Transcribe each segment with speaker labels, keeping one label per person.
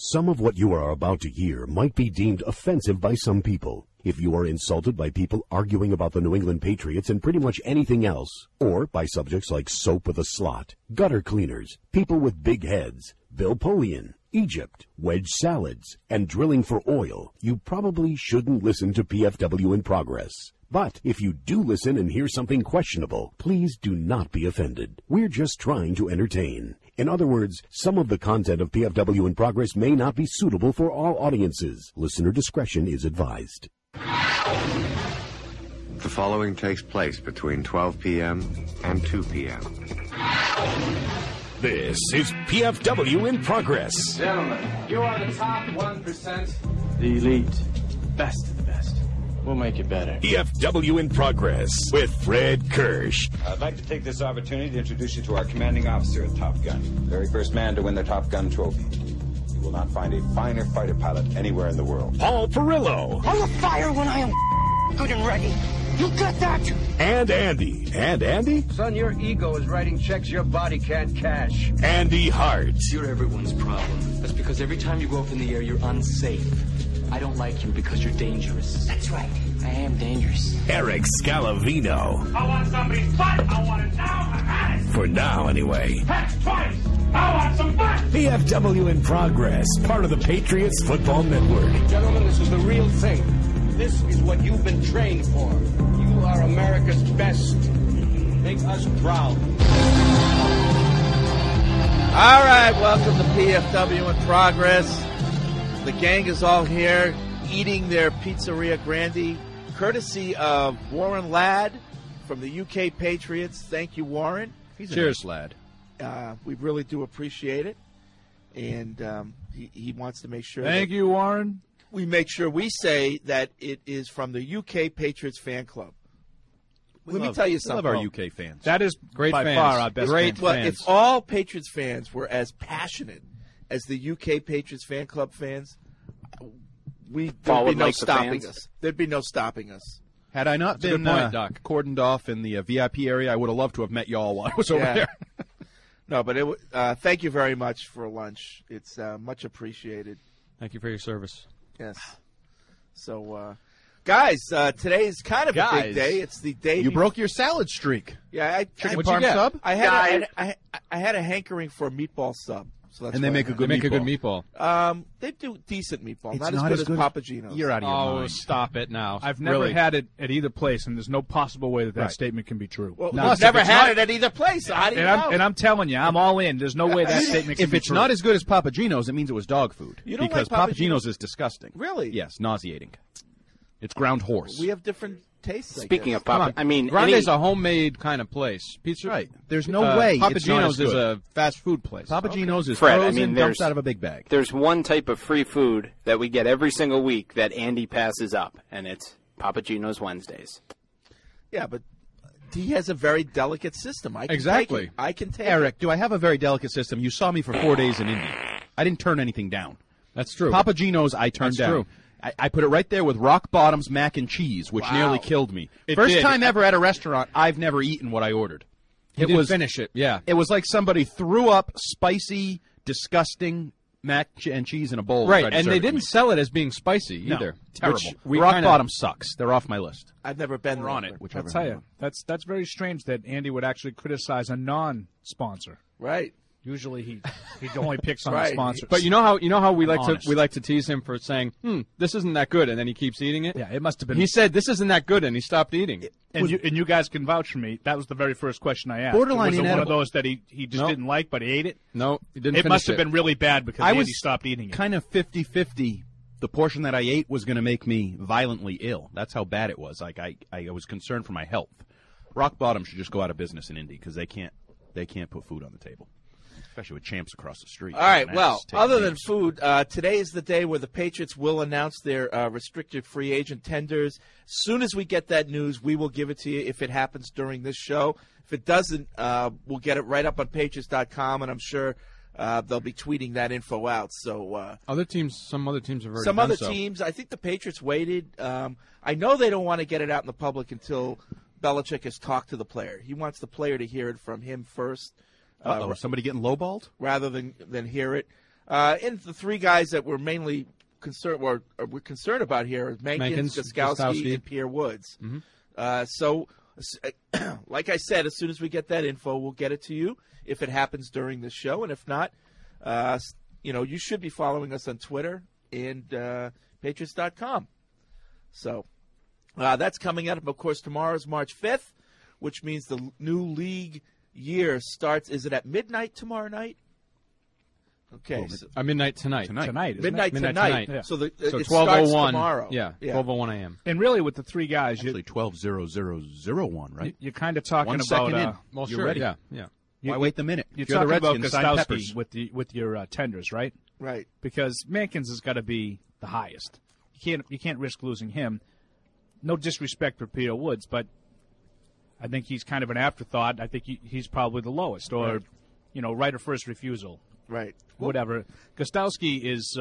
Speaker 1: Some of what you are about to hear might be deemed offensive by some people. If you are insulted by people arguing about the New England Patriots and pretty much anything else, or by subjects like soap with a slot, gutter cleaners, people with big heads, Bill Polian, Egypt, wedge salads, and drilling for oil, you probably shouldn't listen to PFW in Progress. But if you do listen and hear something questionable, please do not be offended. We're just trying to entertain. In other words, some of the content of PFW in Progress may not be suitable for all audiences. Listener discretion is advised.
Speaker 2: The following takes place between 12 p.m. and 2 p.m.
Speaker 1: This is PFW in Progress.
Speaker 3: Gentlemen, you are the top 1%. The elite. Best of the best. We'll make it better.
Speaker 1: PFW in Progress with Fred Kirsch.
Speaker 4: I'd like to take this opportunity to introduce you to our commanding officer at Top Gun. The very first man to win the Top Gun trophy. You will not find a finer fighter pilot anywhere in the world.
Speaker 1: Paul Perillo.
Speaker 5: I will fire when I am good and ready. You got that?
Speaker 1: And Andy. And Andy?
Speaker 6: Son, your ego is writing checks your body can't cash.
Speaker 1: Andy Hart.
Speaker 7: You're everyone's problem. That's because every time you go up in the air, you're unsafe. I don't like you because you're dangerous.
Speaker 5: That's right. I am dangerous.
Speaker 1: Eric Scalavino.
Speaker 8: I want somebody's butt. I want it now. I had it.
Speaker 1: For now, anyway.
Speaker 8: Heck, twice. I want some butt.
Speaker 1: PFW in Progress, part of the Patriots Football Network.
Speaker 6: Gentlemen, this is the real thing. This is what you've been trained for. You are America's best. Make us proud.
Speaker 9: All right, welcome to PFW in Progress. The gang is all here eating their Pizzeria Grande, courtesy of Warren Ladd from the UK Patriots. Thank you, Warren.
Speaker 10: He's a nice lad.
Speaker 9: We really do appreciate it. And he wants to make sure.
Speaker 10: Thank you, Warren.
Speaker 9: We make sure we say that it is from the UK Patriots fan club. Let me tell you something.
Speaker 10: We love our UK fans.
Speaker 11: That is
Speaker 10: great
Speaker 11: by
Speaker 10: fans.
Speaker 11: far our best
Speaker 10: great
Speaker 9: Well,
Speaker 10: fans.
Speaker 9: if all Patriots fans were as passionate as the UK Patriots fan club fans, there'd be no stopping us. There'd be no stopping us.
Speaker 10: Had I not been cordoned off in the VIP area, I would have loved to have met y'all while I was over there.
Speaker 9: No, but thank you very much for lunch. It's much appreciated.
Speaker 11: Thank you for your service.
Speaker 9: Yes. So, guys, today is kind of a big day. It's the day
Speaker 10: you broke your salad streak.
Speaker 9: Yeah,
Speaker 10: chicken parm sub.
Speaker 9: I had a hankering for a meatball sub. So that's
Speaker 10: and they make a good meatball.
Speaker 9: They do decent meatball.
Speaker 10: It's
Speaker 9: not as good as Papa Gino's.
Speaker 10: You're out of your mind.
Speaker 11: Oh, stop it now. I've
Speaker 10: Really?
Speaker 11: never had it at either place, and there's no possible way that
Speaker 10: Right.
Speaker 11: statement can be true.
Speaker 9: Well,
Speaker 11: Now,
Speaker 9: I've never had it at either place. So how do you know?
Speaker 11: And I'm telling you, I'm all in. There's no way that statement can
Speaker 10: If
Speaker 11: be
Speaker 10: it's
Speaker 11: true.
Speaker 10: not as good as Papa Gino's, it means it was dog food.
Speaker 9: You don't
Speaker 10: because
Speaker 9: like Papa
Speaker 10: Papa Gino's is disgusting.
Speaker 9: Really?
Speaker 10: Yes, nauseating. It's ground horse.
Speaker 9: We have different tastes.
Speaker 12: Speaking of Papa, I mean,
Speaker 11: Grande's a homemade kind of place. Pizza,
Speaker 10: right. There's no way
Speaker 11: Papa
Speaker 10: it's not
Speaker 11: Gino's
Speaker 10: as
Speaker 11: is
Speaker 10: good.
Speaker 11: a fast food place.
Speaker 10: Papa Gino's is
Speaker 12: Fred,
Speaker 10: frozen, dumped out of a big bag.
Speaker 12: There's one type of free food that we get every single week that Andy passes up, and it's Papa Gino's Wednesdays.
Speaker 9: Yeah, but he has a very delicate system. I can
Speaker 10: Exactly.
Speaker 9: Take it. I can take
Speaker 10: Eric, do I have a very delicate system? You saw me for 4 days in Indy. I didn't turn anything down.
Speaker 11: That's true.
Speaker 10: Papa Gino's, I turned
Speaker 11: That's
Speaker 10: down.
Speaker 11: true.
Speaker 10: I put it right there with Rock Bottom's mac and cheese, which nearly killed me. First
Speaker 11: did.
Speaker 10: time ever at a restaurant, I've never eaten what I ordered.
Speaker 11: It was finish it. Yeah.
Speaker 10: It was like somebody threw up spicy, disgusting mac and cheese in a bowl.
Speaker 11: Right, and they didn't sell it as being spicy
Speaker 10: No,
Speaker 11: either.
Speaker 10: terrible.
Speaker 11: Which
Speaker 10: Rock Bottom sucks. They're off my list.
Speaker 9: I've never been
Speaker 10: We're on
Speaker 9: there.
Speaker 10: it. Whichever.
Speaker 11: I'll tell you, that's very strange that Andy would actually criticize a non-sponsor.
Speaker 9: Right.
Speaker 11: Usually he only picks on
Speaker 9: Right.
Speaker 11: the sponsors.
Speaker 13: But you know how we like
Speaker 11: Honest.
Speaker 13: to tease him for saying, this isn't that good, and then he keeps eating it.
Speaker 11: Yeah, it must have been.
Speaker 13: He said this isn't that good, and he stopped eating it.
Speaker 11: And you guys can vouch for me. That was the very first question I asked.
Speaker 10: Borderline
Speaker 11: was it one of
Speaker 10: inedible.
Speaker 11: those that he just
Speaker 13: Nope.
Speaker 11: didn't like, but he ate it?
Speaker 13: No, he didn't.
Speaker 11: It
Speaker 13: finish
Speaker 11: must have been really bad because
Speaker 10: I
Speaker 11: Andy
Speaker 10: was
Speaker 11: stopped eating it.
Speaker 10: Kind of 50-50. The portion that I ate was going to make me violently ill. That's how bad it was. Like I was concerned for my health. Rock Bottom should just go out of business in Indy because they can't put food on the table, especially with champs across the street.
Speaker 9: All right,
Speaker 10: That's
Speaker 9: well,
Speaker 10: taking
Speaker 9: other than
Speaker 10: names.
Speaker 9: food, today is the day where the Patriots will announce their restricted free agent tenders. As soon as we get that news, we will give it to you if it happens during this show. If it doesn't, we'll get it right up on Patriots.com, and I'm sure they'll be tweeting that info out. So
Speaker 13: Some other teams have already
Speaker 9: some
Speaker 13: done
Speaker 9: other
Speaker 13: so.
Speaker 9: teams, I think the Patriots waited. I know they don't want to get it out in the public until Belichick has talked to the player. He wants the player to hear it from him first.
Speaker 10: Somebody getting lowballed?
Speaker 9: Rather than hear it. And the three guys that we're mainly concerned about here are Mankins, Gostkowski, and Pierre Woods. So, like I said, as soon as we get that info, we'll get it to you if it happens during the show. And if not, you should be following us on Twitter and Patriots.com. So that's coming up. Of course, tomorrow is March 5th, which means the new league year starts. Is it at midnight tomorrow night? Okay.
Speaker 13: Midnight tonight.
Speaker 9: Midnight tonight.
Speaker 13: Yeah.
Speaker 9: So
Speaker 13: it
Speaker 9: 12:01
Speaker 13: starts
Speaker 9: tomorrow.
Speaker 13: Yeah, 12:01 a.m.
Speaker 11: And really, with the three guys,
Speaker 10: Actually, 12:0001, right?
Speaker 11: You're kind of talking
Speaker 10: 1
Speaker 11: about.
Speaker 10: second in.
Speaker 13: Well,
Speaker 10: You're
Speaker 13: sure.
Speaker 10: ready.
Speaker 13: Yeah.
Speaker 10: Why wait the minute?
Speaker 11: You're
Speaker 10: If
Speaker 11: talking
Speaker 10: the
Speaker 11: about
Speaker 10: Redskins, sign Peppers.
Speaker 11: Gostkowski with your tenders, right?
Speaker 9: Right.
Speaker 11: Because Mankins has got to be the highest. You can't risk losing him. No disrespect for Pierre Woods, but I think he's kind of an afterthought. I think he's probably the lowest, or right of first refusal.
Speaker 9: Right.
Speaker 11: Whatever. Gostkowski is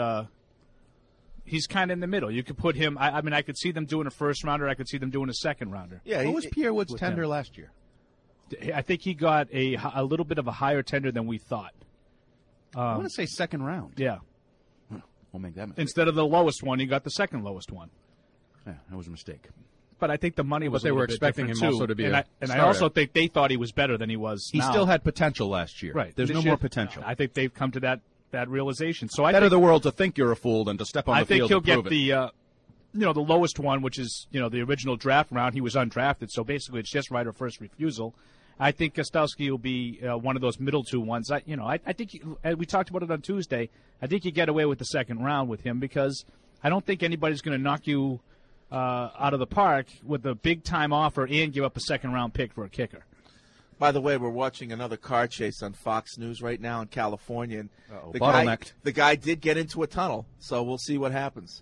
Speaker 11: he's kind of in the middle. You could put him. I mean, I could see them doing a first rounder. I could see them doing a second rounder.
Speaker 9: Yeah.
Speaker 10: What was Pierre Woods' tender last year?
Speaker 11: I think he got a little bit of a higher tender than we thought.
Speaker 10: I want to say second round.
Speaker 11: Yeah.
Speaker 10: We'll make that mistake.
Speaker 11: Instead of the lowest one, he got the second lowest one.
Speaker 10: Yeah, that was a mistake.
Speaker 11: But I think the money was.
Speaker 13: But they were expecting him also to be. And I
Speaker 11: also think they thought he was better than he was.
Speaker 10: He still had potential last year.
Speaker 11: Right.
Speaker 10: There's no more potential.
Speaker 11: I think they've come to that realization. So
Speaker 10: better the world to think you're a fool than to step on the field.
Speaker 11: I think he'll
Speaker 10: get
Speaker 11: the lowest one, which is the original draft round. He was undrafted, so basically it's just right of first refusal. I think Gostkowski will be one of those middle two ones. I think we talked about it on Tuesday. I think you get away with the second round with him because I don't think anybody's going to knock you out of the park with a big time offer and give up a second round pick for a kicker.
Speaker 9: By the way, we're watching another car chase on Fox News right now in California, and the guy did get into a tunnel. So we'll see what happens.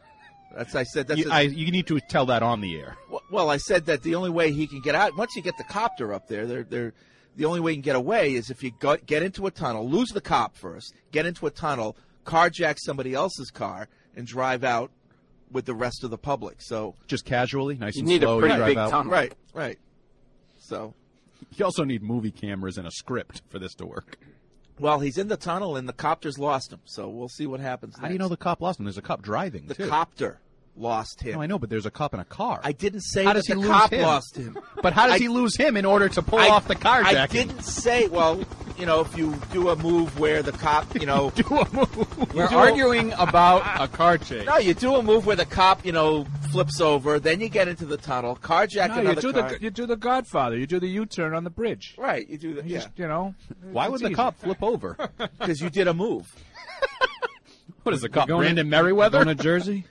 Speaker 10: You need to tell that on the air.
Speaker 9: Well, I said that the only way he can get out, once you get the copter up there, the only way you can get away is if you get into a tunnel, lose the cop first, get into a tunnel, carjack somebody else's car, and drive out with the rest of the public. So
Speaker 10: just casually, nice and
Speaker 12: slow. You need a pretty big tunnel.
Speaker 9: Right. So
Speaker 10: you also need movie cameras and a script for this to work.
Speaker 9: Well, he's in the tunnel, and the copter's lost him. So we'll see what happens next.
Speaker 10: How do you know the cop lost him? There's a cop driving,
Speaker 9: The copter lost him.
Speaker 10: No, I know, but there's a cop in a car.
Speaker 9: I didn't say that the cop lost him.
Speaker 10: But how does he lose him in order to pull off the carjacking?
Speaker 9: I didn't say, if you do a move where the cop,
Speaker 10: do a move.
Speaker 13: We're arguing about a car chase.
Speaker 9: No, you do a move where the cop, flips over, then you get into the tunnel, carjack another car.
Speaker 11: You do the Godfather. You do the U-turn on the bridge.
Speaker 9: Right, you do that. Yeah.
Speaker 10: Why would the cop flip over?
Speaker 9: Because you did a move.
Speaker 10: What is the cop, Brandon Merriweather?
Speaker 13: Going to Jersey?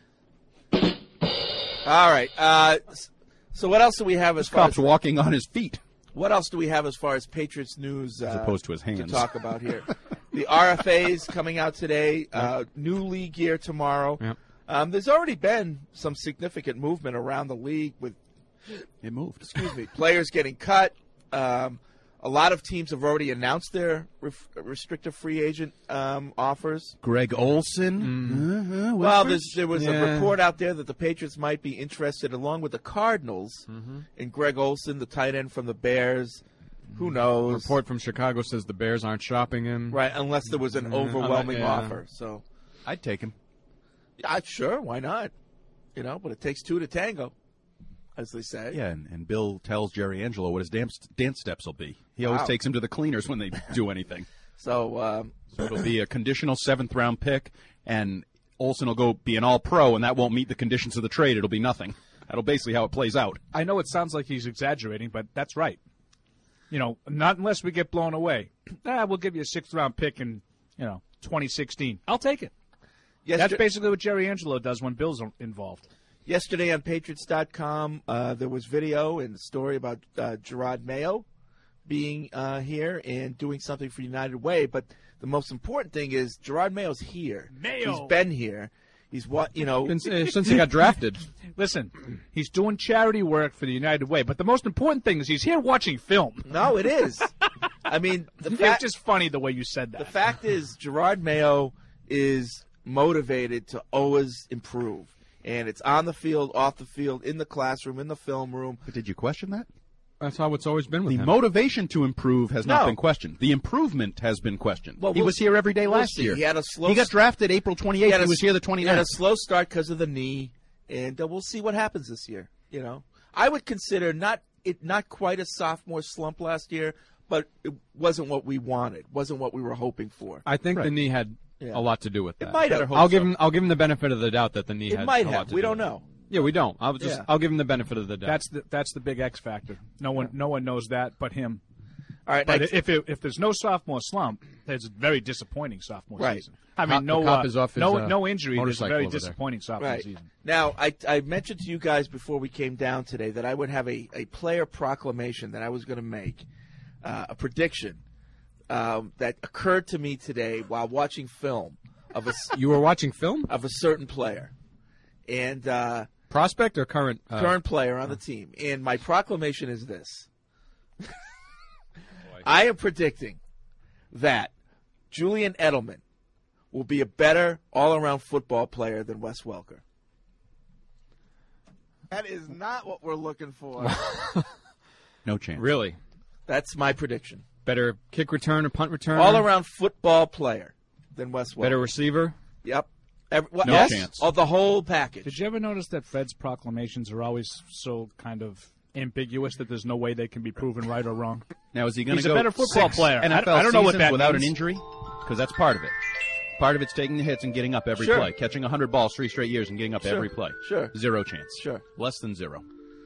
Speaker 9: All right. So what else do we have as far as
Speaker 10: cop's walking on his feet?
Speaker 9: What else do we have as far as Patriots news
Speaker 10: as opposed to his hands
Speaker 9: to talk about here? The RFA's coming out today. New league year tomorrow.
Speaker 13: Yep.
Speaker 9: There's already been some significant movement around the league with
Speaker 10: it moved.
Speaker 9: Excuse me, players getting cut. A lot of teams have already announced their restricted free agent offers.
Speaker 10: Greg Olsen.
Speaker 9: Well, there was a report out there that the Patriots might be interested, along with the Cardinals, in Greg Olsen, the tight end from the Bears. Who knows?
Speaker 13: A report from Chicago says the Bears aren't shopping him.
Speaker 9: Right, unless there was an overwhelming offer. So
Speaker 10: I'd take him.
Speaker 9: Yeah, sure, why not? But it takes two to tango, as they say.
Speaker 10: Yeah, and Bill tells Jerry Angelo what his dance steps will be. He always takes him to the cleaners when they do anything.
Speaker 9: So
Speaker 10: it'll be a conditional 7th-round pick, and Olsen will go be an all-pro, and that won't meet the conditions of the trade. It'll be nothing. That'll basically how it plays out.
Speaker 11: I know it sounds like he's exaggerating, but that's right. Not unless we get blown away. We'll give you a 6th-round pick in 2016. I'll take it. That's basically what Jerry Angelo does when Bill's involved.
Speaker 9: Yesterday on Patriots.com, there was video and a story about Gerard Mayo being here and doing something for United Way. But the most important thing is Gerard Mayo's here. He's been here. He's
Speaker 13: since he got drafted.
Speaker 11: Listen, he's doing charity work for the United Way. But the most important thing is he's here watching film.
Speaker 9: No, it is. I mean,
Speaker 11: it's just funny the way you said that.
Speaker 9: The fact is, Gerard Mayo is motivated to always improve. And it's on the field, off the field, in the classroom, in the film room.
Speaker 10: But did you question that?
Speaker 13: how it's always been with
Speaker 10: The
Speaker 13: him.
Speaker 10: motivation to improve has not
Speaker 9: No.
Speaker 10: been questioned. The improvement has been questioned.
Speaker 9: Well,
Speaker 10: he
Speaker 9: we'll
Speaker 10: was here every day
Speaker 9: we'll
Speaker 10: last
Speaker 9: see.
Speaker 10: year.
Speaker 9: He had a slow
Speaker 10: He got drafted April 28th. He was here the
Speaker 9: He had a
Speaker 10: 29th.
Speaker 9: slow start because of the knee, and we'll see what happens this year. You know, I would consider not quite a sophomore slump last year, but it wasn't what we wanted. Wasn't what we were hoping for.
Speaker 13: I think the knee had
Speaker 9: Yeah.
Speaker 13: a lot to do with that.
Speaker 9: It might have.
Speaker 13: I'll give him the benefit of the doubt that the knee
Speaker 9: It
Speaker 13: had
Speaker 9: might
Speaker 13: a
Speaker 9: have.
Speaker 13: lot to
Speaker 9: We
Speaker 13: do
Speaker 9: don't
Speaker 13: with it.
Speaker 9: know.
Speaker 13: Yeah, we don't. I'll give him the benefit of the doubt.
Speaker 11: That's the big X factor. No one knows that but him.
Speaker 9: All right,
Speaker 11: but
Speaker 9: next.
Speaker 11: if there's no sophomore slump, there's a very disappointing sophomore
Speaker 9: Right.
Speaker 11: season. I mean,
Speaker 13: The cop is off his,
Speaker 11: no injury. There's a
Speaker 13: motorcycle
Speaker 11: very
Speaker 13: over there.
Speaker 11: disappointing sophomore
Speaker 9: Right.
Speaker 11: season.
Speaker 9: Now, I mentioned to you guys before we came down today that I would have a player proclamation that I was going to make, a prediction that occurred to me today while watching film of a
Speaker 13: You were watching film
Speaker 9: of a certain player, and
Speaker 13: prospect or current
Speaker 9: current player on the team. And my proclamation is this: I am predicting that Julian Edelman will be a better all-around football player than Wes Welker. That is not what we're looking for.
Speaker 10: No chance.
Speaker 13: Really?
Speaker 9: That's my prediction.
Speaker 13: Better kick return or punt return?
Speaker 9: All-around football player than Wes Welker.
Speaker 13: Better receiver?
Speaker 9: Yep.
Speaker 10: No
Speaker 9: yes,
Speaker 10: chance.
Speaker 9: Of the whole package.
Speaker 11: Did you ever notice that Fred's proclamations are always so kind of ambiguous that there's no way they can be proven right or wrong?
Speaker 10: Now, is he going to
Speaker 11: He's
Speaker 10: go
Speaker 11: a better football
Speaker 10: 6
Speaker 11: player.
Speaker 10: NFL
Speaker 11: I don't know what
Speaker 10: seasons
Speaker 11: that
Speaker 10: without
Speaker 11: means.
Speaker 10: an injury? Because that's part of it. Part of it's taking the hits and getting up every
Speaker 9: Sure.
Speaker 10: play. Catching 100 balls 3 straight years and getting up
Speaker 9: Sure.
Speaker 10: every play.
Speaker 9: Sure.
Speaker 10: 0 chance.
Speaker 9: Sure.
Speaker 10: Less than 0.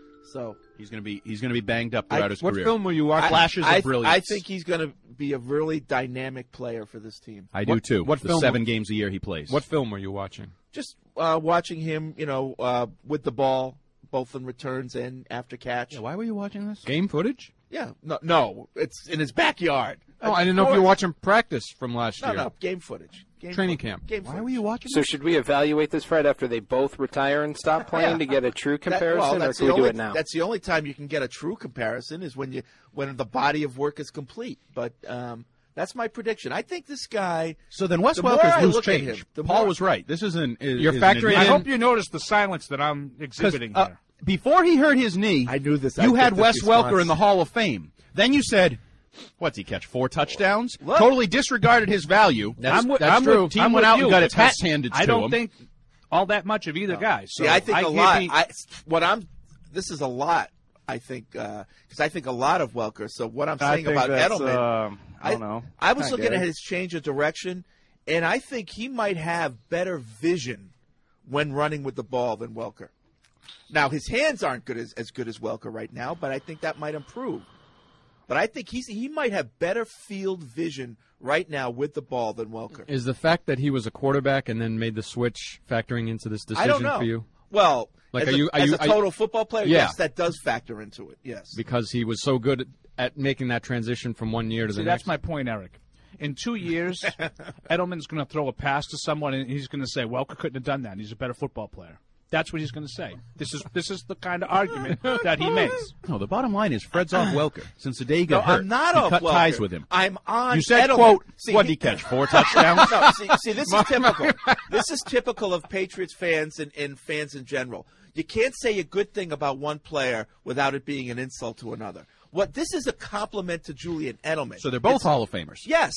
Speaker 9: So
Speaker 10: He's going to be banged up throughout his
Speaker 13: What
Speaker 10: career.
Speaker 13: film were you watching?
Speaker 10: Flashes of brilliance.
Speaker 9: I think he's going to be a really dynamic player for this team.
Speaker 10: I do too.
Speaker 13: what
Speaker 10: the
Speaker 13: film-
Speaker 10: 7 games a year he plays.
Speaker 13: What film were you watching?
Speaker 9: Just watching him, with the ball, both in returns and after catch.
Speaker 10: Yeah, why were you watching this?
Speaker 13: Game footage?
Speaker 9: Yeah, no, it's in his backyard.
Speaker 13: Oh, I didn't know if you were watching practice from last year.
Speaker 9: No, game footage.
Speaker 13: Training camp.
Speaker 9: Game
Speaker 10: Why
Speaker 9: footage.
Speaker 10: were you watching
Speaker 12: So
Speaker 10: this?
Speaker 12: should we evaluate this, Fred, after they both retire and stop playing to get a true comparison, or can we do it now?
Speaker 9: That's the only time you can get a true comparison is when the body of work is complete. But that's my prediction. I think this guy.
Speaker 10: So then Wes
Speaker 9: the more
Speaker 10: Welker's
Speaker 9: I
Speaker 10: loose
Speaker 9: look at
Speaker 10: change.
Speaker 9: him, the
Speaker 10: Paul
Speaker 9: more-
Speaker 10: was right. This isn't.
Speaker 13: You're factoring
Speaker 11: I
Speaker 13: in-
Speaker 11: hope you notice the silence that I'm exhibiting here.
Speaker 10: Before he hurt his knee,
Speaker 9: I knew this.
Speaker 10: You
Speaker 9: I'd
Speaker 10: had
Speaker 9: get this
Speaker 10: Wes
Speaker 9: response.
Speaker 10: Welker in the Hall of Fame. Then you said, "What's he catch? 4 touchdowns?"
Speaker 9: Look.
Speaker 10: Totally disregarded his value.
Speaker 11: I'm with
Speaker 10: Team
Speaker 11: I'm
Speaker 10: went
Speaker 11: with
Speaker 10: out
Speaker 11: you.
Speaker 10: and got its
Speaker 11: I-
Speaker 10: ass handed to
Speaker 11: I don't
Speaker 10: him.
Speaker 11: think all that much of either guy. So
Speaker 9: See, I think a
Speaker 11: can't
Speaker 9: lot.
Speaker 11: be-
Speaker 9: This is a lot. I think because I think a lot of Welker. So what I'm
Speaker 14: I
Speaker 9: saying
Speaker 14: think
Speaker 9: about
Speaker 14: that's,
Speaker 9: Edelman,
Speaker 14: I don't know.
Speaker 9: I was
Speaker 14: Hi,
Speaker 9: looking
Speaker 14: Gary.
Speaker 9: at his change of direction, and I think he might have better vision when running with the ball than Welker. Now his hands aren't as good as Welker right now, but I think that might improve. But I think he might have better field vision right now with the ball than Welker.
Speaker 13: Is the fact that he was a quarterback and then made the switch factoring into this
Speaker 9: I don't
Speaker 13: decision
Speaker 9: know.
Speaker 13: for you?
Speaker 9: Well,
Speaker 13: Like,
Speaker 9: as
Speaker 13: are
Speaker 9: a total football player,
Speaker 13: Yeah.
Speaker 9: yes, that does factor into it. Yes.
Speaker 13: Because he was so good at making that transition from one year to
Speaker 11: See,
Speaker 13: the
Speaker 11: that's
Speaker 13: next.
Speaker 11: my point, Eric. In 2 years, Edelman's going to throw a pass to someone, and he's going to say, "Welker couldn't have done that. He's a better football player." That's what he's going to say. This is the kind of argument that he makes.
Speaker 10: No, the bottom line is Fred's off Welker. Since the day he got
Speaker 9: No,
Speaker 10: hurt,
Speaker 9: I'm not
Speaker 10: he
Speaker 9: off
Speaker 10: cut
Speaker 9: Welker.
Speaker 10: ties with him.
Speaker 9: I'm on
Speaker 10: You said,
Speaker 9: Edelman.
Speaker 10: quote,
Speaker 9: See,
Speaker 10: what did he catch, 4 touchdowns?
Speaker 9: No, see, this is typical. This is typical of Patriots fans and fans in general. You can't say a good thing about one player without it being an insult to another. This is a compliment to Julian Edelman.
Speaker 10: So they're both Hall of Famers.
Speaker 9: Yes.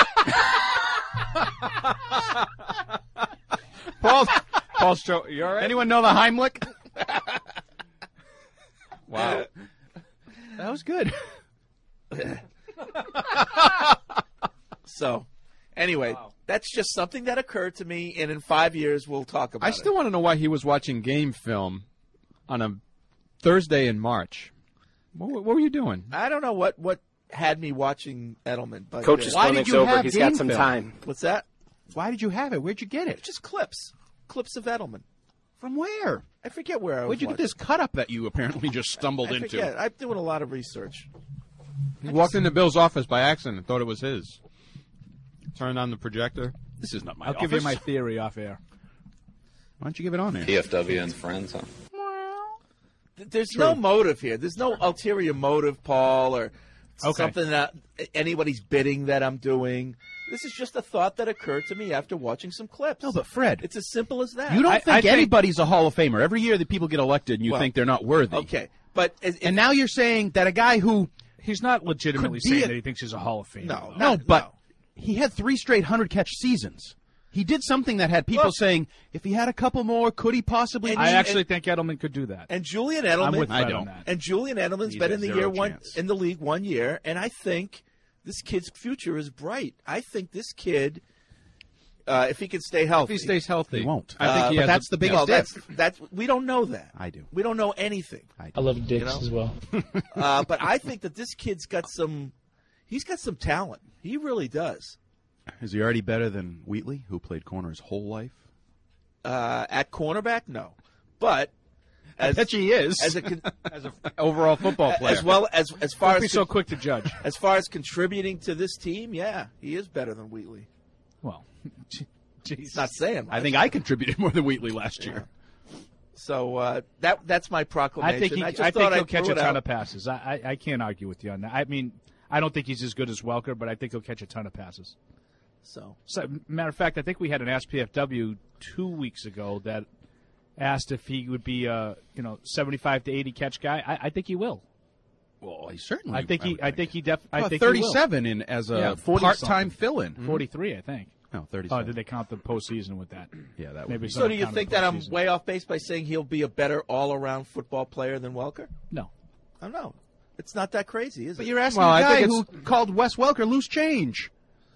Speaker 13: Paul, show, you all right?
Speaker 10: Anyone know the Heimlich?
Speaker 13: Wow.
Speaker 10: That was good.
Speaker 9: So, anyway, that's just something that occurred to me, and in 5 years we'll talk about
Speaker 13: I still want to know why he was watching game film on a Thursday in March. What were you doing?
Speaker 9: I don't know what had me watching Edelman, but
Speaker 12: Coach's
Speaker 10: Why did
Speaker 12: clinic's
Speaker 10: you
Speaker 12: over.
Speaker 10: have
Speaker 12: He's
Speaker 10: game
Speaker 12: got some
Speaker 10: film?
Speaker 12: time.
Speaker 9: What's that?
Speaker 10: Why did you have it? Where'd you get it?
Speaker 9: Just clips of Edelman.
Speaker 10: From where?
Speaker 9: I forget where I was.
Speaker 10: Where'd you get
Speaker 9: watching.
Speaker 10: this cut up that you apparently just stumbled
Speaker 9: I
Speaker 10: into?
Speaker 9: forget. I'm doing a lot of research.
Speaker 13: He walked into Bill's office by accident and thought it was his. Turned on the projector.
Speaker 10: This is not my
Speaker 11: I'll
Speaker 10: office.
Speaker 11: give you my theory off air.
Speaker 10: Why don't you give it on there?
Speaker 2: PFW and friends, huh?
Speaker 9: There's no motive here. There's no ulterior motive, Paul, or
Speaker 11: Okay.
Speaker 9: something that anybody's bidding that I'm doing. This is just a thought that occurred to me after watching some clips.
Speaker 10: No, but Fred,
Speaker 9: It's as simple as that.
Speaker 10: you don't
Speaker 11: I
Speaker 10: think
Speaker 11: think-
Speaker 10: anybody's a Hall of Famer. Every year that people get elected and you
Speaker 9: Well,
Speaker 10: think they're not worthy.
Speaker 9: Okay. But
Speaker 10: and now you're saying that a guy who
Speaker 11: he's not legitimately saying that he thinks he's a Hall of Famer.
Speaker 10: No, but he had 3 straight 100-catch seasons. He did something that had people saying, if he had a couple more, could he possibly?
Speaker 11: I actually think Edelman could do that.
Speaker 9: And Julian Edelman,
Speaker 11: I'm with Fred on that.
Speaker 9: And Julian Edelman's been in the league 1 year, and I think this kid's future is bright. I think this kid, if he can stay healthy,
Speaker 13: if he stays healthy,
Speaker 10: he won't.
Speaker 13: I think he
Speaker 10: but
Speaker 13: has
Speaker 10: that's the biggest diff.
Speaker 9: That's we don't know that.
Speaker 10: I do.
Speaker 9: We don't know anything.
Speaker 14: I love dicks as well.
Speaker 9: But I think that this kid's got some. He's got some talent. He really does.
Speaker 10: Is he already better than Wheatley, who played corner his whole life?
Speaker 9: At cornerback, no. But I
Speaker 10: bet he is
Speaker 13: as an overall football player.
Speaker 9: As well as far
Speaker 11: Don't be
Speaker 9: as
Speaker 11: so quick to judge.
Speaker 9: As far as contributing to this team, yeah, he is better than Wheatley.
Speaker 11: Well,
Speaker 9: he's not saying much.
Speaker 10: I think I contributed more than Wheatley last year.
Speaker 9: So that's my proclamation.
Speaker 11: I think he'll catch a ton of passes. I can't argue with you on that. I mean, I don't think he's as good as Welker, but I think he'll catch a ton of passes.
Speaker 9: So
Speaker 11: matter of fact, I think we had an SPFW 2 weeks ago that asked if he would be a 75 to 80 catch guy. I think he will.
Speaker 10: Well, he certainly.
Speaker 11: I think he
Speaker 10: 37 in as a part-time fill-in.
Speaker 11: 43, I think.
Speaker 10: No, 37.
Speaker 11: Oh, did they count the postseason with that?
Speaker 10: Yeah, that
Speaker 11: maybe.
Speaker 9: So do you think that I'm way off base by saying he'll be a better all-around football player than Welker?
Speaker 11: No.
Speaker 9: I don't know. It's not that crazy, is it?
Speaker 10: But you're asking a guy who called Wes Welker loose change.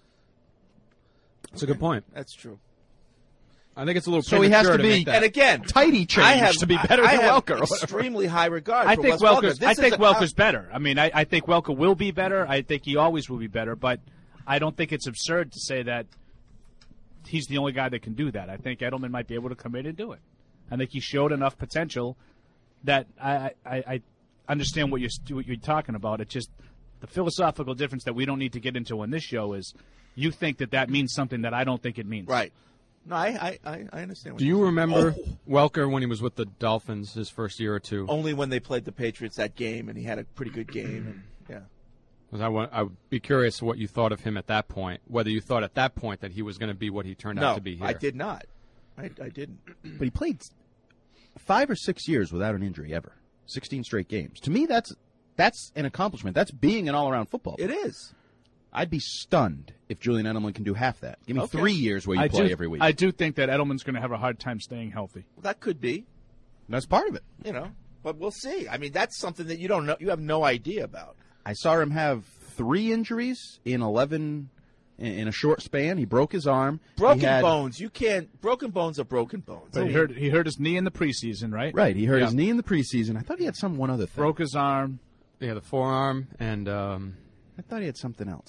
Speaker 13: That's a good point.
Speaker 9: That's true.
Speaker 13: I think it's a little
Speaker 10: so he has to be,
Speaker 9: and again,
Speaker 10: tidy change to be better than Welker.
Speaker 9: Extremely high regard.
Speaker 11: I
Speaker 9: for
Speaker 11: think
Speaker 9: Welker.
Speaker 11: Welker's better. I mean, I think Welker will be better. I think he always will be better. But I don't think it's absurd to say that he's the only guy that can do that. I think Edelman might be able to come in and do it. I think he showed enough potential that I understand what you're talking about. It's just the philosophical difference that we don't need to get into on this show is you think that means something that I don't think it means.
Speaker 9: Right. No, I understand.
Speaker 13: Do you remember Welker when he was with the Dolphins his first year or two?
Speaker 9: Only when they played the Patriots that game, and he had a pretty good game. And, yeah.
Speaker 13: Because I would be curious what you thought of him at that point, whether you thought at that point that he was going to be what he turned out to be here.
Speaker 9: No, I did not. I didn't.
Speaker 10: But he played 5 or 6 years without an injury ever. 16 straight games. To me, that's an accomplishment. That's being an all-around football player.
Speaker 9: It is.
Speaker 10: I'd be stunned if Julian Edelman can do half that. Give me 3 years where you play every week.
Speaker 11: I do think that Edelman's going to have a hard time staying healthy.
Speaker 9: Well, that could be.
Speaker 10: That's part of it.
Speaker 9: But we'll see. I mean, that's something that you don't know. You have no idea about.
Speaker 10: I saw him have 3 injuries in 11 in a short span. He broke his arm.
Speaker 9: Broken bones. You can't. Broken bones are broken bones.
Speaker 11: But he hurt his knee in the preseason, right?
Speaker 10: Right. He hurt his knee in the preseason. I thought he had one other thing.
Speaker 11: Broke his arm.
Speaker 13: Yeah, the forearm, and
Speaker 10: I thought he had something else.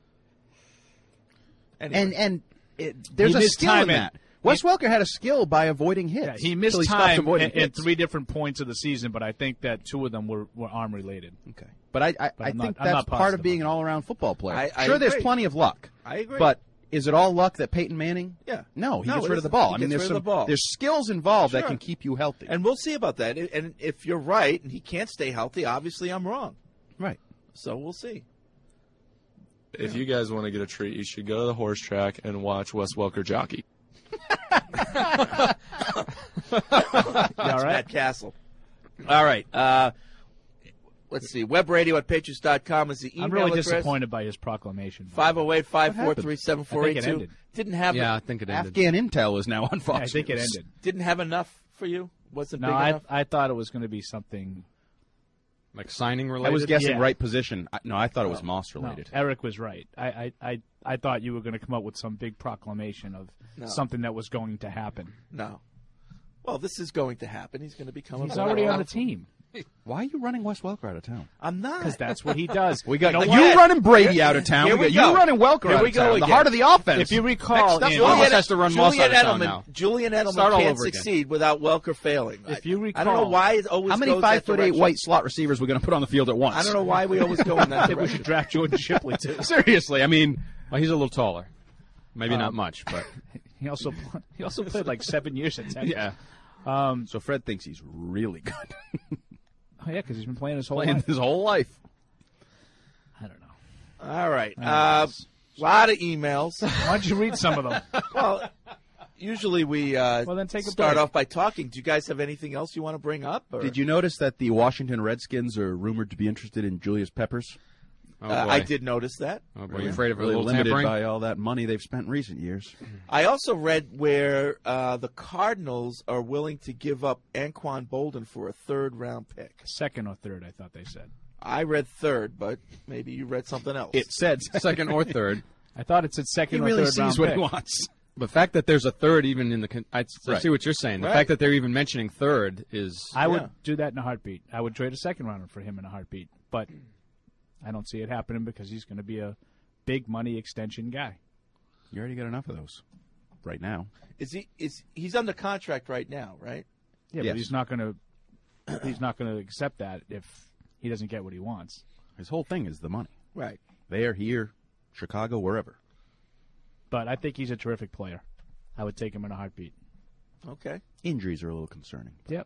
Speaker 9: Anyway.
Speaker 10: And there's a skill in that. Wes Welker had a skill by avoiding hits.
Speaker 11: Yeah, he missed time at 3 different points of the season, but I think that 2 of them were arm related.
Speaker 10: Okay, but I think that's part of being an all-around football player. Sure, there's plenty of luck.
Speaker 9: I agree.
Speaker 10: But is it all luck that Peyton Manning?
Speaker 9: Yeah.
Speaker 10: No, he gets rid of the ball. There's skills involved that can keep you healthy.
Speaker 9: And we'll see about that. And if you're right and he can't stay healthy, obviously I'm wrong.
Speaker 10: Right.
Speaker 9: So we'll see.
Speaker 15: If you guys want to get a treat, you should go to the horse track and watch Wes Welker jockey.
Speaker 9: That's Matt Castle. All right. Let's see. Webradio@patriots.com is the email address.
Speaker 11: I'm really disappointed by his proclamation.
Speaker 9: 508-543-7482.
Speaker 11: Didn't have.
Speaker 13: Yeah, I think it ended.
Speaker 10: Afghan Intel is now on Fox.
Speaker 11: Yeah, I think it ended.
Speaker 9: Didn't have enough for you? Wasn't big
Speaker 11: no,
Speaker 9: enough?
Speaker 11: I thought it was going to be something
Speaker 13: like signing related.
Speaker 10: I was guessing right position. I thought it was Moss related.
Speaker 11: No, Eric was right. I thought you were going to come up with some big proclamation of something that was going to happen.
Speaker 9: No. Well, this is going to happen. He's going to become.
Speaker 11: He's already on the team.
Speaker 10: Why are you running Wes Welker out of town?
Speaker 9: I'm not.
Speaker 11: Because that's what he does.
Speaker 10: We got you running Brady out of town.
Speaker 9: You
Speaker 10: running Welker out of town. The heart of the offense.
Speaker 11: If you recall,
Speaker 10: Moss has to run Moss out of town now.
Speaker 9: Julian Edelman can't succeed without Welker failing.
Speaker 11: If you recall,
Speaker 9: I don't know why it always.
Speaker 10: How many 5'8" white slot receivers are we going to put on the field at once?
Speaker 9: I don't know why we always go in that
Speaker 11: I think we
Speaker 9: direction.
Speaker 11: should draft Jordan Shipley too.
Speaker 10: Seriously, I mean,
Speaker 13: well, he's a little taller. Maybe not much, but
Speaker 11: he also played like 7 years at Texas.
Speaker 10: Yeah. So Fred thinks he's really good.
Speaker 11: Oh, yeah, because he's been playing his whole
Speaker 10: life.
Speaker 11: I don't know.
Speaker 9: All right. A lot of emails.
Speaker 11: Why don't you read some of them?
Speaker 9: Well, Usually we
Speaker 11: then take a
Speaker 9: start
Speaker 11: break.
Speaker 9: off by talking. Do you guys have anything else you want to bring up? Or?
Speaker 10: Did you notice that the Washington Redskins are rumored to be interested in Julius Peppers?
Speaker 9: I did notice that.
Speaker 13: Oh, boy, you afraid of a
Speaker 10: Really
Speaker 13: little
Speaker 10: limited
Speaker 13: tampering?
Speaker 10: by all that money they've spent in recent years.
Speaker 9: I also read where the Cardinals are willing to give up Anquan Bolden for a third-round pick.
Speaker 11: Second or third, I thought they said.
Speaker 9: I read third, but maybe you read something else.
Speaker 10: It said
Speaker 13: Second or third.
Speaker 11: I thought it said second
Speaker 10: He
Speaker 11: or
Speaker 10: really
Speaker 11: third round
Speaker 10: sees what
Speaker 11: pick.
Speaker 10: he wants.
Speaker 13: The fact that there's a third even in the I
Speaker 10: Right.
Speaker 13: see what you're saying. The
Speaker 9: Right.
Speaker 13: fact that they're even mentioning third is
Speaker 11: I would
Speaker 9: Yeah.
Speaker 11: do that in a heartbeat. I would trade a second rounder for him in a heartbeat. But I don't see it happening because he's going to be a big money extension guy.
Speaker 10: You already got enough of those right now.
Speaker 9: He's under contract right now, right?
Speaker 11: Yeah,
Speaker 10: Yes.
Speaker 11: but he's not going to accept that if he doesn't get what he wants.
Speaker 10: His whole thing is the money.
Speaker 9: Right.
Speaker 10: There, here, Chicago, wherever.
Speaker 11: But I think he's a terrific player. I would take him in a heartbeat.
Speaker 9: Okay.
Speaker 10: Injuries are a little concerning.
Speaker 11: Yep.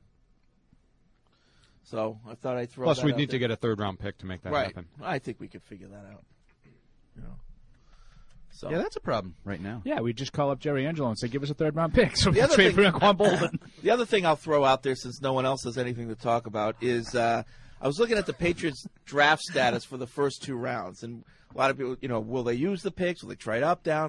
Speaker 9: So I thought I'd throw
Speaker 13: plus
Speaker 9: that
Speaker 13: we'd
Speaker 9: out
Speaker 13: need to
Speaker 9: there.
Speaker 13: get a third-round pick to make that
Speaker 9: right.
Speaker 13: happen.
Speaker 9: I think we could figure that out. You know. So
Speaker 10: Yeah, that's a problem right now.
Speaker 11: Yeah, we just call up Jerry Angelo and say, give us a third round pick so we
Speaker 9: The
Speaker 11: can
Speaker 9: other
Speaker 11: trade for
Speaker 9: thing-
Speaker 11: Anquan Bolden.
Speaker 9: The other thing I'll throw out there, since no one else has anything to talk about, is I was looking at the Patriots' draft status for the first two rounds, and a lot of people, will they use the picks? Will they trade up, down?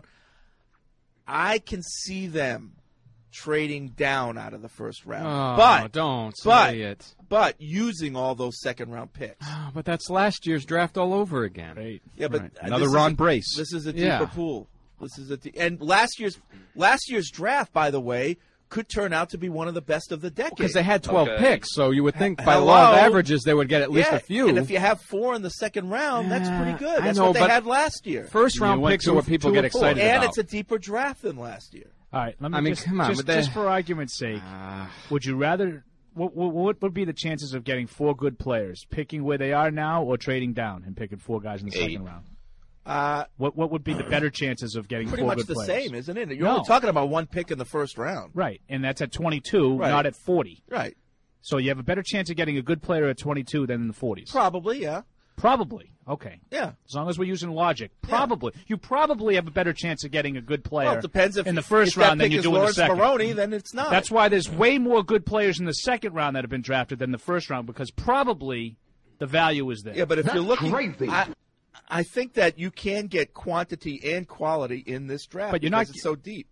Speaker 9: I can see them trading down out of the first round,
Speaker 13: Oh, don't say it.
Speaker 9: But using all those second-round picks.
Speaker 13: Oh, but that's last year's draft all over again.
Speaker 11: Right.
Speaker 9: Yeah, but
Speaker 10: Right. Another
Speaker 9: this is
Speaker 10: Ron
Speaker 9: a-
Speaker 10: Brace.
Speaker 9: This is a deeper
Speaker 13: Yeah.
Speaker 9: pool. This is and last year's draft, by the way, could turn out to be one of the best of the decade.
Speaker 13: Because they had 12
Speaker 12: Okay.
Speaker 13: picks, so you would think by
Speaker 9: Hello?
Speaker 13: law of averages they would get at least
Speaker 9: Yeah,
Speaker 13: a few.
Speaker 9: And if you have 4 in the second round, that's pretty good.
Speaker 13: I
Speaker 9: That's
Speaker 13: know,
Speaker 9: what they
Speaker 13: but
Speaker 9: had last year.
Speaker 13: First-round
Speaker 10: You went
Speaker 13: picks are what
Speaker 10: two-
Speaker 13: people
Speaker 10: two
Speaker 13: get
Speaker 10: or four.
Speaker 13: excited
Speaker 9: And
Speaker 13: about.
Speaker 9: it's a deeper draft than last year.
Speaker 11: All right, let me
Speaker 13: I mean,
Speaker 11: just,
Speaker 13: come on,
Speaker 11: just,
Speaker 13: but they-
Speaker 11: just for argument's sake, would you rather? What would be the chances of getting 4 good players, picking where they are now, or trading down and picking 4 guys in the second round? What would be the better chances of getting
Speaker 9: Pretty
Speaker 11: 4
Speaker 9: much
Speaker 11: good
Speaker 9: the
Speaker 11: players?
Speaker 9: same, isn't it? You're
Speaker 11: No.
Speaker 9: only talking about 1 pick in the first round.
Speaker 11: Right, and that's at 22,
Speaker 9: Right.
Speaker 11: not at 40.
Speaker 9: Right.
Speaker 11: So you have a better chance of getting a good player at 22 than in the 40s.
Speaker 9: Probably, yeah.
Speaker 11: Probably. Okay.
Speaker 9: Yeah.
Speaker 11: As long as we're using logic. Probably. You probably have a better chance of getting a good player
Speaker 9: Well, it depends if
Speaker 11: in the first
Speaker 9: if that
Speaker 11: round than
Speaker 9: pick
Speaker 11: you
Speaker 9: is
Speaker 11: do in the
Speaker 9: Lawrence
Speaker 11: second.
Speaker 9: Maroney, then it's not.
Speaker 11: That's why there's way more good players in the second round that have been drafted than the first round, because probably the value is there.
Speaker 9: Yeah, but if you're looking, I think that you can get quantity and quality in this draft,
Speaker 11: But you're
Speaker 9: because
Speaker 11: not-
Speaker 9: it's so deep.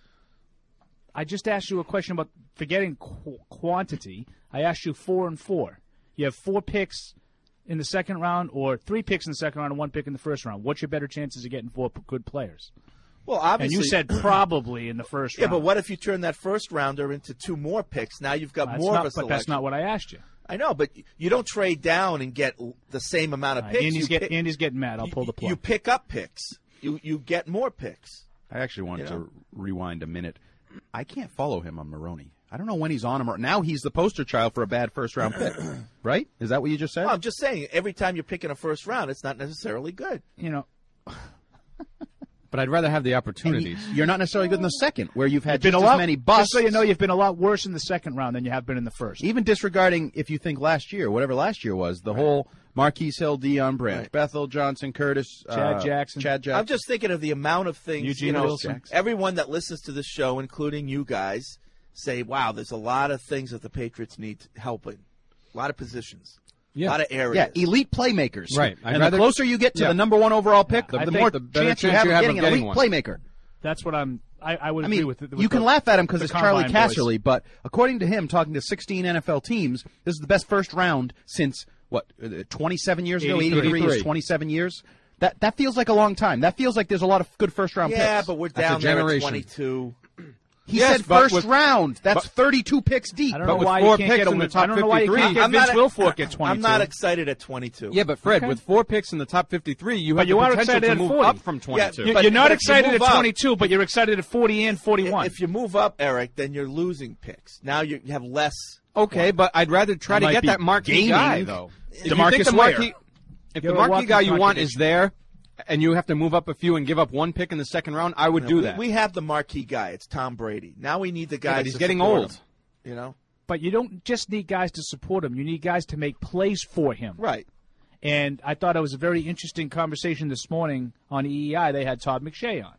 Speaker 11: I just asked you a question about forgetting quantity. I asked you 4 and 4. You have 4 picks in the second round, or 3 picks in the second round and 1 pick in the first round. What's your better chances of getting 4 good players?
Speaker 9: Well, obviously,
Speaker 11: And you said probably in the first
Speaker 9: yeah,
Speaker 11: round.
Speaker 9: but what if you turn that first rounder into 2 more picks? Now you've got more of a selection.
Speaker 11: But that's not what I asked you.
Speaker 9: I know, but you don't trade down and get the same amount of
Speaker 11: All
Speaker 9: picks.
Speaker 11: right,
Speaker 9: You pick-
Speaker 11: Andy's getting mad. I'll pull the plug.
Speaker 9: You pick up picks. You get more picks.
Speaker 10: I actually wanted
Speaker 9: You know?
Speaker 10: to rewind a minute. I can't follow him on Maroney. I don't know when he's on him. Now he's the poster child for a bad first-round pick, right? Is that what you just said?
Speaker 9: Well, I'm just saying, every time you're picking a first round, it's not necessarily good.
Speaker 11: You know,
Speaker 13: But I'd rather have the
Speaker 10: And
Speaker 13: opportunities.
Speaker 10: you're not necessarily good in the second, where you've had
Speaker 11: been
Speaker 10: just
Speaker 11: a lot,
Speaker 10: as many busts.
Speaker 11: Just so you know, you've been a lot worse in the second round than you have been in the first.
Speaker 10: Even disregarding, if you think last year, whatever last year was, the whole Marquise Hill, Deion Branch,
Speaker 9: Right.
Speaker 10: Bethel, Johnson, Curtis,
Speaker 11: Chad Jackson.
Speaker 9: I'm just thinking of the amount of things,
Speaker 11: Eugene Wilson.
Speaker 9: everyone that listens to this show, including you guys, say, wow, there's a lot of things that the Patriots need help in. A lot of positions.
Speaker 13: Yeah.
Speaker 9: A lot of areas.
Speaker 10: Yeah, elite playmakers.
Speaker 13: Right. I'd
Speaker 10: And
Speaker 13: rather-
Speaker 10: the closer you get to
Speaker 13: Yeah.
Speaker 10: the number 1 overall pick,
Speaker 11: I
Speaker 10: the
Speaker 11: think
Speaker 10: more
Speaker 13: the better
Speaker 10: chance you have of getting an elite
Speaker 13: one.
Speaker 10: playmaker.
Speaker 11: That's what I would
Speaker 10: I
Speaker 11: agree
Speaker 10: mean,
Speaker 11: with.
Speaker 10: you can laugh at him because
Speaker 11: the
Speaker 10: it's Charlie
Speaker 11: Combine boys.
Speaker 10: Casserly, but according to him, talking to 16 NFL teams, this is the best first round since, 27 years ago? 83 is 27 years? That feels like a long time. That feels like there's a lot of good first-round picks.
Speaker 9: Yeah, but we're
Speaker 13: That's a
Speaker 9: down there at
Speaker 13: generation.
Speaker 9: 22.
Speaker 10: He
Speaker 13: Yes,
Speaker 10: said
Speaker 13: but
Speaker 10: first
Speaker 13: with-
Speaker 10: round. That's
Speaker 13: but-
Speaker 10: 32 picks deep.
Speaker 11: I don't
Speaker 13: But
Speaker 11: know
Speaker 13: with
Speaker 11: why
Speaker 13: 4
Speaker 11: you can't
Speaker 13: picks
Speaker 11: get
Speaker 13: in
Speaker 11: him.
Speaker 13: the top
Speaker 11: I don't know why you
Speaker 13: 53,
Speaker 11: can't get
Speaker 9: I'm
Speaker 11: Vince
Speaker 9: not-
Speaker 11: Wilfork at 22.
Speaker 9: I'm not excited at 22.
Speaker 13: Yeah, but Fred,
Speaker 11: Okay.
Speaker 13: with 4 picks in the top 53, you have
Speaker 11: you
Speaker 13: the
Speaker 11: are
Speaker 13: potential
Speaker 11: excited
Speaker 13: to
Speaker 11: at
Speaker 13: move
Speaker 11: 40.
Speaker 13: up from 22.
Speaker 9: Yeah,
Speaker 11: You're not
Speaker 9: but if you
Speaker 11: excited
Speaker 9: move
Speaker 11: at
Speaker 9: up-
Speaker 11: 22, but you're excited at 40 and 41.
Speaker 9: If you move up, Eric, then you're losing picks. Now you have less.
Speaker 13: Okay, but I'd rather try
Speaker 10: That
Speaker 13: to
Speaker 10: might
Speaker 13: get
Speaker 10: be
Speaker 13: that marquee
Speaker 10: gaming.
Speaker 13: guy, though. If you
Speaker 10: DeMarcus
Speaker 13: think the
Speaker 10: Ware.
Speaker 13: marquee, if
Speaker 11: You're
Speaker 13: the
Speaker 11: a
Speaker 13: marquee
Speaker 11: walking
Speaker 13: guy you want
Speaker 11: contradiction.
Speaker 13: is there, and you have to move up a few and give up 1 pick in the second round, I would do that.
Speaker 9: We have the marquee guy. It's Tom Brady. Now we need the guy.
Speaker 13: Yeah, but he's
Speaker 9: to
Speaker 13: getting
Speaker 9: support
Speaker 13: old.
Speaker 9: him, you know.
Speaker 11: But you don't just need guys to support him. You need guys to make plays for him.
Speaker 9: Right.
Speaker 11: And I thought it was a very interesting conversation this morning on EEI. They had Todd McShay on.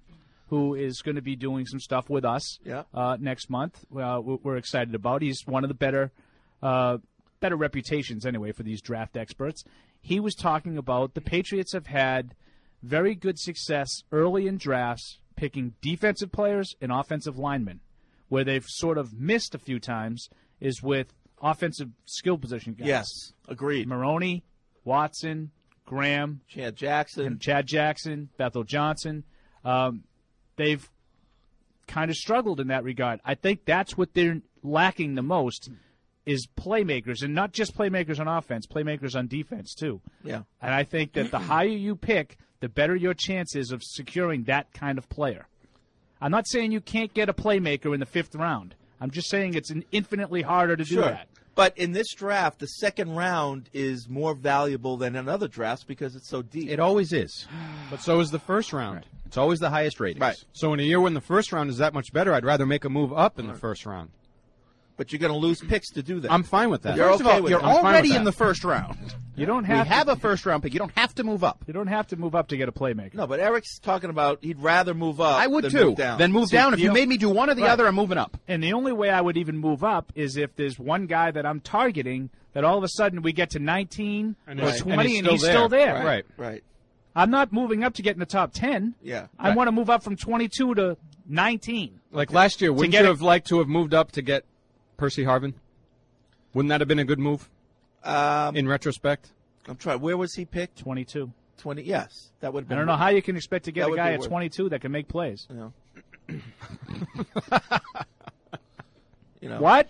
Speaker 11: who is going to be doing some stuff with us next month. We're excited about. He's one of the better reputations, anyway, for these draft experts. He was talking about the Patriots have had very good success early in drafts picking defensive players and offensive linemen. Where they've sort of missed a few times is with offensive skill position guys.
Speaker 9: Yes, agreed.
Speaker 11: Maroney, Watson, Graham,
Speaker 9: Chad Jackson, Bethel Johnson. They've kind of struggled in that regard. I think that's what they're lacking the most is playmakers, and not just playmakers on offense, playmakers on defense too.
Speaker 11: Yeah. And I think that the higher you pick, the better your chances of securing that kind of player. I'm not saying you can't get a playmaker in the 5th round. I'm just saying it's infinitely harder to do that.
Speaker 9: But in this draft, the 2nd round is more valuable than in other drafts because it's so deep.
Speaker 10: It always is.
Speaker 13: But so is the 1st round.
Speaker 10: Right. It's always the highest ratings.
Speaker 9: Right.
Speaker 13: So in a year when the 1st round is that much better, I'd rather make a move up in the 1st round.
Speaker 9: But you're going to lose picks to do that.
Speaker 13: I'm fine with that.
Speaker 10: First of all, you're already in the 1st round.
Speaker 11: You don't have
Speaker 10: We have a 1st round pick. You don't have to move up.
Speaker 11: You don't have to move up to get a playmaker.
Speaker 9: No, but Eric's talking about he'd rather move up.
Speaker 10: I would
Speaker 9: than
Speaker 10: too.
Speaker 9: Move down.
Speaker 10: Then move down. If you made me do one or the other, I'm moving up.
Speaker 11: And the only way I would even move up is if there's one guy that I'm targeting that all of a sudden we get to 19 or 20 and he's still there.
Speaker 9: Right.
Speaker 11: I'm not moving up to get in the top 10.
Speaker 9: Yeah.
Speaker 11: I want to move up from 22 to 19.
Speaker 13: Like last year, wouldn't you have liked to have moved up to get Percy Harvin? Wouldn't that have been a good move in retrospect?
Speaker 9: I'm trying. Where was he picked?
Speaker 11: 22.
Speaker 9: 20. Yes, that would have been.
Speaker 11: I don't know how you can expect to get
Speaker 9: that
Speaker 11: a guy at
Speaker 9: worth
Speaker 11: 22 that can make plays.
Speaker 9: You know.
Speaker 11: What?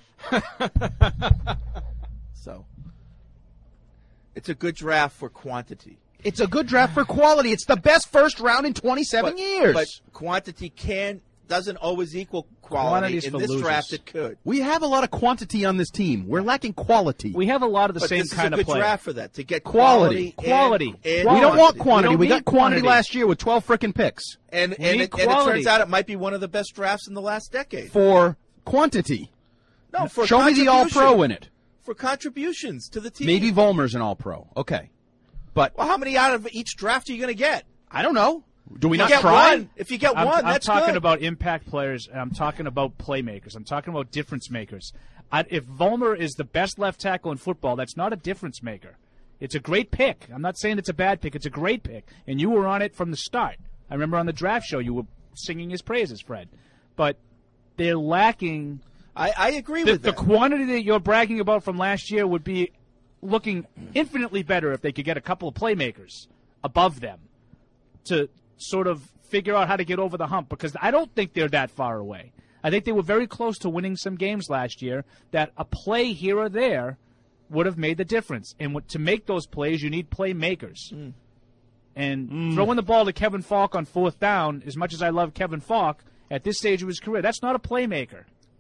Speaker 9: So, it's a good draft for quantity.
Speaker 10: It's a good draft for quality. It's the best 1st round in 27 years.
Speaker 9: But quantity doesn't always equal quality. In this draft, it could.
Speaker 10: We have a lot of quantity on this team. We're lacking quality.
Speaker 11: We have a lot of the same kind of
Speaker 9: play. This is a good draft for that, to get quality.
Speaker 10: We don't want quantity. We got quantity last year with 12 frickin' picks.
Speaker 9: And it turns out it might be one of the best drafts in the last decade.
Speaker 10: For quantity.
Speaker 9: No, for
Speaker 10: Show me the All-Pro in it.
Speaker 9: For contributions to the team.
Speaker 10: Maybe Vollmer's an All-Pro. Okay. But
Speaker 9: well, how many out of each draft are you going to get?
Speaker 10: I don't know. Do we
Speaker 9: not
Speaker 10: try?
Speaker 9: One. If you get one, that's good.
Speaker 11: I'm talking about impact players, and I'm talking about playmakers. I'm talking about difference makers. If Vollmer is the best left tackle in football, that's not a difference maker. It's a great pick. I'm not saying it's a bad pick. It's a great pick. And you were on it from the start. I remember on the draft show you were singing his praises, Fred. But they're lacking.
Speaker 9: I agree with that.
Speaker 11: The quantity that you're bragging about from last year would be looking infinitely better if they could get a couple of playmakers above them to sort of figure out how to get over the hump, because I don't think they're that far away. I think they were very close to winning some games last year that a play here or there would have made the difference. And to make those plays, you need playmakers. And throwing the ball to Kevin Falk on 4th down, as much as I love Kevin Falk, at this stage of his career, that's not a playmaker.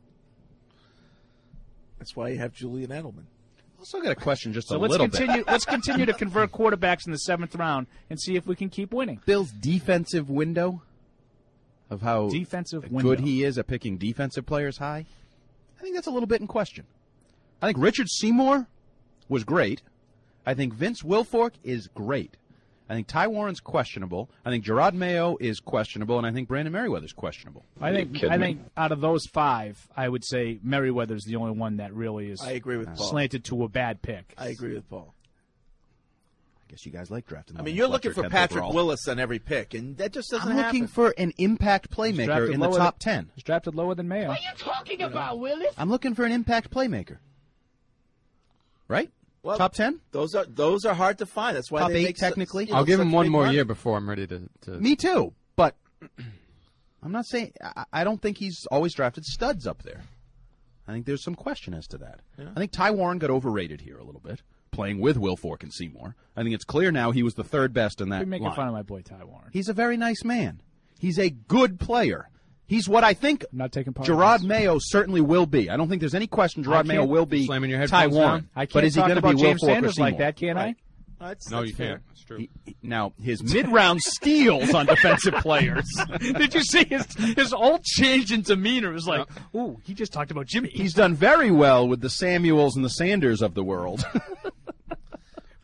Speaker 9: That's why you have Julian Edelman.
Speaker 10: Also got a question just
Speaker 11: so
Speaker 10: a little
Speaker 11: bit. Let's continue to convert quarterbacks in the 7th round and see if we can keep winning.
Speaker 10: Bill's defensive window of how good he is at picking defensive players high, I think that's a little bit in question. I think Richard Seymour was great. I think Vince Wilfork is great. I think Ty Warren's questionable. I think Gerard Mayo is questionable, and I think Brandon Merriweather's questionable.
Speaker 11: I think out of those 5, I would say Merriweather's the only one that really is.
Speaker 9: I agree with Paul.
Speaker 11: Slanted to a bad pick.
Speaker 9: I agree with Paul.
Speaker 10: I guess you guys like drafting.
Speaker 9: I mean, you're looking for Patrick Willis on every pick, and that just doesn't happen.
Speaker 10: I'm looking for an impact playmaker in the top 10.
Speaker 11: He's drafted lower than Mayo.
Speaker 5: What are you talking about, Willis?
Speaker 10: I'm looking for an impact playmaker. Right?
Speaker 9: Well,
Speaker 10: top 10?
Speaker 9: Those are hard to find. That's why
Speaker 10: top
Speaker 9: they
Speaker 10: 8
Speaker 9: make
Speaker 10: technically.
Speaker 13: I'll give him one more year before I'm ready to.
Speaker 10: Me too, but I'm not saying I don't think he's always drafted studs up there. I think there's some question as to that. Yeah. I think Ty Warren got overrated here a little bit, playing with Wilfork and Seymour. I think it's clear now he was the 3rd best in that.
Speaker 11: You're making
Speaker 10: line.
Speaker 11: fun of my boy Ty Warren.
Speaker 10: He's a very nice man. He's a good player. He's what I think
Speaker 11: not taking part
Speaker 10: Gerard Mayo certainly will be. I don't think there's any question Gerard Mayo will be
Speaker 13: slamming your
Speaker 10: Ty Warren.
Speaker 11: I can't
Speaker 10: but is he
Speaker 11: talk
Speaker 10: going to
Speaker 11: about
Speaker 10: be
Speaker 11: James
Speaker 10: Wilfork
Speaker 11: Sanders
Speaker 10: or Seymour?
Speaker 11: like that, can I?
Speaker 13: No, you can't. That's true.
Speaker 10: Now, his mid-round steals on defensive players.
Speaker 11: Did you see his whole change in demeanor? It was like, ooh, he just talked about Jimmy.
Speaker 10: He's done very well with the Samuels and the Sanders of the world.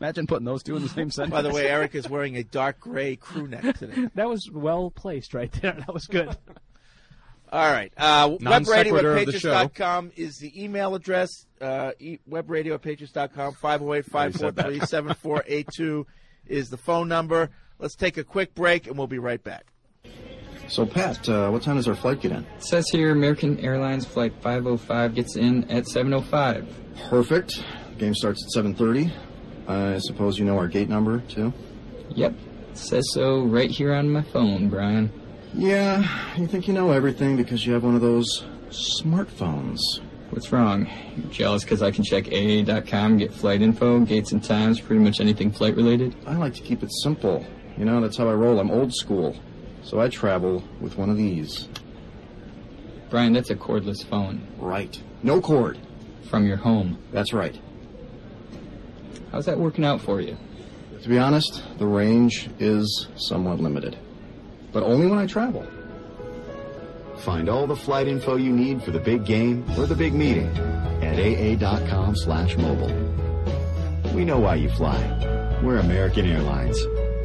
Speaker 10: Imagine putting those two in the same sentence.
Speaker 9: By the way, Eric is wearing a dark gray crew neck today.
Speaker 11: That was well placed right there. That was good.
Speaker 9: All right. Webradio@patriots.com is the email address. Webradio@patriots.com. 508-543-7482 is the phone number. Let's take a quick break, and we'll be right back.
Speaker 14: So, Pat, what time does our flight get in?
Speaker 16: It says here American Airlines Flight 505 gets in at 7:05.
Speaker 14: Perfect. Game starts at 7:30. I suppose you know our gate number, too?
Speaker 16: Yep. It says so right here on my phone, Brian.
Speaker 14: Yeah, you think you know everything because you have one of those smartphones.
Speaker 16: What's wrong? You're jealous because I can check AA.com, get flight info, gates and times, pretty much anything flight-related?
Speaker 14: I like to keep it simple. You know, that's how I roll. I'm old school. So I travel with one of these.
Speaker 16: Brian, that's a cordless phone.
Speaker 14: Right. No cord.
Speaker 16: From your home.
Speaker 14: That's right.
Speaker 16: How's that working out for you?
Speaker 14: To be honest, the range is somewhat limited. But only when I travel.
Speaker 17: Find all the flight info you need for the big game or the big meeting at aa.com/mobile. We know why you fly. We're American Airlines.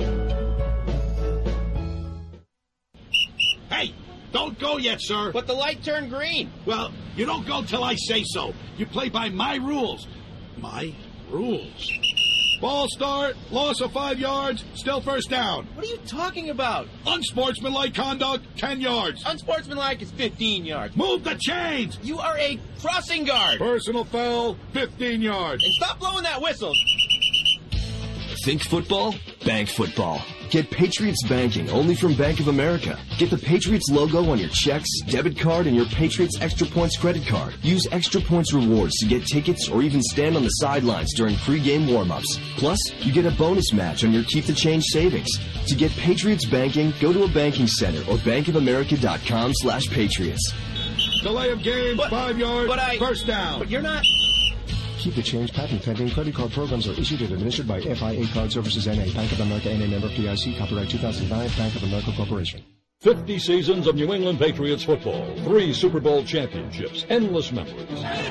Speaker 8: Hey, don't go yet, sir.
Speaker 6: But the light turned green.
Speaker 8: Well, you don't go till I say so. You play by my rules. My rules. Ball start, loss of 5 yards, still first down.
Speaker 6: What are you talking about?
Speaker 8: Unsportsmanlike conduct, 10 yards.
Speaker 6: Unsportsmanlike is 15 yards.
Speaker 8: Move the chains.
Speaker 6: You are a crossing guard.
Speaker 8: Personal foul, 15 yards.
Speaker 6: And stop blowing that whistle.
Speaker 18: Think football? Bank football. Get Patriots banking only from Bank of America. Get the Patriots logo on your checks, debit card, and your Patriots Extra Points credit card. Use Extra Points rewards to get tickets or even stand on the sidelines during pregame warm-ups. Plus, you get a bonus match on your Keep the Change savings. To get Patriots banking, go to a banking center or bankofamerica.com/Patriots.
Speaker 8: Delay of game, 5 yards, first down.
Speaker 6: But you're not...
Speaker 19: Keep the Change patent pending. Credit card programs are issued and administered by FIA Card Services N.A. Bank of America N.A. member FDIC. Copyright 2009. Bank of America Corporation.
Speaker 20: 50 seasons of New England Patriots football. 3 Super Bowl championships. Endless memories.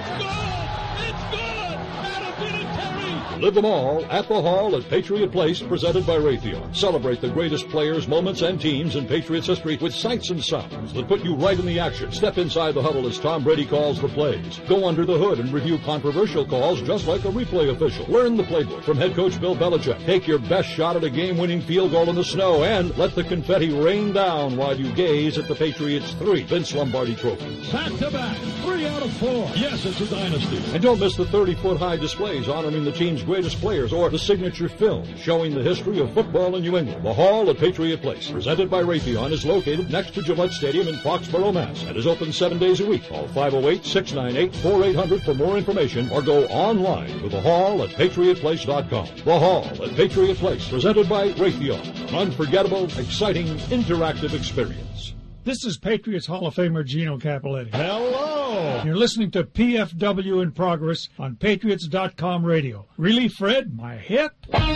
Speaker 20: Live them all at the Hall at Patriot Place, presented by Raytheon. Celebrate the greatest players, moments, and teams in Patriots history with sights and sounds that put you right in the action. Step inside the huddle as Tom Brady calls the plays. Go under the hood and review controversial calls just like a replay official. Learn the playbook from head coach Bill Belichick. Take your best shot at a game-winning field goal in the snow and let the confetti rain down while you gaze at the Patriots' 3 Vince Lombardi trophies. Back-to-back, 3 out of 4. Yes, it's a dynasty. And don't miss the 30-foot-high displays honoring the team's greatest players or the signature film showing the history of football in New England. The Hall at Patriot Place, presented by Raytheon, is located next to Gillette Stadium in Foxborough, Mass. and is open 7 days a week. Call 508-698-4800 for more information or go online to thehall@patriotplace.com. The Hall at Patriot Place, presented by Raytheon. An unforgettable, exciting, interactive experience.
Speaker 21: This is Patriots Hall of Famer Gino Capoletti.
Speaker 20: Hello!
Speaker 21: You're listening to PFW in Progress on Patriots.com radio. Really, Fred? My hip?
Speaker 9: Are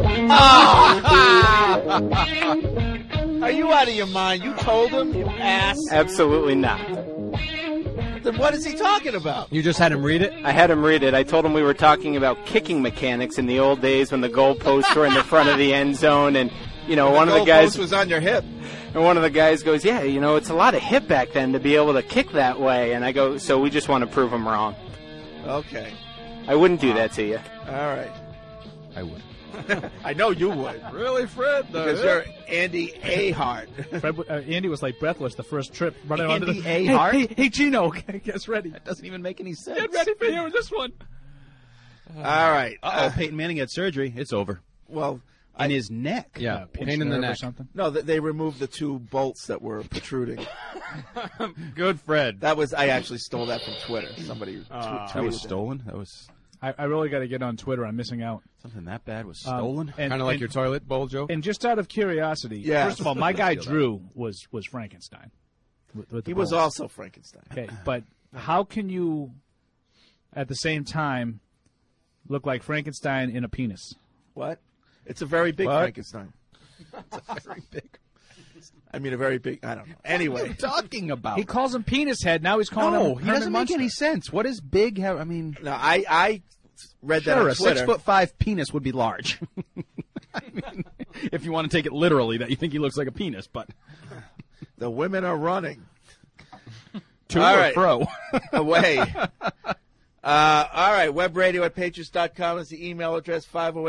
Speaker 9: you out of your mind? You told him, you ass.
Speaker 12: Absolutely not.
Speaker 9: Then what is he talking about?
Speaker 13: You just had him read it?
Speaker 12: I had him read it. I told him we were talking about kicking mechanics in the old days when the goalposts were in the front of the end zone, and one of the guys
Speaker 9: was on your hip.
Speaker 12: And one of the guys goes, yeah, it's a lot of hip back then to be able to kick that way. And I go, so we just want to prove him wrong.
Speaker 9: Okay.
Speaker 12: I wouldn't do that to you.
Speaker 9: All right.
Speaker 10: I would.
Speaker 9: I know you would.
Speaker 10: Really, Fred?
Speaker 9: Because you're Andy Ahart.
Speaker 11: Andy was like breathless the first trip.
Speaker 9: Andy Ahart?
Speaker 11: Hey, Gino, get ready.
Speaker 10: That doesn't even make any sense.
Speaker 11: Get ready for hearing this one.
Speaker 9: All right.
Speaker 10: Peyton Manning had surgery. It's over.
Speaker 9: Well...
Speaker 10: In his neck.
Speaker 13: Yeah, pain in the neck.
Speaker 11: Or something.
Speaker 9: No, they removed the 2 bolts that were protruding.
Speaker 13: Good, Fred.
Speaker 9: I actually stole that from Twitter. Somebody tweeted
Speaker 10: that was stolen? That was...
Speaker 11: I really got to get on Twitter. I'm missing out.
Speaker 10: Something that bad was stolen?
Speaker 13: Kind of like your toilet bowl joke?
Speaker 11: And just out of curiosity, first of all, my guy Drew was Frankenstein. With
Speaker 9: he was also Frankenstein.
Speaker 11: Okay, but how can you, at the same time, look like Frankenstein in a penis?
Speaker 9: What? It's a very big Frankenstein.
Speaker 10: It's very big.
Speaker 9: I mean, a very big. I don't know. Anyway,
Speaker 10: what are you talking about?
Speaker 11: He calls him penis head. Now he's calling him.
Speaker 10: He doesn't make any sense. What is big? No,
Speaker 9: I read that
Speaker 10: Sure,
Speaker 9: on Twitter.
Speaker 10: a 6'5" penis would be large. I mean, if you want to take it literally, that you think he looks like a penis, but
Speaker 9: the women are running.
Speaker 10: To
Speaker 9: All
Speaker 10: or
Speaker 9: right.
Speaker 10: fro.
Speaker 9: Away. All right, webradio@patriots.com is the email address.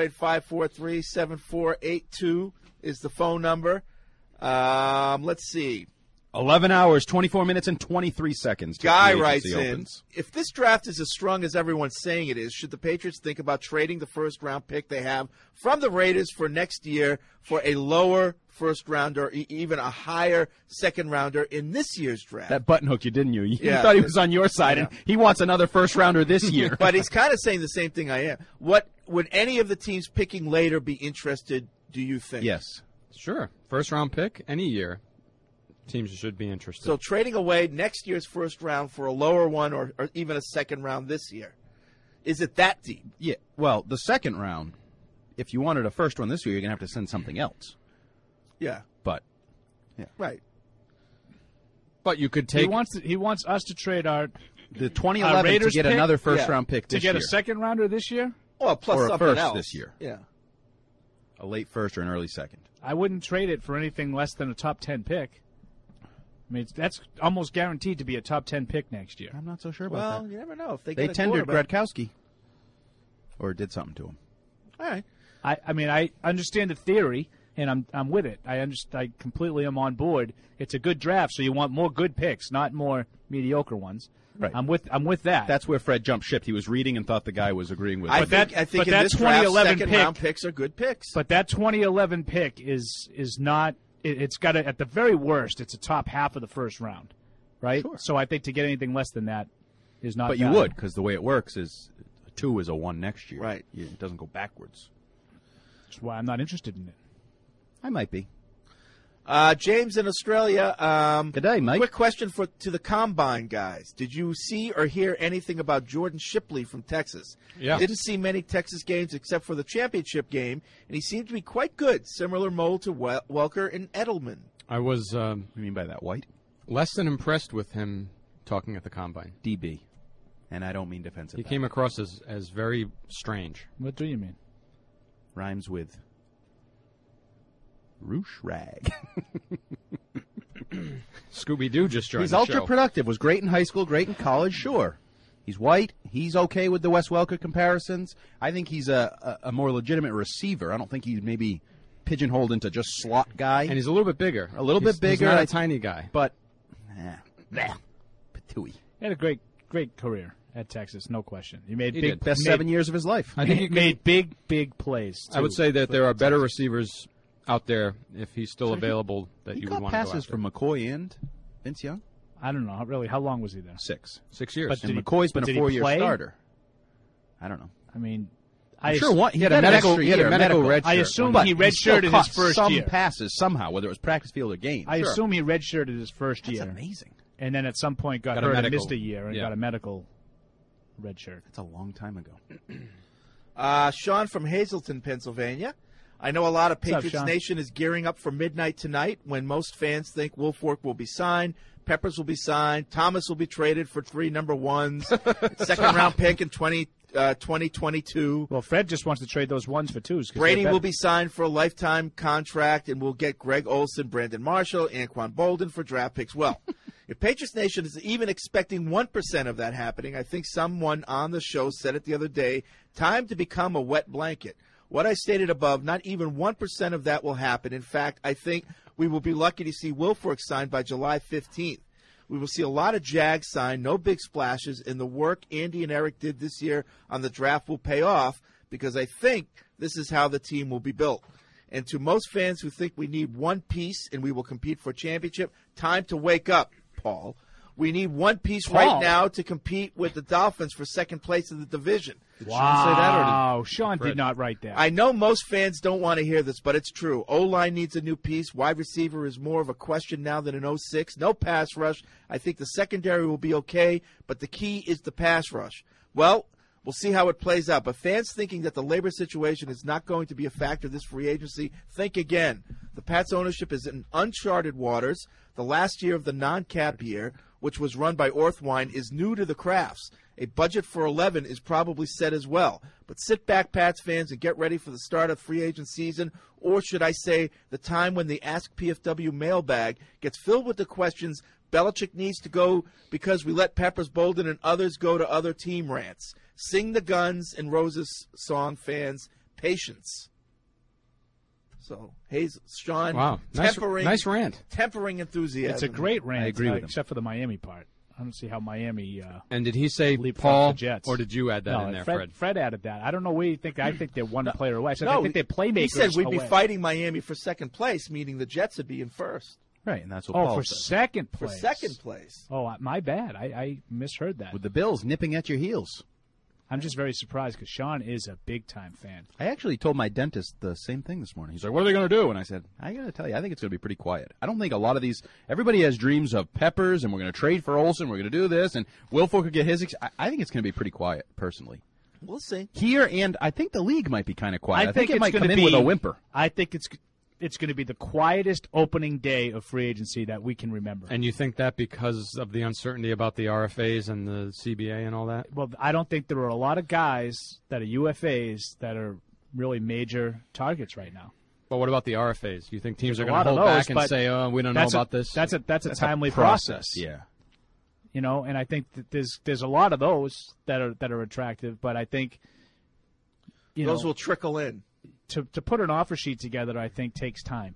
Speaker 9: 508-543-7482 is the phone number. Let's see.
Speaker 10: 11 hours, 24 minutes, and 23 seconds. till
Speaker 9: Guy
Speaker 10: free
Speaker 9: writes
Speaker 10: agency
Speaker 9: in,
Speaker 10: opens.
Speaker 9: if this draft is as strong as everyone's saying it is, should the Patriots think about trading the first-round pick they have from the Raiders for next year for a lower first-rounder, or even a higher second-rounder in this year's draft?
Speaker 10: That button hook you, didn't you? You
Speaker 9: Yeah.
Speaker 10: thought he was on your side, and he wants another first-rounder this year.
Speaker 9: But he's kind of saying the same thing I am. What would any of the teams picking later be interested, do you think?
Speaker 10: Yes.
Speaker 13: Sure. First-round pick, any year. Teams should be interested.
Speaker 9: So trading away next year's first round for a lower one or even a second round this year, is it that deep?
Speaker 10: Yeah. Well, the second round, if you wanted a first one this year, you're going to have to send something else.
Speaker 9: Yeah.
Speaker 10: But, yeah.
Speaker 9: Right.
Speaker 13: But you could take.
Speaker 11: He wants us to trade our
Speaker 10: the 2011 to
Speaker 11: Raiders
Speaker 10: get
Speaker 11: pick?
Speaker 10: another first-round pick this
Speaker 11: to get
Speaker 10: year.
Speaker 11: a second rounder this year.
Speaker 9: Well, plus
Speaker 10: or a
Speaker 9: something
Speaker 10: first
Speaker 9: else
Speaker 10: this year.
Speaker 9: Yeah.
Speaker 10: A late first or an early second.
Speaker 11: I wouldn't trade it for anything less than a top 10 pick. I mean, that's almost guaranteed to be a top 10 pick next year.
Speaker 10: I'm not so sure about
Speaker 9: Well,
Speaker 10: that.
Speaker 9: you never know if they
Speaker 10: They
Speaker 9: get a
Speaker 10: tendered
Speaker 9: quarterback.
Speaker 10: Gradkowski. Or did something to him.
Speaker 9: All right.
Speaker 11: I mean, I understand the theory, and I'm with it. I completely am on board. It's a good draft, so you want more good picks, not more mediocre ones.
Speaker 10: Right.
Speaker 11: I'm with that.
Speaker 10: That's where Fred jumped ship. He was reading and thought the guy was agreeing with
Speaker 9: I
Speaker 10: him.
Speaker 9: think in
Speaker 11: that
Speaker 9: this draft,
Speaker 11: 2011
Speaker 9: second-round
Speaker 11: pick-
Speaker 9: picks are good picks.
Speaker 11: But that 2011 pick is not. It's got to, at the very worst, it's a top half of the first round, right?
Speaker 10: Sure.
Speaker 11: So I think to get anything less than that is not.
Speaker 10: But you
Speaker 11: valuable.
Speaker 10: would, because the way it works is a 2 is a 1 next year.
Speaker 9: Right.
Speaker 10: It doesn't go backwards.
Speaker 11: That's why I'm not interested in it.
Speaker 10: I might be.
Speaker 9: James in Australia.
Speaker 10: Good day, Mike.
Speaker 9: Quick question to the Combine guys. Did you see or hear anything about Jordan Shipley from Texas?
Speaker 13: Yeah.
Speaker 9: Didn't see many Texas games except for the championship game, and he seemed to be quite good. Similar mold to Welker and Edelman.
Speaker 13: I was
Speaker 10: What do you mean by that, White?
Speaker 13: less than impressed with him talking at the Combine.
Speaker 10: DB. And I don't mean defensive
Speaker 13: He
Speaker 10: back.
Speaker 13: came across as very strange.
Speaker 11: What do you mean?
Speaker 10: Rhymes with Roosh Rag.
Speaker 13: Scooby-Doo just joined
Speaker 10: He's
Speaker 13: the
Speaker 10: ultra
Speaker 13: show.
Speaker 10: productive. Was great in high school, great in college, sure. He's white. He's okay with the Wes Welker comparisons. I think he's a more legitimate receiver. I don't think he's maybe pigeonholed into just slot guy.
Speaker 13: And he's a little bit bigger.
Speaker 10: A little bit bigger.
Speaker 13: He's not a tiny guy.
Speaker 10: But, Patooey.
Speaker 11: He had a great career at Texas, no question. He made
Speaker 13: He
Speaker 11: big
Speaker 13: did.
Speaker 10: Best 7 years of his life.
Speaker 13: I think he
Speaker 11: made big plays.
Speaker 13: I would
Speaker 11: too,
Speaker 13: say that
Speaker 11: for
Speaker 13: there are better
Speaker 11: Texas.
Speaker 13: receivers out there if he's still
Speaker 10: So
Speaker 13: available that
Speaker 10: He
Speaker 13: you would
Speaker 10: caught
Speaker 13: want to go
Speaker 10: passes
Speaker 13: after.
Speaker 10: from McCoy and Vince Young.
Speaker 11: I don't know really. How long was he there?
Speaker 10: 6.
Speaker 13: 6 years.
Speaker 11: But
Speaker 10: And
Speaker 11: did he-
Speaker 10: McCoy's been
Speaker 11: but
Speaker 10: a
Speaker 11: did he
Speaker 10: 4-year
Speaker 11: play?
Speaker 10: starter. I don't know.
Speaker 11: I mean,
Speaker 10: I'm sure one.
Speaker 13: he had a medical.
Speaker 10: extra
Speaker 13: He had
Speaker 10: year,
Speaker 13: a medical red
Speaker 11: I
Speaker 13: shirt.
Speaker 11: assume
Speaker 10: But
Speaker 11: he
Speaker 10: still
Speaker 11: redshirted his
Speaker 10: caught
Speaker 11: first
Speaker 10: some
Speaker 11: year.
Speaker 10: passes somehow, whether it was practice field or game.
Speaker 11: I
Speaker 10: Sure.
Speaker 11: assume he redshirted his first
Speaker 10: That's
Speaker 11: year.
Speaker 10: amazing.
Speaker 11: And then at some point got
Speaker 13: Got a
Speaker 11: hurt and
Speaker 13: medical.
Speaker 11: missed a year and
Speaker 13: Yeah.
Speaker 11: got a medical red shirt.
Speaker 10: That's a long time ago.
Speaker 9: Sean from Hazleton, Pennsylvania. I know a lot of
Speaker 11: What's up,
Speaker 9: Patriots
Speaker 11: Sean?
Speaker 9: Nation is gearing up for midnight tonight when most fans think Wilfork will be signed, Peppers will be signed, Thomas will be traded for 3 number ones, second-round pick in 2022.
Speaker 11: Well, Fred just wants to trade those ones for twos. 'cause
Speaker 9: Brady
Speaker 11: they're
Speaker 9: will
Speaker 11: better.
Speaker 9: be signed for a lifetime contract, and we'll get Greg Olson, Brandon Marshall, Anquan Bolden for draft picks. Well, if Patriots Nation is even expecting 1% of that happening, I think someone on the show said it the other day, time to become a wet blanket. What I stated above, not even 1% of that will happen. In fact, I think we will be lucky to see Wilfork signed by July 15th. We will see a lot of Jags signed, no big splashes, and the work Andy and Eric did this year on the draft will pay off because I think this is how the team will be built. And to most fans who think we need one piece and we will compete for a championship, time to wake up, Paul. We need one piece right now to compete with the Dolphins for second place in the division.
Speaker 11: Wow, Sean did not write that.
Speaker 9: I know most fans don't want to hear this, but it's true. O-line needs a new piece. Wide receiver is more of a question now than in 06. No pass rush. I think the secondary will be okay, but the key is the pass rush. Well, we'll see how it plays out. But fans thinking that the labor situation is not going to be a factor this free agency, think again. The Pats ownership is in uncharted waters. The last year of the non-cap year. which was run by Orthwine, is new to the Crafts. A budget for 11 is probably set as well. But sit back, Pats fans, and get ready for the start of free agent season, or should I say the time when the Ask PFW mailbag gets filled with the questions Belichick needs to go because we let Peppers, Bolden, and others go to other team rants. Sing the Guns N' Roses song, fans. Patience. So, Sean,
Speaker 13: wow. Nice rant.
Speaker 9: Tempering enthusiasm.
Speaker 11: It's a great rant,
Speaker 13: I agree with him.
Speaker 11: Except for the Miami part. I don't see how Miami.
Speaker 13: And did he say Paul, or did you add that in there, Fred?
Speaker 11: Fred added that. I don't know where you think. I think they're one player away. I think they're playmakers.
Speaker 9: He said we'd be
Speaker 11: away.
Speaker 9: fighting Miami for second place, meaning the Jets would be in first.
Speaker 10: Right, and that's what Paul
Speaker 11: for
Speaker 10: said.
Speaker 11: second place.
Speaker 9: For second place.
Speaker 11: Oh, my bad. I misheard that.
Speaker 10: With the Bills nipping at your heels.
Speaker 11: I'm just very surprised because Sean is a big-time fan.
Speaker 10: I actually told my dentist the same thing this morning. He's like, what are they going to do? And I said, I got to tell you, I think it's going to be pretty quiet. I don't think a lot of these – everybody has dreams of Peppers, and we're going to trade for Olsen, we're going to do this, and Wilfork could get his I think it's going to be pretty quiet, personally.
Speaker 9: We'll see.
Speaker 10: Here, and I think the league might be kind of quiet. I think it might come in with a whimper.
Speaker 11: I think it's going to be the quietest opening day of free agency that we can remember.
Speaker 13: And you think that because of the uncertainty about the RFAs and the CBA and all that?
Speaker 11: Well, I don't think there are a lot of guys that are UFAs that are really major targets right now.
Speaker 13: But what about the RFAs? You think teams
Speaker 11: There's
Speaker 13: are going to hold back and
Speaker 11: but
Speaker 13: say, "Oh, we don't know about this"?
Speaker 11: That's a timely
Speaker 10: process. Yeah.
Speaker 11: You know, and I think that there's a lot of those that are attractive, but I think
Speaker 9: those will trickle in.
Speaker 11: To put an offer sheet together, I think, takes time.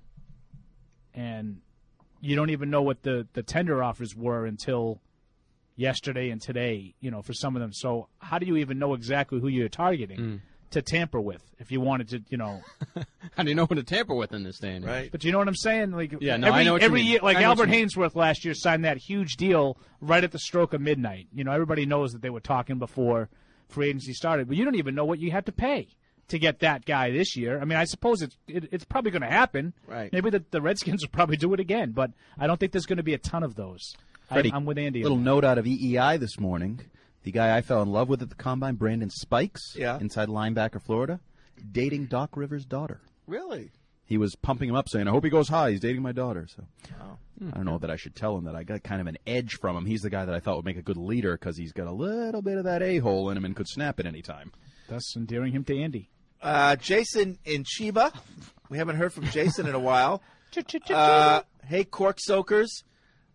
Speaker 11: And you don't even know what the tender offers were until yesterday and today, for some of them. So how do you even know exactly who you're targeting to tamper with if you wanted to,
Speaker 13: How do you know who to tamper with in this day and age?
Speaker 9: Right.
Speaker 11: But you know what I'm saying? Like,
Speaker 13: yeah, no, I know what
Speaker 11: every
Speaker 13: you mean.
Speaker 11: year, like Albert Hainsworth last year signed that huge deal right at the stroke of midnight. Everybody knows that they were talking before free agency started, but you don't even know what you have to pay to get that guy this year. I mean, I suppose it's probably going to happen.
Speaker 9: Right.
Speaker 11: Maybe the Redskins will probably do it again, but I don't think there's going to be a ton of those.
Speaker 10: Freddie,
Speaker 11: I'm with Andy.
Speaker 10: Little note out of EEI this morning. The guy I fell in love with at the Combine, Brandon Spikes, inside linebacker Florida, dating Doc Rivers' daughter.
Speaker 9: Really?
Speaker 10: He was pumping him up, saying, I hope he goes high. He's dating my daughter. So I don't know that I should tell him that. I got kind of an edge from him. He's the guy that I thought would make a good leader because he's got a little bit of that a-hole in him and could snap at any time.
Speaker 11: Thus endearing him to Andy.
Speaker 9: Jason in Chiba. We haven't heard from Jason in a while. Hey, Cork Soakers.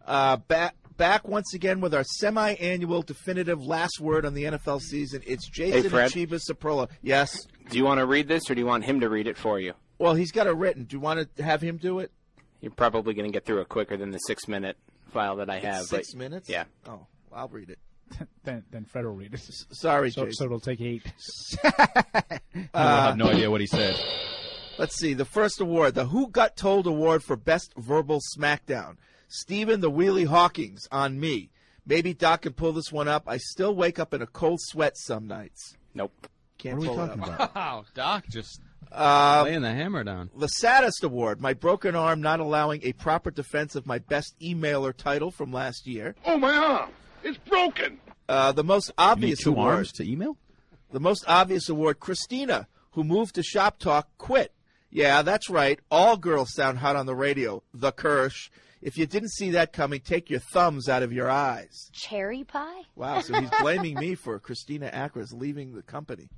Speaker 9: Back once again with our semi-annual definitive last word on the NFL season. It's Jason in Chiba Saprola. Yes?
Speaker 12: Do you want to read this, or do you want him to read it for you?
Speaker 9: Well, he's got it written. Do you want to have him do it?
Speaker 12: You're probably going to get through it quicker than the 6-minute file that I have.
Speaker 9: 6 minutes?
Speaker 12: Yeah.
Speaker 9: Oh, I'll read it.
Speaker 11: then Fred will read it.
Speaker 9: Sorry,
Speaker 11: so,
Speaker 9: Jason.
Speaker 11: So it'll take 8.
Speaker 10: I have no idea what he said.
Speaker 9: Let's see. The first award, the Who Got Told Award for Best Verbal Smackdown. Stephen the Wheelie Hawkins on me. Maybe Doc can pull this one up. I still wake up in a cold sweat some nights.
Speaker 12: Nope.
Speaker 9: Can't
Speaker 10: what are we
Speaker 9: pull
Speaker 10: talking
Speaker 9: it up.
Speaker 10: about?
Speaker 13: Wow, Doc just laying the hammer down.
Speaker 9: The saddest award, my broken arm not allowing a proper defense of my best emailer title from last year.
Speaker 8: Oh, my arm. It's broken.
Speaker 9: The most obvious
Speaker 10: two
Speaker 9: award.
Speaker 10: arms to email?
Speaker 9: The most obvious award, Christina, who moved to Shop Talk, quit. Yeah, that's right. All girls sound hot on the radio. The Kirsch. If you didn't see that coming, take your thumbs out of your eyes.
Speaker 3: Cherry pie?
Speaker 9: Wow, so he's blaming me for Christina Akras leaving the company.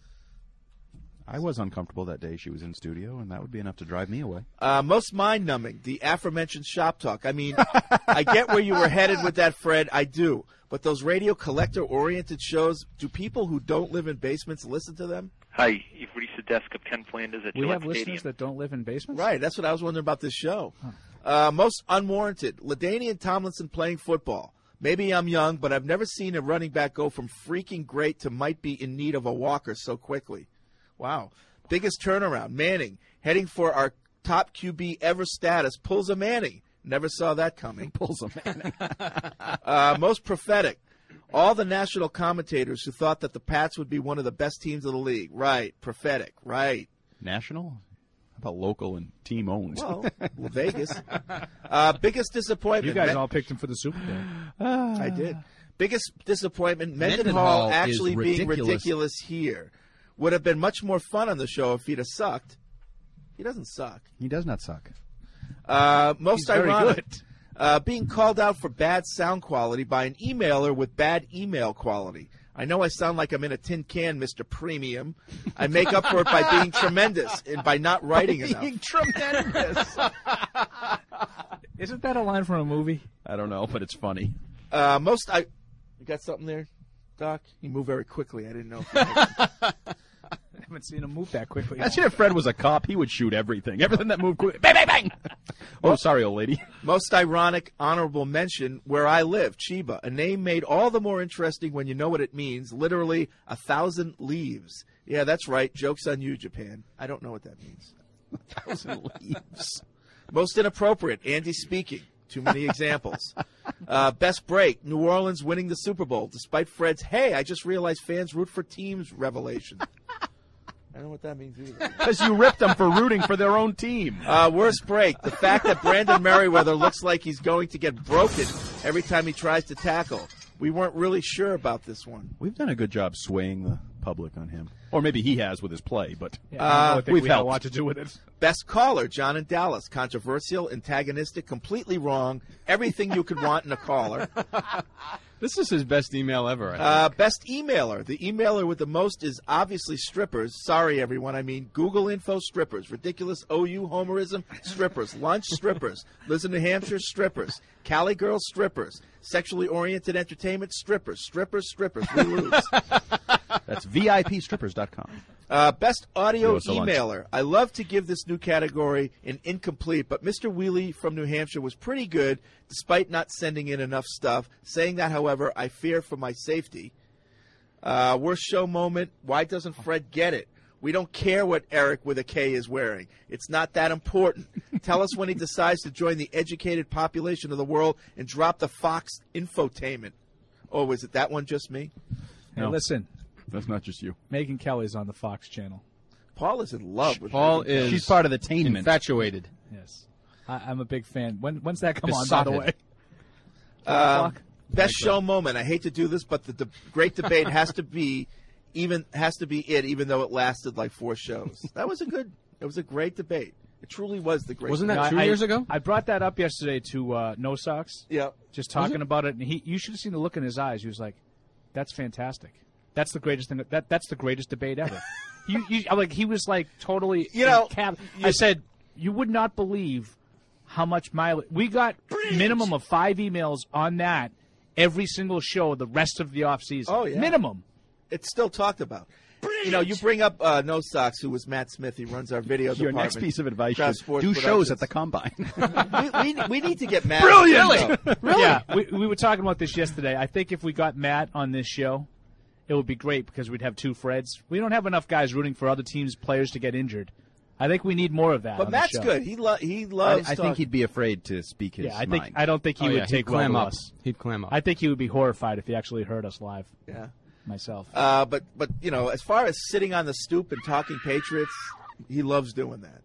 Speaker 10: I was uncomfortable that day she was in studio, and that would be enough to drive me away.
Speaker 9: Most mind-numbing, the aforementioned Shop Talk. I mean, I get where you were headed with that, Fred. I do. But those radio collector-oriented shows, do people who don't live in basements listen to them?
Speaker 22: Hi, you've reached the desk of Ken Flanders at
Speaker 11: We
Speaker 22: Gillette
Speaker 11: have listeners
Speaker 22: Stadium.
Speaker 11: that don't live in basements?
Speaker 9: Right, that's what I was wondering about this show. Most unwarranted, LaDainian Tomlinson playing football. Maybe I'm young, but I've never seen a running back go from freaking great to might be in need of a walker so quickly. Wow. Biggest turnaround, Manning, heading for our top QB ever status, pulls a Manning. Never saw that coming.
Speaker 10: Pulls a Manning.
Speaker 9: Most prophetic, all the national commentators who thought that the Pats would be one of the best teams of the league. Right, prophetic, right.
Speaker 10: National? How about local and team owned?
Speaker 9: Well, Vegas. Biggest disappointment.
Speaker 11: You guys all picked him for the Super Bowl.
Speaker 9: I did. Biggest disappointment, Mendenhall
Speaker 10: Mendenhall
Speaker 9: actually
Speaker 10: is
Speaker 9: being
Speaker 10: ridiculous.
Speaker 9: ridiculous here. Would have been much more fun on the show if he'd have sucked. He doesn't suck.
Speaker 10: He does not suck.
Speaker 9: Most
Speaker 11: He's very
Speaker 9: ironic.
Speaker 11: good.
Speaker 9: Being called out for bad sound quality by an emailer with bad email quality. I know I sound like I'm in a tin can, Mr. Premium. I make up for it by being tremendous and by not writing enough.
Speaker 10: Being tremendous.
Speaker 11: Isn't that a line from a movie?
Speaker 10: I don't know, but it's funny.
Speaker 9: You got something there, Doc? You move very quickly. I didn't know.
Speaker 11: I haven't seen him move that quickly.
Speaker 10: Imagine if Fred was a cop, he would shoot everything. Everything that moved quickly. Bang, bang, bang! Oh, sorry, old lady.
Speaker 9: Most ironic, honorable mention, where I live, Chiba. A name made all the more interesting when you know what it means. Literally, 1,000 leaves. Yeah, that's right. Joke's on you, Japan. I don't know what that means.
Speaker 10: 1,000 leaves.
Speaker 9: Most inappropriate, Andy speaking. Too many examples. Best break, New Orleans winning the Super Bowl, despite Fred's, hey, I just realized fans root for teams revelation. I don't know what that means either.
Speaker 10: Because you ripped them for rooting for their own team.
Speaker 9: Worst break, the fact that Brandon Merriweather looks like he's going to get broken every time he tries to tackle. We weren't really sure about this one.
Speaker 10: We've done a good job swaying the public on him. Or maybe he has with his play, but
Speaker 11: we've had a lot to do with it.
Speaker 9: Best caller, John in Dallas. Controversial, antagonistic, completely wrong. Everything you could want in a caller.
Speaker 13: This is his best email ever, I think.
Speaker 9: Best emailer. The emailer with the most is obviously strippers. Sorry, everyone. I mean Google info strippers. Ridiculous OU homerism strippers. Lunch strippers. Liz in New Hampshire strippers. Cali girls strippers. Sexually oriented entertainment strippers. Strippers. We lose.
Speaker 10: That's VIPstrippers.com.
Speaker 9: Best audio emailer. I love to give this new category an incomplete, but Mr. Wheelie from New Hampshire was pretty good despite not sending in enough stuff. Saying that, however, I fear for my safety. Worst show moment. Why doesn't Fred get it? We don't care what Eric with a K is wearing. It's not that important. Tell us when he decides to join the educated population of the world and drop the Fox infotainment. Oh, was it that one just me?
Speaker 11: Hey, listen.
Speaker 10: That's not just you.
Speaker 11: Megyn Kelly's on the Fox channel.
Speaker 9: Paul is in love with
Speaker 13: Paul
Speaker 9: Megyn.
Speaker 13: is
Speaker 10: She's part of the tainment.
Speaker 13: Infatuated.
Speaker 11: Yes. I'm a big fan. When's that come on, by the way?
Speaker 9: Best show moment. I hate to do this, but the great debate has to be even though it lasted like 4 shows. It was a great debate. It truly was the great.
Speaker 13: Wasn't that 2 years ago?
Speaker 11: I brought that up yesterday to No Socks.
Speaker 9: Yeah.
Speaker 11: Just talking about it, and you should have seen the look in his eyes. He was like, "That's fantastic. That's the greatest thing. That's the greatest debate ever." He was like totally. I said, "You would not believe how much mileage we got. Minimum of 5 emails on that every single show the rest of the off season.
Speaker 9: Oh yeah,
Speaker 11: minimum.
Speaker 9: It's still talked about. You bring up No Socks, who was Matt Smith. He runs our video
Speaker 10: Your
Speaker 9: department.
Speaker 10: next piece of advice
Speaker 9: Kraft
Speaker 10: is
Speaker 9: Sports
Speaker 10: do shows
Speaker 9: Productions.
Speaker 10: at the Combine.
Speaker 9: we need to get Matt.
Speaker 10: Brilliant! Really?
Speaker 11: Yeah, we were talking about this yesterday. I think if we got Matt on this show, it would be great because we'd have 2 Freds. We don't have enough guys rooting for other teams' players to get injured. I think we need more of that.
Speaker 9: But
Speaker 11: on
Speaker 9: Matt's
Speaker 11: the show.
Speaker 9: good. He loves.
Speaker 10: I think he'd be afraid to speak his mind.
Speaker 11: I don't think he would take well
Speaker 13: clam
Speaker 11: to
Speaker 13: up.
Speaker 11: us.
Speaker 13: He'd clam up.
Speaker 11: I think he would be horrified if he actually heard us live.
Speaker 9: Yeah.
Speaker 11: Myself.
Speaker 9: But as far as sitting on the stoop and talking Patriots, he loves doing that.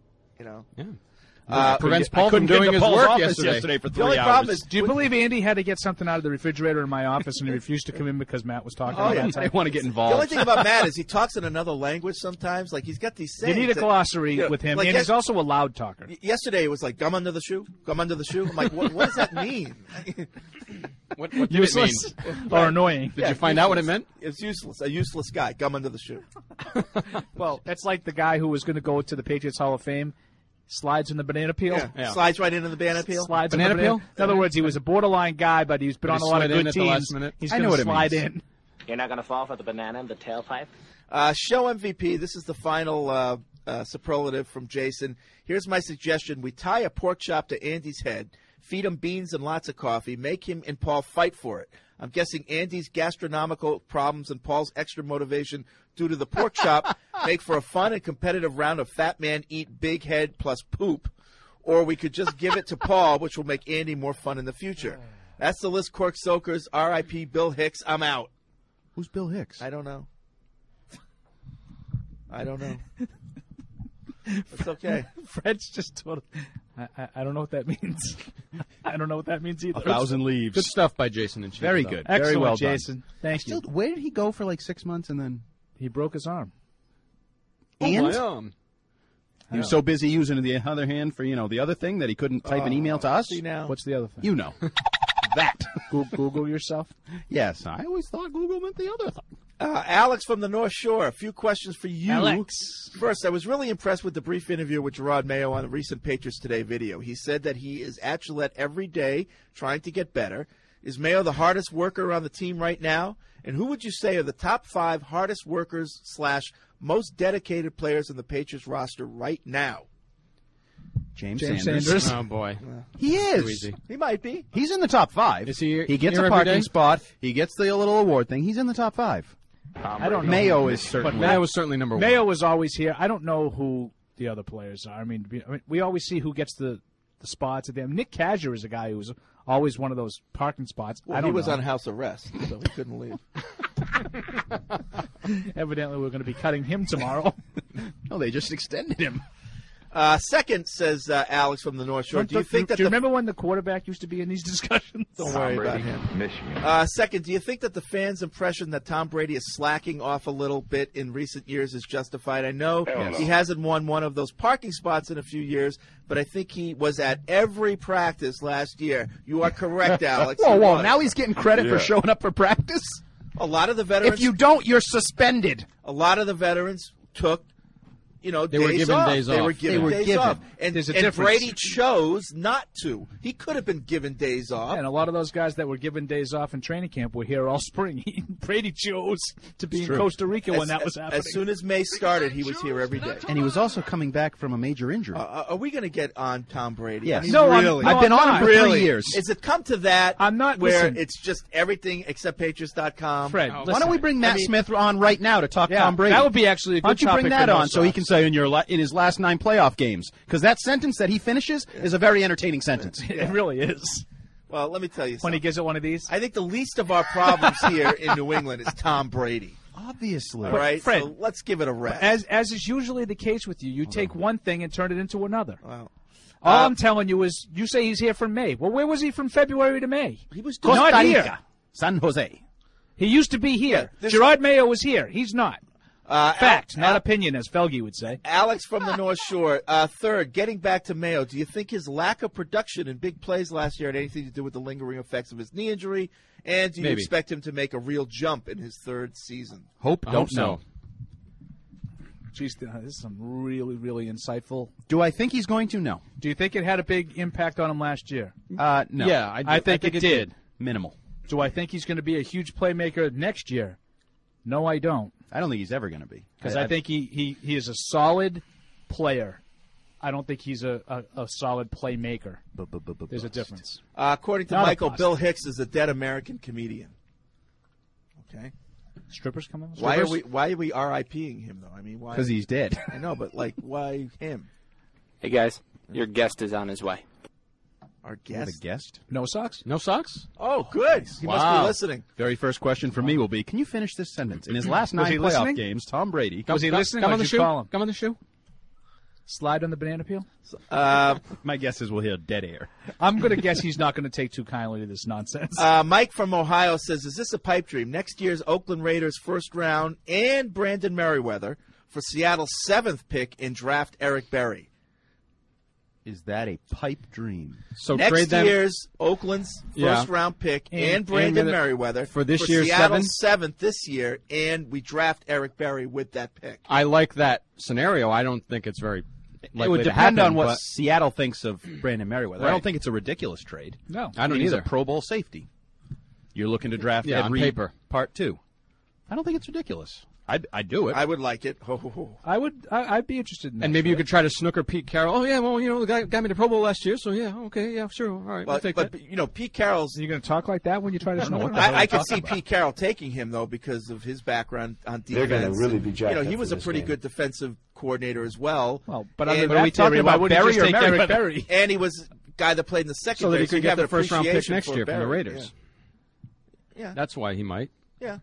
Speaker 13: Yeah. Prevents Paul from doing his work yesterday
Speaker 10: for 3
Speaker 9: The only
Speaker 10: hours.
Speaker 9: problem is,
Speaker 11: Do you believe Andy had to get something out of the refrigerator in my office and he refused to come in because Matt was talking about it?
Speaker 10: I want to get
Speaker 9: the
Speaker 10: involved.
Speaker 9: only thing about Matt is he talks in another language sometimes. Like he's got these sayings.
Speaker 11: You need a glossary with him,
Speaker 9: like
Speaker 11: and he's also a loud talker.
Speaker 9: Yesterday it was like gum under the shoe, gum under the shoe. I'm like, what does that mean?
Speaker 13: What did
Speaker 11: Useless
Speaker 13: it mean?
Speaker 11: or annoying.
Speaker 13: Did you find out what it meant?
Speaker 9: It's useless. A useless guy. Gum under the shoe.
Speaker 11: Well, that's like the guy who was going to go to the Patriots Hall of Fame. Slides in the banana peel.
Speaker 9: Yeah. Slides right into the banana peel.
Speaker 11: Slides
Speaker 13: Banana
Speaker 11: in the
Speaker 13: peel?
Speaker 11: In other words, he was a borderline guy, but he's been on a lot of
Speaker 13: slid in
Speaker 11: good
Speaker 13: at the
Speaker 11: teams.
Speaker 13: last minute.
Speaker 11: He's
Speaker 10: I
Speaker 11: going
Speaker 10: know
Speaker 11: to
Speaker 10: what it
Speaker 11: slide
Speaker 10: means.
Speaker 11: in.
Speaker 3: You're not going to fall for the banana and the tailpipe?
Speaker 9: Show MVP. This is the final superlative from Jason. Here's my suggestion. We tie a pork chop to Andy's head, feed him beans and lots of coffee, make him and Paul fight for it. I'm guessing Andy's gastronomical problems and Paul's extra motivation due to the pork chop make for a fun and competitive round of fat man eat big head plus poop. Or we could just give it to Paul, which will make Andy more fun in the future. That's the list, Cork Soakers. R.I.P. Bill Hicks. I'm out.
Speaker 10: Who's Bill Hicks?
Speaker 9: I don't know. It's okay.
Speaker 11: Fred's just told. I don't know what that means. I don't know what that means either.
Speaker 10: 1,000 leaves.
Speaker 13: Good stuff by Jason and Chief.
Speaker 10: Very good.
Speaker 11: Excellent,
Speaker 10: Very well
Speaker 11: Jason.
Speaker 10: done.
Speaker 11: Thank you.
Speaker 10: Where did he go for like 6 months and then?
Speaker 11: He broke his arm.
Speaker 10: And?
Speaker 13: My arm.
Speaker 10: He was so busy using the other hand for, the other thing that he couldn't type an email to us.
Speaker 9: See now.
Speaker 11: What's the other thing?
Speaker 10: You know. That.
Speaker 11: Google yourself?
Speaker 10: Yes. I always thought Google meant the other thing.
Speaker 9: Alex from the North Shore, a few questions for you.
Speaker 11: Alex.
Speaker 9: First, I was really impressed with the brief interview with Gerard Mayo on the recent Patriots Today video. He said that he is at Gillette every day trying to get better. Is Mayo the hardest worker on the team right now? And who would you say are the top 5 hardest workers / most dedicated players in the Patriots roster right now?
Speaker 10: James Sanders.
Speaker 13: Oh, boy.
Speaker 10: He is.
Speaker 9: He might be.
Speaker 10: He's in the top 5.
Speaker 13: Is he
Speaker 10: gets
Speaker 13: here
Speaker 10: a
Speaker 13: every
Speaker 10: parking
Speaker 13: day?
Speaker 10: spot. He gets the little award thing. He's in the top 5.
Speaker 11: I don't know.
Speaker 10: Mayo is certainly.
Speaker 13: Mayo was certainly number 1.
Speaker 11: Mayo is always here. I don't know who the other players are. I mean, we always see who gets the spots at them. Nick Kazir is a guy who's always one of those parking spots.
Speaker 9: Well, he was on house arrest, so he couldn't leave.
Speaker 11: Evidently, we're going to be cutting him tomorrow.
Speaker 10: No, they just extended him.
Speaker 9: Second, says Alex from the North Shore, do you
Speaker 11: remember when the quarterback used to be in these discussions?
Speaker 9: Don't worry about him.
Speaker 2: Michigan.
Speaker 9: Second, do you think that the fans' impression that Tom Brady is slacking off a little bit in recent years is justified? I know he hasn't won one of those parking spots in a few years, but I think he was at every practice last year. You are correct, Alex.
Speaker 10: Whoa. Now he's getting credit for showing up for practice?
Speaker 9: A lot of the veterans.
Speaker 10: If you don't, you're suspended.
Speaker 9: A lot of the veterans took
Speaker 13: They were given days off.
Speaker 9: They were given days off. And
Speaker 11: There's a difference.
Speaker 9: Brady chose not to. He could have been given days off.
Speaker 11: Yeah, and a lot of those guys that were given days off in training camp were here all spring. Brady chose to be in Costa Rica when that was happening.
Speaker 9: As soon as May started, he was here every day.
Speaker 10: And he was also coming back from a major injury.
Speaker 9: Are we going to get on Tom Brady?
Speaker 10: Yes.
Speaker 9: I mean,
Speaker 10: No,
Speaker 9: really?
Speaker 10: I've been on him for 3 years.
Speaker 9: Is it come to that
Speaker 11: I'm not,
Speaker 9: where
Speaker 11: listen.
Speaker 9: it's just everything except Patriots.com?
Speaker 11: Fred,
Speaker 10: Why don't we bring Matt Smith on right now to talk Tom Brady?
Speaker 11: That would be actually a good
Speaker 10: Why don't you bring
Speaker 11: topic
Speaker 10: that
Speaker 11: for
Speaker 10: on so he can say in his last 9 playoff games? Because that sentence that he finishes is a very entertaining sentence.
Speaker 11: It really is.
Speaker 9: Well, let me tell you something.
Speaker 11: When he gives it one of these?
Speaker 9: I think the least of our problems here in New England is Tom Brady.
Speaker 10: Obviously.
Speaker 9: All right?
Speaker 11: Fred,
Speaker 9: so let's give it a rest.
Speaker 11: As is usually the case with you, you take one thing and turn it into another.
Speaker 9: Wow.
Speaker 11: All I'm telling you is, you say he's here from May. Well, where was he from February to May?
Speaker 9: He was
Speaker 11: not
Speaker 10: Costa
Speaker 11: here.
Speaker 10: Rica, San Jose.
Speaker 11: He used to be here. Gerard Mayo was here. He's not. Fact, not opinion, as Felge would say.
Speaker 9: Alex from the North Shore. Third, getting back to Mayo, do you think his lack of production in big plays last year had anything to do with the lingering effects of his knee injury? And do you expect him to make a real jump in his 3rd season?
Speaker 10: Don't know.
Speaker 11: Geez, this is some really, really insightful.
Speaker 10: Do I think he's going to? No.
Speaker 11: Do you think it had a big impact on him last year?
Speaker 10: No.
Speaker 13: Yeah,
Speaker 11: I think it did.
Speaker 10: Minimal.
Speaker 11: Do I think he's going to be a huge playmaker next year? No, I don't.
Speaker 10: I don't think he's ever going to be.
Speaker 11: Because I think he is a solid player. I don't think he's a solid playmaker. There's a difference.
Speaker 9: According to Michael, Bill Hicks is a dead American comedian. Okay.
Speaker 11: Strippers coming?
Speaker 9: Why are we RIPing him though? I mean, why?
Speaker 10: Because he's dead.
Speaker 9: I know, but why him?
Speaker 12: Hey guys, your guest is on his way.
Speaker 9: Our guest?
Speaker 10: What, a guest?
Speaker 11: No socks?
Speaker 13: No socks?
Speaker 9: Oh, good. He must be listening.
Speaker 10: Very first question for me will be, can you finish this sentence? In his last 9 playoff games, Tom Brady.
Speaker 11: Was he listening?
Speaker 13: Come on the shoe.
Speaker 11: Call him?
Speaker 13: Come on the shoe.
Speaker 11: Slide on the banana peel?
Speaker 10: My guess is we'll hear dead air.
Speaker 11: I'm going to guess he's not going to take too kindly to this nonsense.
Speaker 9: Mike from Ohio says, is this a pipe dream? Next year's Oakland Raiders 1st round and Brandon Merriweather for Seattle's 7th pick in draft Eric Berry.
Speaker 10: Is that a pipe dream?
Speaker 13: So
Speaker 9: next
Speaker 13: trade them.
Speaker 9: year's Oakland's 1st round pick and Brandon Merriweather
Speaker 13: for this year's
Speaker 9: Seattle's 7th this year, and we draft Eric Berry with that pick.
Speaker 13: I like that scenario. I don't think it's very likely
Speaker 10: it would
Speaker 13: to
Speaker 10: depend
Speaker 13: happen,
Speaker 10: on what
Speaker 13: but
Speaker 10: Seattle thinks of Brandon Merriweather.
Speaker 13: Right.
Speaker 10: I don't think it's a ridiculous trade.
Speaker 11: No,
Speaker 13: I don't
Speaker 10: he's
Speaker 13: either.
Speaker 10: a Pro Bowl safety. You're looking to draft Ed
Speaker 13: on
Speaker 10: Reed
Speaker 13: paper.
Speaker 10: Part 2. I don't think it's ridiculous. I'd do it.
Speaker 9: I would like it.
Speaker 11: I'd be interested in that.
Speaker 13: And maybe you could try to snooker Pete Carroll. Oh, yeah, well, the guy got me to Pro Bowl last year, so yeah, okay, yeah, sure, all right, we'll take that.
Speaker 9: But, Pete Carroll's...
Speaker 11: You're going to talk like that when you try to snooker?
Speaker 9: I could see Pete Carroll taking him, though, because of his background on defense.
Speaker 2: They're going to really be jacked up
Speaker 9: he was
Speaker 2: for
Speaker 9: a
Speaker 2: this
Speaker 9: pretty
Speaker 2: game.
Speaker 9: good defensive coordinator as well.
Speaker 11: Well, but
Speaker 9: and
Speaker 11: are we talking about Berry or Merriweather?
Speaker 9: And he was a guy that played in the secondary.
Speaker 13: So that he could
Speaker 9: you
Speaker 13: get
Speaker 9: have
Speaker 13: the
Speaker 9: an
Speaker 13: first-round pick
Speaker 9: appreciation
Speaker 13: next
Speaker 9: for
Speaker 13: year from the
Speaker 9: Berry.
Speaker 13: Raiders.
Speaker 9: Yeah.
Speaker 13: That's why he might.
Speaker 9: Yeah.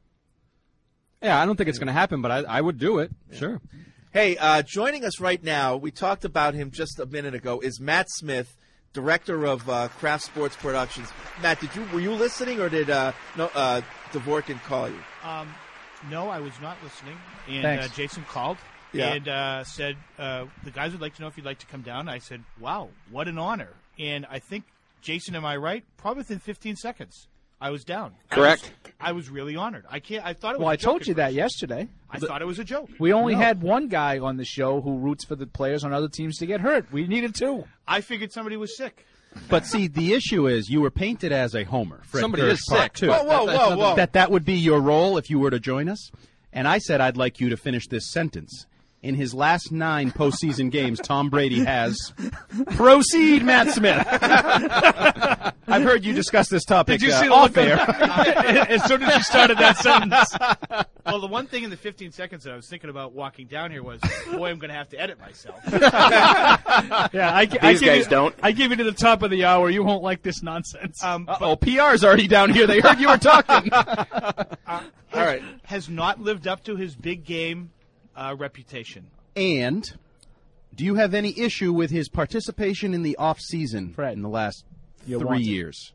Speaker 13: Yeah, I don't think it's going to happen, but I would do it. Yeah. Sure.
Speaker 9: Hey, joining us right now, we talked about him just a minute ago, is Matt Smith, director of Kraft Sports Productions. Matt, were you listening, or did Dvorkin call you?
Speaker 4: No, I was not listening. And Jason called. and said, the guys would like to know if you'd like to come down. I said, wow, what an honor. And I think, Jason, am I right? Probably within 15 seconds, I was down.
Speaker 12: Correct.
Speaker 4: I was really honored. I thought it was
Speaker 11: Well,
Speaker 4: a
Speaker 11: I
Speaker 4: joke
Speaker 11: told
Speaker 4: at
Speaker 11: you that
Speaker 4: first.
Speaker 11: yesterday.
Speaker 4: I thought it was a joke.
Speaker 11: We only had one guy on the show who roots for the players on other teams to get hurt. We needed two.
Speaker 4: I figured somebody was sick.
Speaker 10: But see, the issue is you were painted as a homer. Fred
Speaker 13: Somebody
Speaker 10: Gersh
Speaker 13: is
Speaker 10: Part
Speaker 13: sick.
Speaker 10: Two.
Speaker 9: Whoa.
Speaker 10: That would be your role if you were to join us. And I said I'd like you to finish this sentence. In his last 9 postseason games, Tom Brady has... Proceed, Matt Smith. I've heard you discuss this topic
Speaker 11: Did you see the
Speaker 10: off
Speaker 11: look
Speaker 10: air.
Speaker 11: as soon as you started that sentence?
Speaker 4: Well, the one thing in the 15 seconds that I was thinking about walking down here was, boy, I'm going to have to edit myself.
Speaker 11: These
Speaker 12: guys don't.
Speaker 11: I give you to the top of the hour. You won't like this nonsense.
Speaker 10: PR's already down here. They heard you were talking.
Speaker 4: All right. Has not lived up to his big game reputation.
Speaker 10: And do you have any issue with his participation in the off-season in the last 3 years?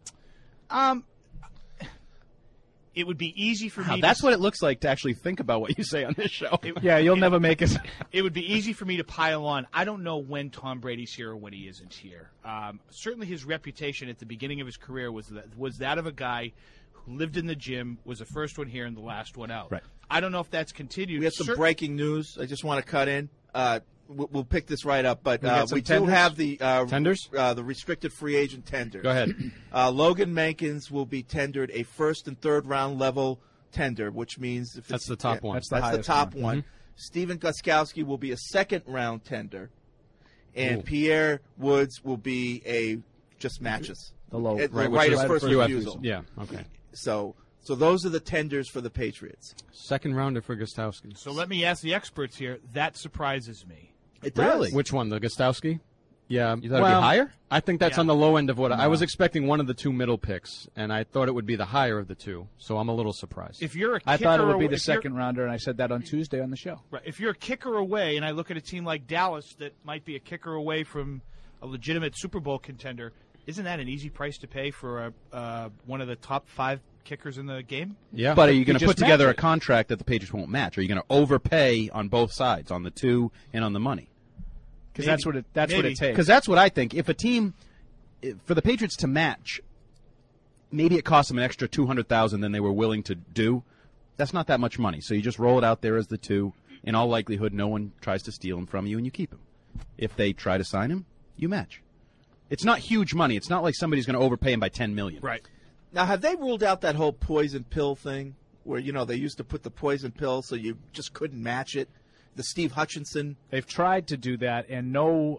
Speaker 4: It would be easy for me.
Speaker 10: That's what it looks like to actually think about what you say on this show.
Speaker 11: You'll never make it.
Speaker 4: It would be easy for me to pile on. I don't know when Tom Brady's here or when he isn't here. Certainly his reputation at the beginning of his career was that of a guy who lived in the gym, was the first one here and the last one out.
Speaker 10: Right.
Speaker 4: I don't know if that's continued.
Speaker 9: We have some breaking news. I just want to cut in. We'll pick this right up, but
Speaker 13: We got some
Speaker 9: we do
Speaker 13: tenders?
Speaker 9: have the
Speaker 13: Tenders?
Speaker 9: the restricted free agent tenders.
Speaker 13: Go ahead.
Speaker 9: Logan Mankins will be tendered a first and third round level tender, which means if
Speaker 13: That's
Speaker 9: it's,
Speaker 13: the top one.
Speaker 11: That's the
Speaker 9: That's the
Speaker 11: highest
Speaker 9: top
Speaker 11: one.
Speaker 9: one.
Speaker 13: Mm-hmm.
Speaker 9: Stephen Gostkowski will be a second round tender, and
Speaker 13: Ooh.
Speaker 9: Pierre Woods will be a just matches.
Speaker 11: The low
Speaker 9: Right of first refusal.
Speaker 13: Yeah, okay.
Speaker 9: So those are the tenders for the Patriots.
Speaker 13: Second rounder for Gostowski.
Speaker 4: So let me ask the experts here. That surprises me.
Speaker 9: It does.
Speaker 13: Which one, the Gostowski? Yeah.
Speaker 10: You thought it'd be higher?
Speaker 13: I think that's
Speaker 4: Yeah.
Speaker 13: on the low end of what I was expecting one of the two middle picks, and I thought it would be the higher of the two, so I'm a little surprised.
Speaker 4: If you're a
Speaker 11: I thought it
Speaker 4: kicker
Speaker 11: would be
Speaker 4: away-
Speaker 11: the
Speaker 4: if you're-
Speaker 11: second rounder, and I said that on Tuesday on the show.
Speaker 4: Right. If you're a kicker away, and I look at a team like Dallas that might be a kicker away from a legitimate Super Bowl contender, isn't that an easy price to pay for one of the top 5 kickers in the game?
Speaker 13: Yeah.
Speaker 10: But are you going to
Speaker 11: just
Speaker 10: put together
Speaker 11: match
Speaker 10: a
Speaker 11: it.
Speaker 10: contract that the Patriots won't match? Are you going to overpay on both sides, on the two and on the money?
Speaker 11: Because that's what it takes.
Speaker 10: Because that's what I think. If a team, for the Patriots to match, maybe it costs them an extra $200,000 than they were willing to do. That's not that much money. So you just roll it out there as the two. In all likelihood, no one tries to steal him from you, and you keep him. If they try to sign him, you match. It's not huge money. It's not like somebody's going to overpay him by $10 million.
Speaker 4: Right.
Speaker 9: Now, have they ruled out that whole poison pill thing where, they used to put the poison pill so you just couldn't match it? The Steve Hutchinson.
Speaker 11: They've tried to do that, and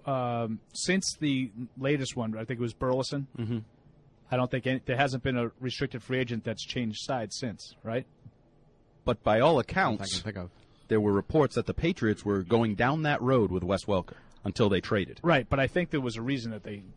Speaker 11: since the latest one, I think it was Burleson.
Speaker 10: Mm-hmm.
Speaker 11: I don't think there hasn't been a restricted free agent that's changed sides since, right?
Speaker 10: But by all
Speaker 13: I
Speaker 10: accounts,
Speaker 13: can think of.
Speaker 10: there were reports that the Patriots were going down that road with Wes Welker until they traded.
Speaker 11: Right, but I think there was a reason that they.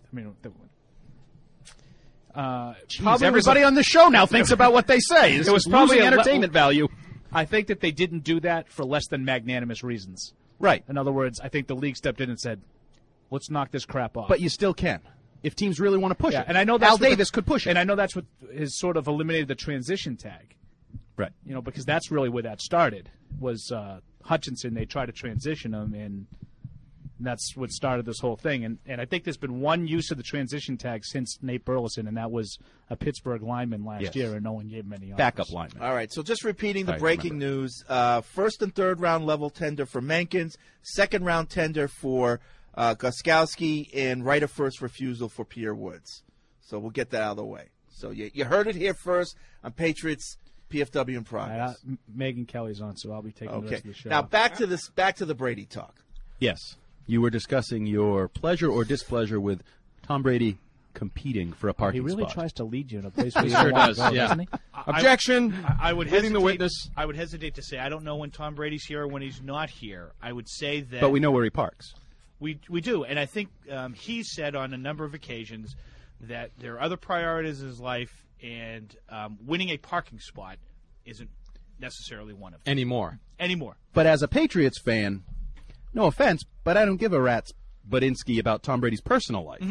Speaker 10: Jeez, everybody on the show now thinks about what they say. This
Speaker 11: It was
Speaker 10: is
Speaker 11: probably
Speaker 10: losing
Speaker 11: a
Speaker 10: entertainment value.
Speaker 11: I think that they didn't do that for less than magnanimous reasons.
Speaker 10: Right.
Speaker 11: In other words, I think the league stepped in and said, "Let's knock this crap off."
Speaker 10: But you still can. If teams really want to push it.
Speaker 11: And I know that's
Speaker 10: Al Davis could push it.
Speaker 11: And I know that's what has sort of eliminated the transition tag.
Speaker 10: Right.
Speaker 11: Because that's really where that started, was Hutchinson. They tried to transition him, and that's what started this whole thing. And I think there's been one use of the transition tag since Nate Burleson, and that was a Pittsburgh lineman last year, and no one gave him any offers.
Speaker 10: Backup lineman.
Speaker 9: All right, so just repeating the
Speaker 10: I
Speaker 9: breaking news. First and third round level tender for Mankins, second round tender for Gostkowski, and right of first refusal for Pierre Woods. So we'll get that out of the way. So you heard it here first on Patriots PFW in progress.
Speaker 11: Megan Kelly's on, so I'll be taking the rest of the show.
Speaker 9: Now back to the Brady talk.
Speaker 10: Yes. You were discussing your pleasure or displeasure with Tom Brady competing for a parking
Speaker 11: He really
Speaker 10: spot.
Speaker 11: tries to lead you in a place where
Speaker 13: He
Speaker 11: you don't
Speaker 13: sure
Speaker 11: want
Speaker 13: does,
Speaker 11: to go,
Speaker 13: yeah.
Speaker 11: doesn't he?
Speaker 13: Objection.
Speaker 4: I would
Speaker 13: Leading
Speaker 4: hesitate.
Speaker 13: the witness.
Speaker 4: I would hesitate to say I don't know when Tom Brady's here or when he's not here. I would say that.
Speaker 10: But we know where he parks.
Speaker 4: We do, and I think he's said on a number of occasions that there are other priorities in his life, and winning a parking spot isn't necessarily one of them.
Speaker 13: Anymore.
Speaker 10: But as a Patriots fan, no offense, but I don't give a rat's Budinsky about Tom Brady's personal life.
Speaker 4: Mm-hmm.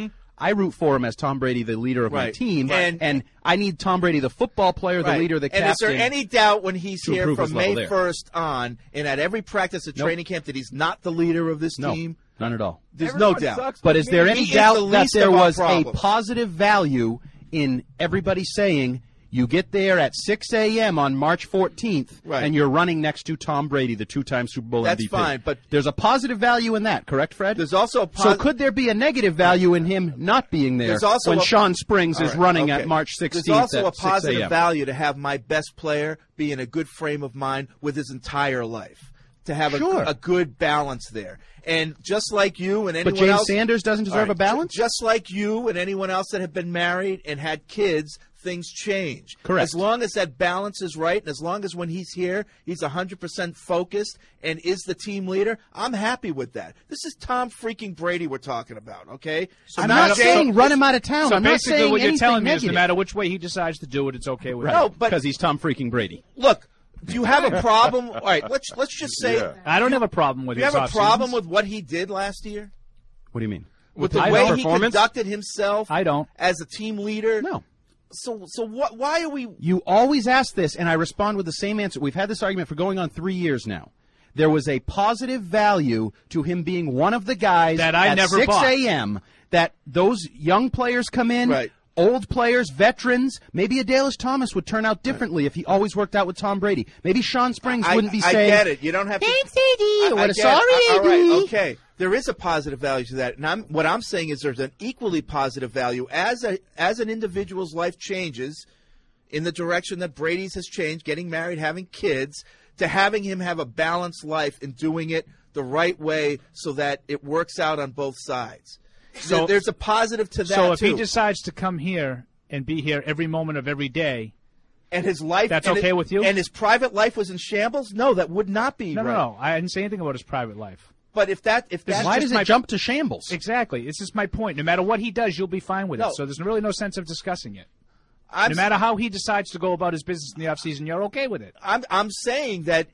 Speaker 10: I root for him as Tom Brady, the leader of my
Speaker 9: Right.
Speaker 10: team,
Speaker 9: And-
Speaker 10: and I need Tom Brady, the football player, the
Speaker 9: Right.
Speaker 10: leader, the
Speaker 9: and
Speaker 10: captain.
Speaker 9: is there any doubt when he's
Speaker 10: to
Speaker 9: here
Speaker 10: improve
Speaker 9: from
Speaker 10: his level
Speaker 9: May
Speaker 10: there?
Speaker 9: 1st on and at every practice at
Speaker 10: Nope.
Speaker 9: training camp that he's not the leader of this
Speaker 10: No,
Speaker 9: team?
Speaker 10: none at all.
Speaker 9: There's no doubt.
Speaker 10: But is there any
Speaker 9: He is
Speaker 10: doubt
Speaker 9: the
Speaker 10: that
Speaker 9: least
Speaker 10: there
Speaker 9: of our
Speaker 10: was a
Speaker 9: problems.
Speaker 10: positive value in everybody saying you get there at 6 a.m. on March 14th and you're running next to Tom Brady, the two-time Super Bowl
Speaker 9: That's
Speaker 10: MVP?
Speaker 9: fine, but
Speaker 10: there's a positive value in that, correct, Fred?
Speaker 9: There's also a
Speaker 10: so could there be a negative value in him not being there
Speaker 9: There's also
Speaker 10: when
Speaker 9: a-
Speaker 10: Sean Springs
Speaker 9: All
Speaker 10: is
Speaker 9: right,
Speaker 10: running
Speaker 9: okay.
Speaker 10: at March 16th
Speaker 9: There's also
Speaker 10: at
Speaker 9: a
Speaker 10: 6
Speaker 9: positive
Speaker 10: a.m.?
Speaker 9: value to have my best player be in a good frame of mind with his entire life, to have
Speaker 10: Sure.
Speaker 9: a good balance there. And just like you and anyone
Speaker 10: But James
Speaker 9: else,
Speaker 10: Sanders doesn't deserve
Speaker 9: All
Speaker 10: a balance?
Speaker 9: Just like you and anyone else that have been married and had kids, things change.
Speaker 10: Correct.
Speaker 9: As long as that balance is right, and as long as when he's here, he's 100% focused and is the team leader, I'm happy with that. This is Tom freaking Brady we're talking about, okay?
Speaker 11: So
Speaker 10: I'm not saying run him out of town.
Speaker 11: So
Speaker 10: I'm not
Speaker 11: basically,
Speaker 10: saying
Speaker 11: what you're
Speaker 10: anything
Speaker 11: telling me is
Speaker 10: negative.
Speaker 11: no matter which way he decides to do it, it's okay with
Speaker 10: Right.
Speaker 11: him.
Speaker 9: No, but-
Speaker 10: because he's Tom freaking Brady.
Speaker 9: Look, do you have a problem? All right, let's just say
Speaker 11: I don't have a problem with
Speaker 9: do you
Speaker 11: his
Speaker 9: have a problem
Speaker 11: off-seasons.
Speaker 9: with what he did last year?
Speaker 10: What do you mean?
Speaker 9: With the
Speaker 11: I
Speaker 9: way
Speaker 11: don't.
Speaker 9: he
Speaker 11: Performance?
Speaker 9: conducted himself
Speaker 11: I don't.
Speaker 9: as a team leader?
Speaker 10: No.
Speaker 9: So what? Why are we?
Speaker 10: You always ask this, and I respond with the same answer. We've had this argument for going on 3 years now. There was a positive value to him being one of the guys
Speaker 11: That I
Speaker 10: at
Speaker 11: never
Speaker 10: 6
Speaker 11: bought.
Speaker 10: a.m. that those young players come in,
Speaker 9: Right.
Speaker 10: old players, veterans. Maybe a Dallas Thomas would turn out differently if he always worked out with Tom Brady. Maybe Sean Springs wouldn't be
Speaker 9: I
Speaker 10: saying,
Speaker 9: get it. You don't have to.
Speaker 10: "Thanks, AD," or
Speaker 9: I
Speaker 10: what a
Speaker 9: get
Speaker 10: sorry,
Speaker 9: it. All right,
Speaker 10: AD.
Speaker 9: okay. There is a positive value to that, and what I'm saying is there's an equally positive value as an individual's life changes in the direction that Brady's has changed, getting married, having kids, to having him have a balanced life and doing it the right way so that it works out on both sides. So there's a positive to that
Speaker 11: So if
Speaker 9: too.
Speaker 11: he decides to come here and be here every moment of every day,
Speaker 9: and his life
Speaker 11: that's
Speaker 9: and
Speaker 11: okay with you?
Speaker 9: And his private life was in shambles? No, that would not be
Speaker 11: No,
Speaker 9: right.
Speaker 11: no, I didn't say anything about his private life.
Speaker 9: But if that's
Speaker 10: why does it jump to shambles?
Speaker 11: Exactly. It's just my point. No matter what he does, you'll be fine with
Speaker 9: No.
Speaker 11: it. So there's really no sense of discussing it.
Speaker 9: I'm
Speaker 11: No matter how he decides to go about his business in the offseason, you're okay with it.
Speaker 9: I'm saying that,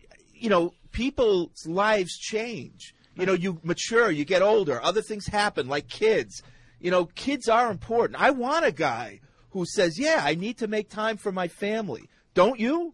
Speaker 9: people's lives change. You mature, you get older, other things happen, like kids. Kids are important. I want a guy who says, yeah, I need to make time for my family. Don't you?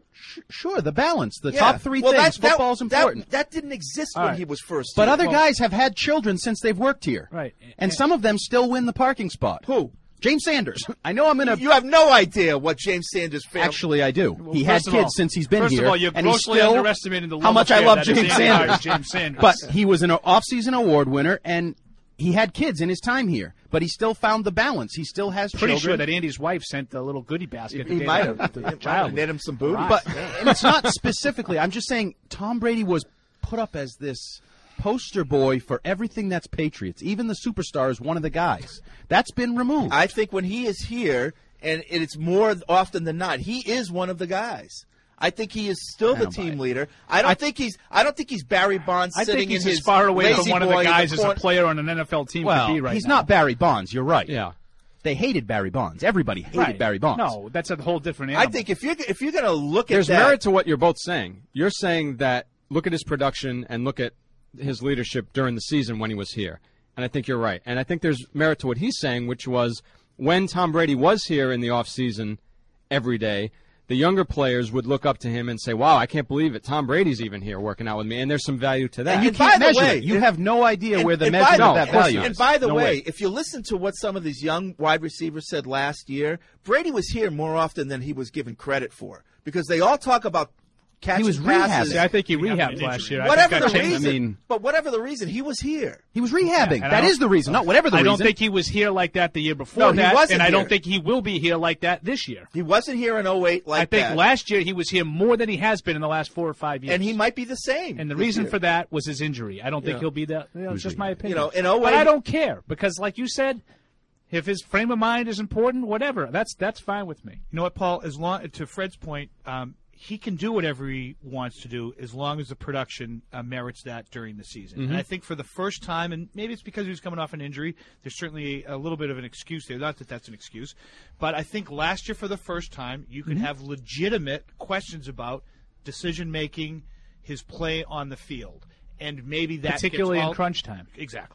Speaker 10: Sure, the balance, the
Speaker 9: Yeah.
Speaker 10: top three
Speaker 9: Well,
Speaker 10: things.
Speaker 9: that-
Speaker 10: Football's
Speaker 9: that-
Speaker 10: important.
Speaker 9: That didn't exist
Speaker 10: All
Speaker 9: when
Speaker 10: right.
Speaker 9: he was first
Speaker 10: But
Speaker 9: here.
Speaker 10: other guys have had children since they've worked here.
Speaker 11: Right.
Speaker 10: And some of them still win the parking spot.
Speaker 9: Who?
Speaker 10: James Sanders. I know I'm going to...
Speaker 9: You have no idea what James Sanders family...
Speaker 10: Actually, I do. He had
Speaker 11: first of
Speaker 10: kids
Speaker 11: all-
Speaker 10: since he's been
Speaker 11: first of
Speaker 10: here.
Speaker 11: all, you're
Speaker 10: and he's
Speaker 11: grossly
Speaker 10: still,
Speaker 11: underestimating the
Speaker 10: how
Speaker 11: love
Speaker 10: much I
Speaker 11: affair
Speaker 10: love
Speaker 11: that is
Speaker 10: James
Speaker 11: Andy Hart
Speaker 10: Sanders.
Speaker 11: and James Sanders.
Speaker 10: But he was an off-season award winner, and he had kids in his time here. But he still found the balance. He still has
Speaker 11: Pretty
Speaker 10: children.
Speaker 11: sure that Andy's wife sent a little goodie basket.
Speaker 9: He
Speaker 11: that
Speaker 9: might
Speaker 11: they-
Speaker 9: have.
Speaker 11: the
Speaker 9: He might
Speaker 11: child
Speaker 9: have knit him some booties.
Speaker 10: But and it's not specifically. I'm just saying Tom Brady was put up as this poster boy for everything that's Patriots. Even the superstar is one of the guys. That's been removed.
Speaker 9: I think when he is here, and it's more often than not, he is one of the guys. I think he is still the team leader. I don't think he's Barry Bonds
Speaker 11: I
Speaker 9: sitting
Speaker 11: think he's
Speaker 9: in his
Speaker 11: as far away from
Speaker 9: lazy
Speaker 11: one of the
Speaker 9: boy in
Speaker 11: guys as a
Speaker 9: corner.
Speaker 11: player on an NFL team
Speaker 10: well,
Speaker 11: could be right
Speaker 10: he's
Speaker 11: now.
Speaker 10: not Barry Bonds. You're right.
Speaker 13: Yeah.
Speaker 10: They hated Barry Bonds. Everybody hated
Speaker 11: Right.
Speaker 10: Barry Bonds.
Speaker 11: No, that's a whole different
Speaker 9: I
Speaker 11: animal.
Speaker 9: think if you're going to look
Speaker 13: There's
Speaker 9: at that,
Speaker 13: merit to what you're both saying. You're saying that look at his production and look at his leadership during the season when he was here. And I think you're right. And I think there's merit to what he's saying, which was when Tom Brady was here in the offseason every day, the younger players would look up to him and say, wow, I can't believe it. Tom Brady's even here working out with me. And there's some value to that.
Speaker 10: And you
Speaker 9: And
Speaker 10: can't
Speaker 9: by the
Speaker 10: measure
Speaker 9: way,
Speaker 10: it. You
Speaker 9: and-
Speaker 10: have no idea where the
Speaker 9: and
Speaker 10: measurement
Speaker 9: by
Speaker 10: of
Speaker 9: the-
Speaker 10: that value is.
Speaker 9: And by the
Speaker 10: No
Speaker 9: way, if you listen to what some of these young wide receivers said last year, Brady was here more often than he was given credit for because they all talk about catching
Speaker 10: was
Speaker 9: passes.
Speaker 10: rehabbing.
Speaker 11: I think he rehabbed last year. I
Speaker 9: Whatever
Speaker 11: think
Speaker 9: the
Speaker 11: that changed.
Speaker 9: reason, but whatever the reason, he was here.
Speaker 10: He was rehabbing.
Speaker 11: and I
Speaker 10: That
Speaker 11: don't-
Speaker 10: is the reason. Not whatever the
Speaker 11: I
Speaker 10: reason.
Speaker 11: don't think he was here like that the year before
Speaker 9: No, he
Speaker 11: that,
Speaker 9: wasn't
Speaker 11: and I
Speaker 9: here.
Speaker 11: don't think he will be here like that this year.
Speaker 9: He wasn't here in 08 like
Speaker 11: I think
Speaker 9: that.
Speaker 11: last year he was here more than he has been in the last 4 or 5 years.
Speaker 9: And he might be the same.
Speaker 11: And the
Speaker 9: this
Speaker 11: reason
Speaker 9: year.
Speaker 11: for that was his injury. I don't think
Speaker 9: Yeah.
Speaker 11: he'll be that. It's just my opinion.
Speaker 9: in 08
Speaker 11: but I don't care because, like you said, if his frame of mind is important, whatever, that's fine with me.
Speaker 4: You know what, Paul? As long to Fred's point, he can do whatever he wants to do as long as the production merits that during the season.
Speaker 11: Mm-hmm.
Speaker 4: And I think for the first time, and maybe it's because he was coming off an injury, there's certainly a little bit of an excuse there. Not that that's an excuse, but I think last year for the first time, you could
Speaker 11: Mm-hmm.
Speaker 4: have legitimate questions about decision making, his play on the field, and maybe that
Speaker 11: Particularly
Speaker 4: gets
Speaker 11: in crunch time.
Speaker 4: Exactly.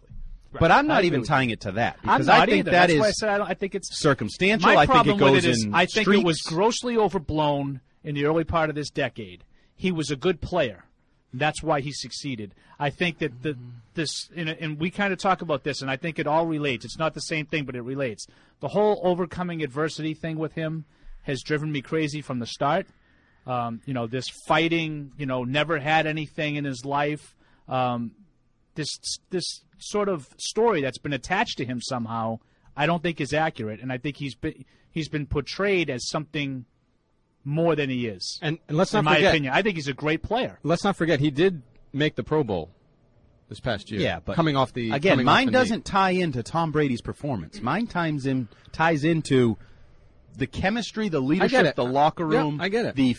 Speaker 10: But I'm
Speaker 11: I
Speaker 10: not
Speaker 11: agree
Speaker 10: even
Speaker 11: with
Speaker 10: tying it to that
Speaker 11: I'm
Speaker 10: because
Speaker 11: not
Speaker 10: I think
Speaker 11: either.
Speaker 10: that
Speaker 11: That's
Speaker 10: is
Speaker 11: why I said I think it's
Speaker 10: circumstantial.
Speaker 11: My
Speaker 10: I think
Speaker 11: problem
Speaker 10: it goes
Speaker 11: with it is,
Speaker 10: in
Speaker 11: I think
Speaker 10: streaks.
Speaker 11: it was grossly overblown in the early part of this decade. He was a good player. That's why he succeeded. I think that and we kind of talk about this, and I think it all relates. It's not the same thing, but it relates. The whole overcoming adversity thing with him has driven me crazy from the start. This fighting, never had anything in his life. This sort of story that's been attached to him somehow, I don't think is accurate, and I think he's been portrayed as something more than he is.
Speaker 13: And let's not
Speaker 11: in my
Speaker 13: forget,
Speaker 11: opinion, I think he's a great player.
Speaker 13: Let's not forget he did make the Pro Bowl this past year.
Speaker 10: Yeah, but
Speaker 13: coming off the
Speaker 10: mine
Speaker 13: knee.
Speaker 10: doesn't tie into Tom Brady's performance. Mine ties into the chemistry, the leadership, the locker room.
Speaker 13: Yeah, I get it.
Speaker 10: The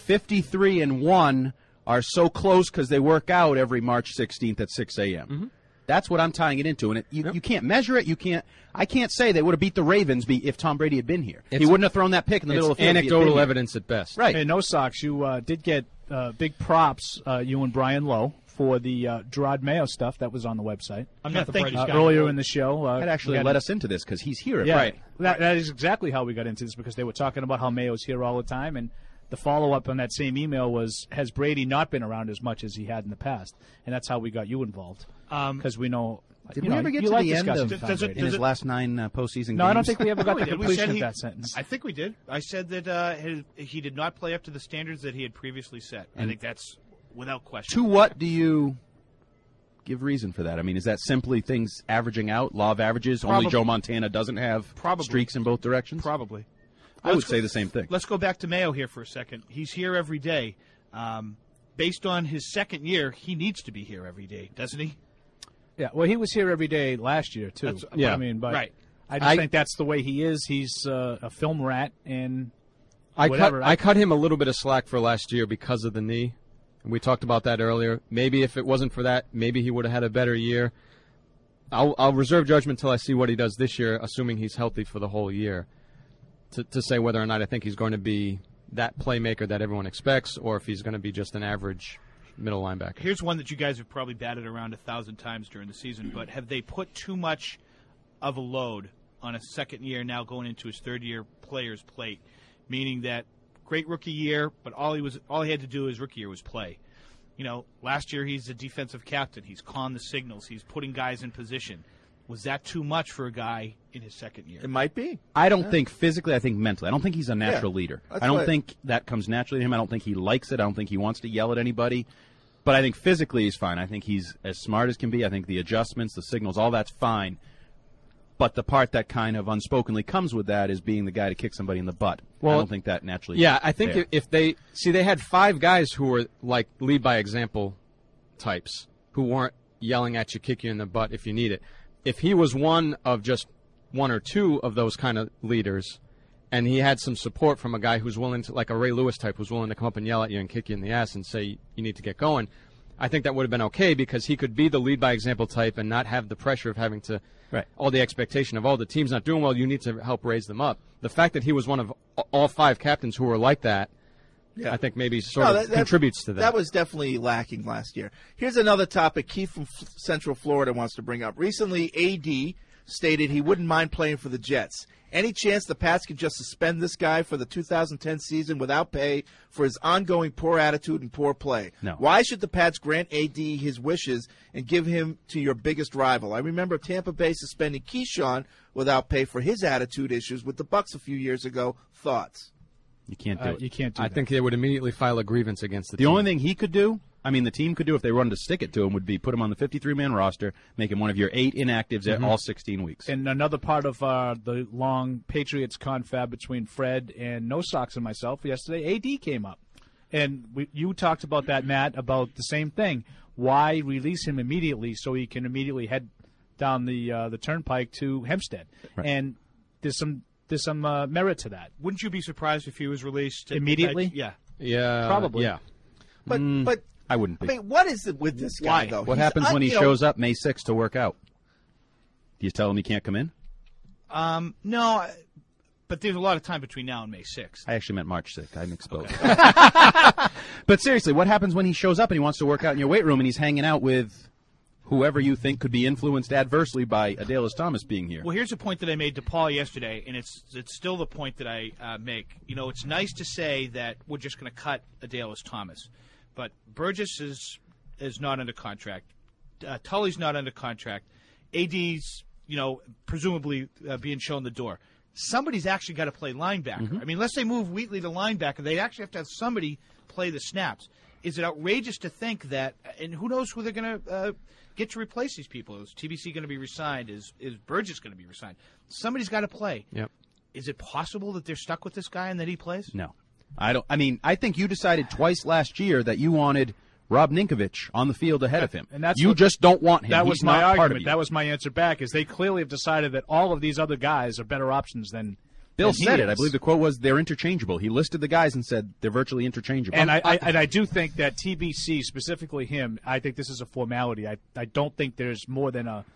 Speaker 10: 53-1 are so close because they work out every March 16th at 6 a.m.
Speaker 13: Mm-hmm.
Speaker 10: That's what I'm tying it into, and you can't measure it. I can't say they would have beat the Ravens if Tom Brady had been here. He wouldn't have thrown that pick in the middle of the field.
Speaker 13: Anecdotal evidence at best.
Speaker 10: Right.
Speaker 11: Hey, No Sox, you did get big props, you and Brian Lowe, for the Gerard Mayo stuff that was on the website.
Speaker 4: I'm not the brightest guy.
Speaker 11: Earlier in the show.
Speaker 10: That actually led us into this because he's here.
Speaker 11: Yeah,
Speaker 10: right.
Speaker 11: That is exactly how we got into this, because they were talking about how Mayo's here all the time, and the follow-up on that same email was, has Brady not been around as much as he had in the past? And that's how we got you involved, because we know.
Speaker 10: Did we ever get to the end of his last 9 postseason games?
Speaker 11: No, I don't think we ever got the
Speaker 4: We
Speaker 11: completion
Speaker 4: said
Speaker 11: of that sentence.
Speaker 4: I think we did. I said that he did not play up to the standards that he had previously set. I think that's without question.
Speaker 10: To what do you give reason for that? I mean, is that simply things averaging out, law of averages? Only Joe Montana doesn't have streaks in both directions?
Speaker 4: Probably.
Speaker 10: I would say the same thing.
Speaker 4: Let's go back to Mayo here for a second. He's here every day. Based on his second year, he needs to be here every day, doesn't he?
Speaker 11: Yeah, well, he was here every day last year, too.
Speaker 4: Yeah.
Speaker 11: I mean, but
Speaker 4: right.
Speaker 11: I just think that's the way he is. He's a film rat, and
Speaker 13: I cut him a little bit of slack for last year because of the knee. We talked about that earlier. Maybe if it wasn't for that, maybe he would have had a better year. I'll reserve judgment until I see what he does this year, assuming he's healthy for the whole year, to say whether or not I think he's going to be that playmaker that everyone expects, or if he's going to be just an average middle linebacker.
Speaker 4: Here's one that you guys have probably batted around 1,000 times during the season, but have they put too much of a load on a second year now going into his third year player's plate, meaning that great rookie year, but all he had to do his rookie year was play. Last year he's a defensive captain. He's calling the signals. He's putting guys in position. Was that too much for a guy in his second year?
Speaker 9: It might be.
Speaker 10: I don't think physically. I think mentally. I don't think he's a natural leader.
Speaker 9: That's
Speaker 10: I don't think that comes naturally to him. I don't think he likes it. I don't think he wants to yell at anybody. But I think physically he's fine. I think he's as smart as can be. I think the adjustments, the signals, all that's fine. But the part that kind of unspokenly comes with that is being the guy to kick somebody in the butt.
Speaker 13: Well,
Speaker 10: I don't think that naturally.
Speaker 13: Yeah, I think
Speaker 10: there.
Speaker 13: if they they had 5 guys who were like lead by example types who weren't yelling at you, kick you in the butt if you need it. If he was one of just 1 or 2 of those kind of leaders, and he had some support from a guy who's willing to, like a Ray Lewis type, who's willing to come up and yell at you and kick you in the ass and say you need to get going, I think that would have been okay, because he could be the lead by example type and not have the pressure of having to, all the expectation of all the teams not doing well, you need to help raise them up. The fact that he was one of all 5 captains who were like that, I think maybe contributes to that.
Speaker 9: That was definitely lacking last year. Here's another topic Keith from Central Florida wants to bring up. Recently, AD stated he wouldn't mind playing for the Jets. Any chance the Pats could just suspend this guy for the 2010 season without pay for his ongoing poor attitude and poor play?
Speaker 10: No.
Speaker 9: Why should the Pats grant AD his wishes and give him to your biggest rival? I remember Tampa Bay suspending Keyshawn without pay for his attitude issues with the Bucs a few years ago. Thoughts?
Speaker 10: You can't do it.
Speaker 11: You can't do
Speaker 13: I
Speaker 11: that.
Speaker 13: think they would immediately file a grievance against the
Speaker 10: The
Speaker 13: team.
Speaker 10: only thing he could do, the team could do if they wanted to stick it to him, would be put him on the 53-man roster, make him one of your 8 inactives at all 16 weeks.
Speaker 11: And another part of the long Patriots confab between Fred and No Sox and myself yesterday, AD came up. And you talked about that, Matt, about the same thing. Why release him immediately so he can immediately head down the turnpike to Hempstead?
Speaker 10: Right.
Speaker 11: And there's some merit to that.
Speaker 4: Wouldn't you be surprised if he was released
Speaker 11: immediately?
Speaker 13: Yeah,
Speaker 11: probably.
Speaker 13: Yeah,
Speaker 9: but
Speaker 10: I wouldn't be.
Speaker 9: I mean, what is it with this guy though?
Speaker 10: What happens when he shows up May 6th to work out? Do you tell him he can't come in?
Speaker 4: No, but there's a lot of time between now and May 6th.
Speaker 10: I actually meant March 6th. I'm exposed. But seriously, what happens when he shows up and he wants to work out in your weight room and he's hanging out with whoever you think could be influenced adversely by Adelis Thomas being here.
Speaker 4: Well, here's a point that I made to Paul yesterday, and it's still the point that I make. You know, it's nice to say that we're just going to cut Adelis Thomas, but Burgess is not under contract. Tully's not under contract. AD's, presumably being shown the door. Somebody's actually got to play linebacker.
Speaker 10: Mm-hmm.
Speaker 4: I mean, unless they move Wheatley to linebacker, they actually have to have somebody play the snaps. Is it outrageous to think that, and who knows who they're going to get to replace these people? Is TBC going to be resigned? Is Burgess going to be resigned? Somebody's got to play.
Speaker 13: Yep.
Speaker 4: Is it possible that they're stuck with this guy and that he plays?
Speaker 10: No. I think you decided twice last year that you wanted Rob Ninkovich on the field ahead of him.
Speaker 11: And that's
Speaker 10: you just don't want him.
Speaker 11: That was
Speaker 10: He's
Speaker 11: my
Speaker 10: not part of
Speaker 11: argument.
Speaker 10: you.
Speaker 11: That was my answer back, is they clearly have decided that all of these other guys are better options than
Speaker 10: Bill
Speaker 11: he
Speaker 10: said it.
Speaker 11: is.
Speaker 10: I believe the quote was they're interchangeable. He listed the guys and said they're virtually interchangeable.
Speaker 11: And I do think that TBC, specifically him, I think this is a formality. I don't think there's more than a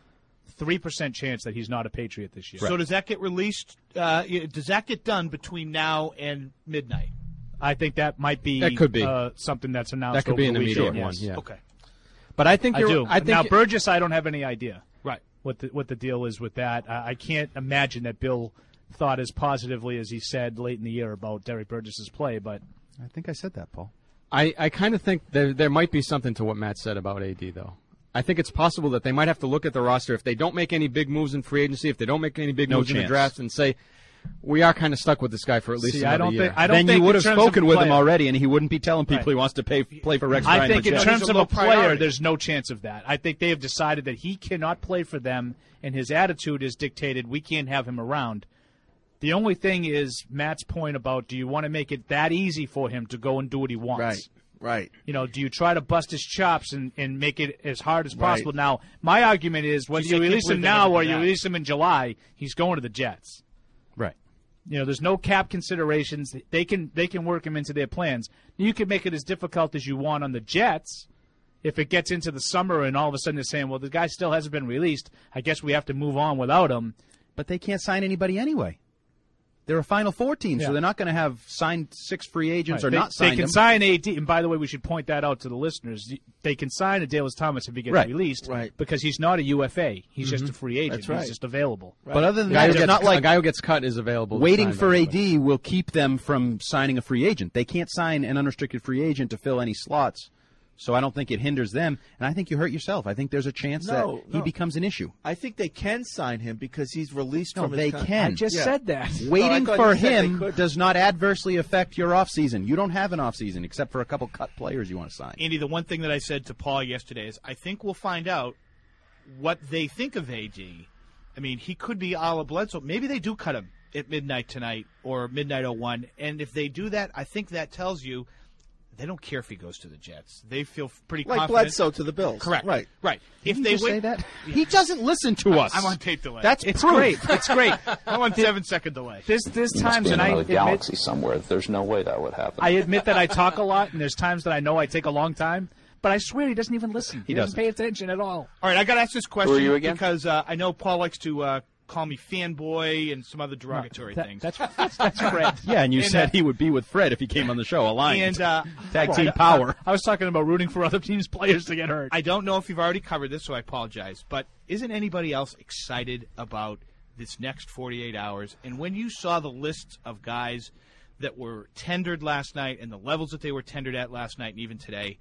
Speaker 11: 3% chance that he's not a Patriot this year.
Speaker 4: So does that get released? Does that get done between now and midnight?
Speaker 11: I think that might be,
Speaker 13: That could be.
Speaker 11: Something that's announced.
Speaker 13: That could be
Speaker 11: over
Speaker 13: an
Speaker 11: the
Speaker 13: immediate
Speaker 11: weekend,
Speaker 13: one.
Speaker 11: yes.
Speaker 13: Yeah.
Speaker 4: Okay.
Speaker 13: But I think
Speaker 11: I
Speaker 13: you're.
Speaker 11: do.
Speaker 13: I think
Speaker 11: Now Burgess, I don't have any idea.
Speaker 4: Right.
Speaker 11: What the deal is with that? I can't imagine that Bill thought as positively as he said late in the year about Derek Burgess's play. But
Speaker 10: I think I said that, Paul.
Speaker 13: I kind of think there might be something to what Matt said about AD, though. I think it's possible that they might have to look at the roster if they don't make any big moves in free agency, if they don't make any big moves in the draft, and say, we are kind of stuck with this guy for at least another year.
Speaker 10: Then you would have spoken with him already, and he wouldn't be telling people he wants to play for Rex Ryan.
Speaker 11: I think in terms of a player,
Speaker 4: priority.
Speaker 11: there's no chance of that. I think they have decided that he cannot play for them, and his attitude is dictated, we can't have him around. The only thing is Matt's point about, do you want to make it that easy for him to go and do what he wants?
Speaker 9: Right.
Speaker 11: Do you try to bust his chops and make it as hard as possible? Now, my argument is whether you release him now or you release him in July, he's going to the Jets.
Speaker 10: Right.
Speaker 11: There's no cap considerations. They can work him into their plans. You can make it as difficult as you want on the Jets. If it gets into the summer and all of a sudden they're saying, well, the guy still hasn't been released, I guess we have to move on without him.
Speaker 10: But they can't sign anybody anyway. They're a Final Four team, so they're not going to have signed 6 free agents or not signed
Speaker 11: They can
Speaker 10: them.
Speaker 11: sign AD, and by the way, we should point that out to the listeners. They can sign Adelis Thomas if he gets released, because he's not a UFA. He's just a free agent.
Speaker 9: That's right.
Speaker 11: He's just available.
Speaker 10: But other than that, it's not like
Speaker 13: a guy who gets cut is available.
Speaker 10: Waiting for AD will keep them from signing a free agent. They can't sign an unrestricted free agent to fill any slots. So I don't think it hinders them, and I think you hurt yourself. I think there's a chance that he becomes an issue.
Speaker 9: I think they can sign him because he's released
Speaker 10: No,
Speaker 9: from his
Speaker 10: they
Speaker 9: contract.
Speaker 10: can.
Speaker 11: I just said that.
Speaker 10: Waiting
Speaker 9: I thought
Speaker 10: for
Speaker 9: you said they
Speaker 10: him
Speaker 9: could.
Speaker 10: does not adversely affect your offseason. You don't have an offseason except for a couple cut players you want to sign.
Speaker 4: Andy, the one thing that I said to Paul yesterday is I think we'll find out what they think of AD. I mean, he could be a la Bledsoe. Maybe they do cut him at midnight tonight or midnight 01. And if they do that, I think that tells you they don't care if he goes to the Jets. They feel pretty
Speaker 9: Like
Speaker 4: confident.
Speaker 9: Bledsoe to the Bills.
Speaker 4: Correct.
Speaker 9: Right.
Speaker 4: If
Speaker 10: Didn't
Speaker 4: they
Speaker 10: you just say that? He doesn't listen to us.
Speaker 4: I'm on tape delay.
Speaker 10: It's
Speaker 4: proof.
Speaker 11: great. It's great.
Speaker 4: I'm on 7-second delay.
Speaker 11: There's times, and I admit,
Speaker 1: galaxy somewhere. There's no way that would happen.
Speaker 11: I admit that I talk a lot, and there's times that I know I take a long time, but I swear he doesn't even listen. He doesn't pay attention at all.
Speaker 4: All right, I got to ask this question
Speaker 12: Who are you again?
Speaker 4: because I know Paul likes to call me fanboy and some other derogatory things.
Speaker 11: That's Fred.
Speaker 10: Yeah, and you said he would be with Fred if he came on the show. Alliance.
Speaker 4: And
Speaker 10: Tag team power.
Speaker 11: I was talking about rooting for other teams' players to get hurt.
Speaker 4: I don't know if you've already covered this, so I apologize. But isn't anybody else excited about this next 48 hours? And when you saw the list of guys that were tendered last night and the levels that they were tendered at last night and even today,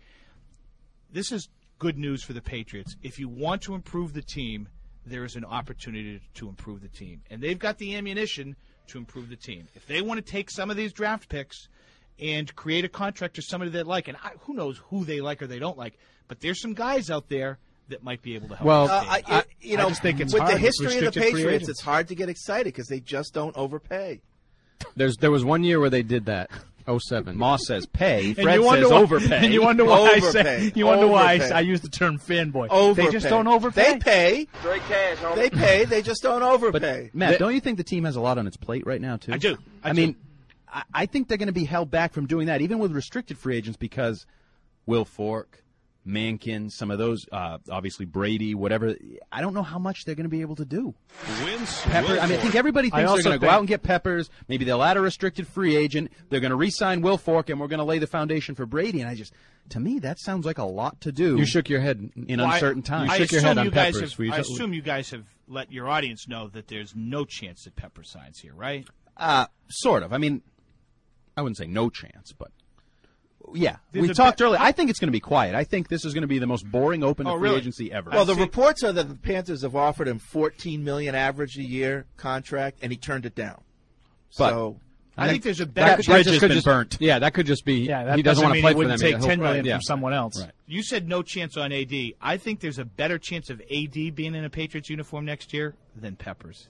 Speaker 4: this is good news for the Patriots. If you want to improve the team, there is an opportunity to improve the team. And they've got the ammunition to improve the team. If they want to take some of these draft picks and create a contract to somebody they like, and who knows who they like or they don't like, but there's some guys out there that might be able to help.
Speaker 13: Well,
Speaker 11: I just think it's
Speaker 9: with
Speaker 11: hard
Speaker 9: the
Speaker 11: with
Speaker 9: history of the
Speaker 11: restricted free
Speaker 9: Patriots,
Speaker 11: agents.
Speaker 9: it's hard to get excited because they just don't overpay.
Speaker 13: There was one year where they did that. 07.
Speaker 10: Moss says pay.
Speaker 11: And
Speaker 10: Fred
Speaker 11: you wonder
Speaker 10: says
Speaker 11: why,
Speaker 10: overpay.
Speaker 11: And you wonder why I say,
Speaker 9: Overpay.
Speaker 11: you wonder why
Speaker 9: Overpay.
Speaker 11: I use the term fanboy.
Speaker 9: Overpay.
Speaker 11: They just don't overpay.
Speaker 9: They pay.
Speaker 3: Straight cash, homie.
Speaker 9: They pay. They just don't overpay.
Speaker 10: Matt, don't you think the team has a lot on its plate right now, too?
Speaker 4: I do.
Speaker 10: I mean, I think they're going to be held back from doing that, even with restricted free agents, because Will Fork, Mankin, some of those, obviously Brady, whatever. I don't know how much they're going to be able to do. Peppers. I think everybody thinks they're going to go out and get Peppers. Maybe they'll add a restricted free agent. They're going to re-sign Will Fork, and we're going to lay the foundation for Brady. And to me, that sounds like a lot to do.
Speaker 13: You shook your head
Speaker 10: in uncertain times.
Speaker 13: You shook your head on Peppers.
Speaker 4: I assume you guys have let your audience know that there's no chance that Pepper signs here, right?
Speaker 10: Sort of. I mean, I wouldn't say no chance, but. Yeah, we talked earlier. I think it's going to be quiet. I think this is going to be the most boring open free agency ever.
Speaker 9: Well, the reports are that the Panthers have offered him $14 million average a year contract, and he turned it down.
Speaker 10: So
Speaker 4: I think there's a better
Speaker 10: that bridge has been burnt.
Speaker 13: Yeah, that could just be.
Speaker 11: Yeah, that
Speaker 13: he doesn't want to play for them.
Speaker 11: Take $10 million from someone else.
Speaker 10: Right.
Speaker 4: You said no chance on AD. I think there's a better chance of AD being in a Patriots uniform next year than Peppers.